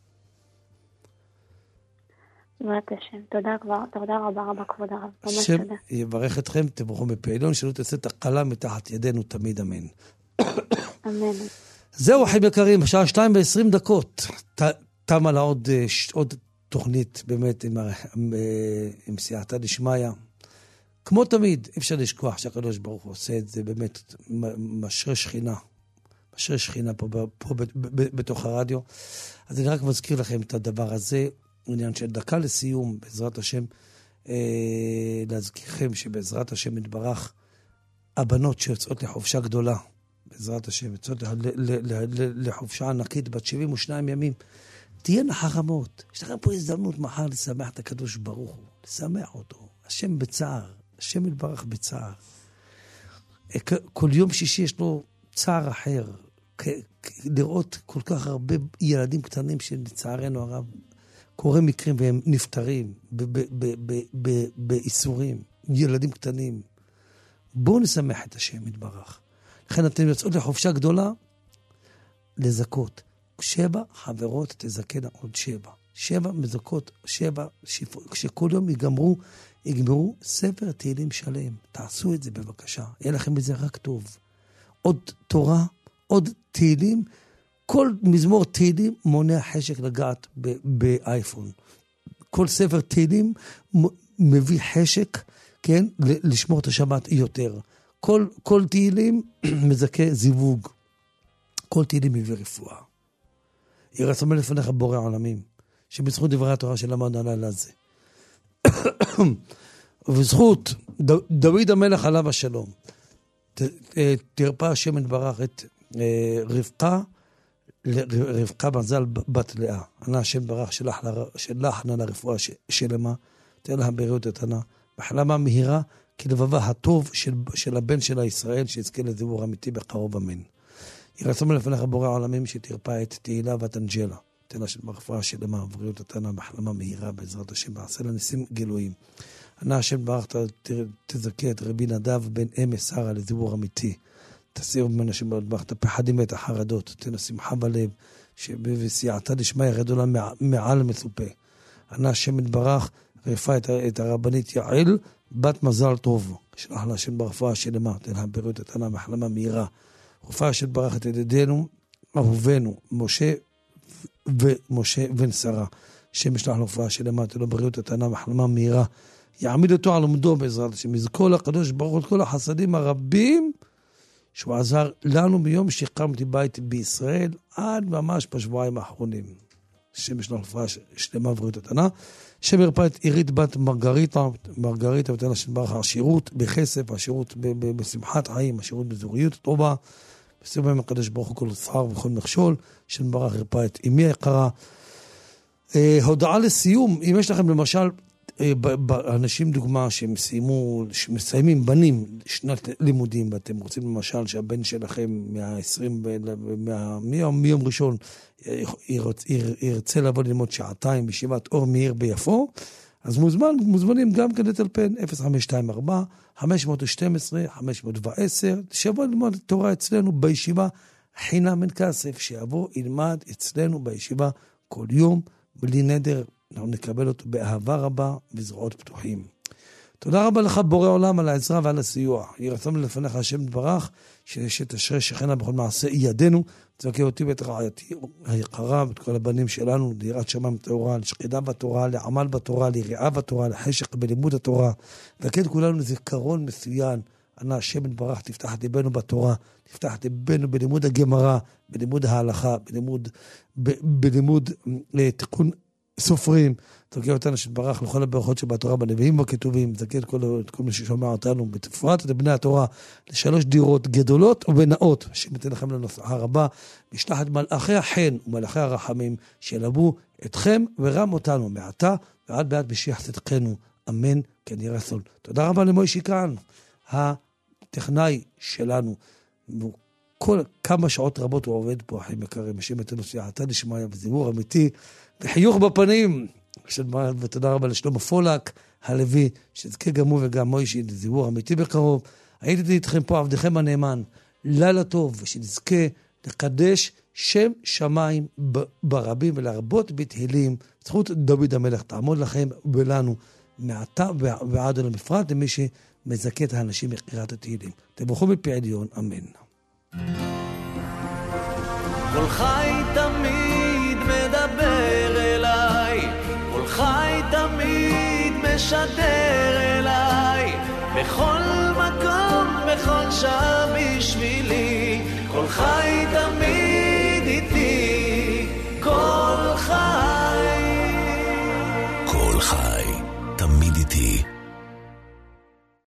תודה רבה כבוד הרב. השם יברך אתכם, תברכו בפעילון, שלא תצא תקלה מתחת ידינו תמיד, אמן. אמן. זהו, אחים יקרים, השעה 2:20. תמה לה עוד תוכנית באמת עם סייעתא דשמיא. כמו תמיד, אפשר לשכוח שהקדוש ברוך הוא עושה את זה באמת משרה שכינה פה בתוך הרדיו. אז אני רק מזכיר לכם את הדבר הזה, עניין של דקה לסיום, בעזרת השם, להזכירכם שבעזרת השם יתברך, הבנות שיוצאות לחופשה גדולה, בעזרת השם, יוצאות לחופשה ענקית בת 72 ימים, תהיינה חכמות. יש לכם פה הזדמנות מחר לשמח את הקדוש ברוך הוא, לשמח אותו. השם בצער, השם יתברך בצער. כל יום שישי יש לו צער אחר. לראות כל כך הרבה ילדים קטנים שלצערנו הרב, קוראים מקרים והם נפטרים באיסורים, ילדים קטנים. בואו נשמח את השם יתברך. לכן אתם יוצאות לחופשה גדולה, לזכות. 7 חברות תזכנה עוד 7. 7 מזכות, 7 כשכל יום יגמרו ספר תהילים שלם. תעשו את זה בבקשה. יהיה לכם בזה רק טוב. עוד תורה, עוד תהילים. כל מזמור תהילים מונע חשק לגעת באייפון. כל ספר תהילים מביא חשק, כן, לשמור את השבת יותר. כל תהילים מזכה זיווג. כל תהילים מביא רפואה. יהיה רצון לפניך בורא עולמים, שבזכות דברי התורה שלמדנו הלילה הזה. ובזכות דוד המלך עליו השלום, תרפא השם יתברך את רבקה מזל בת לאה. ענה השם יתברך שלח לה לרפואה שלמה, תן לה בריאות איתנה, בהחלמה מהירה, כלבבה הטוב של הבן שלה ישראל, שיזכה לזיבור אמיתי בקרוב אמן. יהי רצון לפניך בורא העולמים שתרפא את תהילה ואת אנג'לה. תן לה רפואה שלמה, בריאות איתנה, בהחלמה מהירה בעזרת השם, ועשה לה ניסים גילויים. ענה השם יתברך, תזכה את רבי נדב בן אמס שרה לזיבור אמיתי. תסיר ממנו השם יתברך את הפחדים ואת החרדות. תן לה שמחה בלב, וסייעתא דשמיא גדולה מעל מצופה. ענה השם יתברך, רפא את הרבנית יעל בת מזל טוב. שלח לה השם ברפואה שלמה, תן לה בריאות איתנה, בהחלמה מהירה. רפואה שברך את ידידנו, אהובנו, משה בן שרה. השם ישלח לו רפואה שלמה, תן לו בריאות איתנה, בהחלמה מהירה. יעמיד אותו על עומדו בעזרת השם. יזכור לקדוש ברוך הוא את כל החסדים הרבים שהוא עזר לנו ביום שהקמתי בית בישראל עד ממש בשבועיים האחרונים. השם ישלח רפואה שלמה ובריאות איתנה. השם ירפא את עירית בת מרגריטה ותן השם ברך השירות בכסף, השירות בשמחת חיים, השירות בזוריות טובה. בסביבה עם הקדוש ברוך הוא כל צער וכל מכשול. השם ברך ירפא את אמי היקרה. הודעה לסיום, אם יש לכם למשל אנשים דוגמה שמסיימים בנים שנת לימודים, ואתם רוצים למשל שהבן שלכם מיום ראשון ירצה לבוא ללמוד שעתיים בישיבת אור מאיר ביפו, אז מוזמנים גם כן לטלפן 0524-512-510, שיבוא ללמוד תורה אצלנו בישיבה חינם אין כסף, שיבוא ילמד אצלנו בישיבה כל יום בלי נדר. אנחנו נקבל אותו באהבה רבה בזרועות פתוחים. תודה רבה לך בורא עולם על העזרה ועל הסיוע. יהי רצון לפניך השם יתברך, שתשרה שכנה בכל מעשה ידינו, תזכה אותי ואת רעייתי היקרה ואת כל הבנים שלנו ליראת שמיים טהורה, לשקידה בתורה, לעמל בתורה, ליריעה בתורה, לחשק בלימוד התורה, וכן כולנו זיכרון מצוין. ענה השם יתברך, תפתח את ליבנו בתורה, תפתח את ליבנו בלימוד הגמרא, בלימוד ההלכה, בלימוד תיקון סופרים. תזכה אותנו שתברך לכל הברכות שבתורה בנביאים וכתובים. תזכה את כל מי ששומע אותנו, בתפרט את בני התורה ל3 דירות גדולות ובנאות, שמתן לכם לנושאה רבה. משלח את מלאכי החן ומלאכי הרחמים שילבו אתכם ורם אותנו מעתה ועד בעד משיח צדקנו, אמן כן יהי רצון. תודה רבה למוישי כאן, הטכנאי שלנו. כל כמה שעות רבות הוא עובד פה, אחים יקרים, השם ייתן לו סייעתא דשמיא וזיבור אמיתי וחיוך בפנים. ותודה רבה לשלמה פולק הלוי, שזכה גם הוא וגם מוישי לזיבור אמיתי בקרוב. הייתי איתכם פה עבדכם הנאמן, לילה טוב, ושנזכה לקדש שם שמיים ברבים ולהרבות בתהילים. זכות דוד המלך תעמוד לכם ולנו מעתה ועד אל המפרט, למי שמזכה את האנשים בקריאת התהילים. תברכו מפי עליון, אמן. כל חי תמיד מדבר אליי, כל חי תמיד משדר אליי, בכל מקום, בכל שעה בשבילי, כל חי תמיד איתי, כל חי. כל חי תמיד איתי.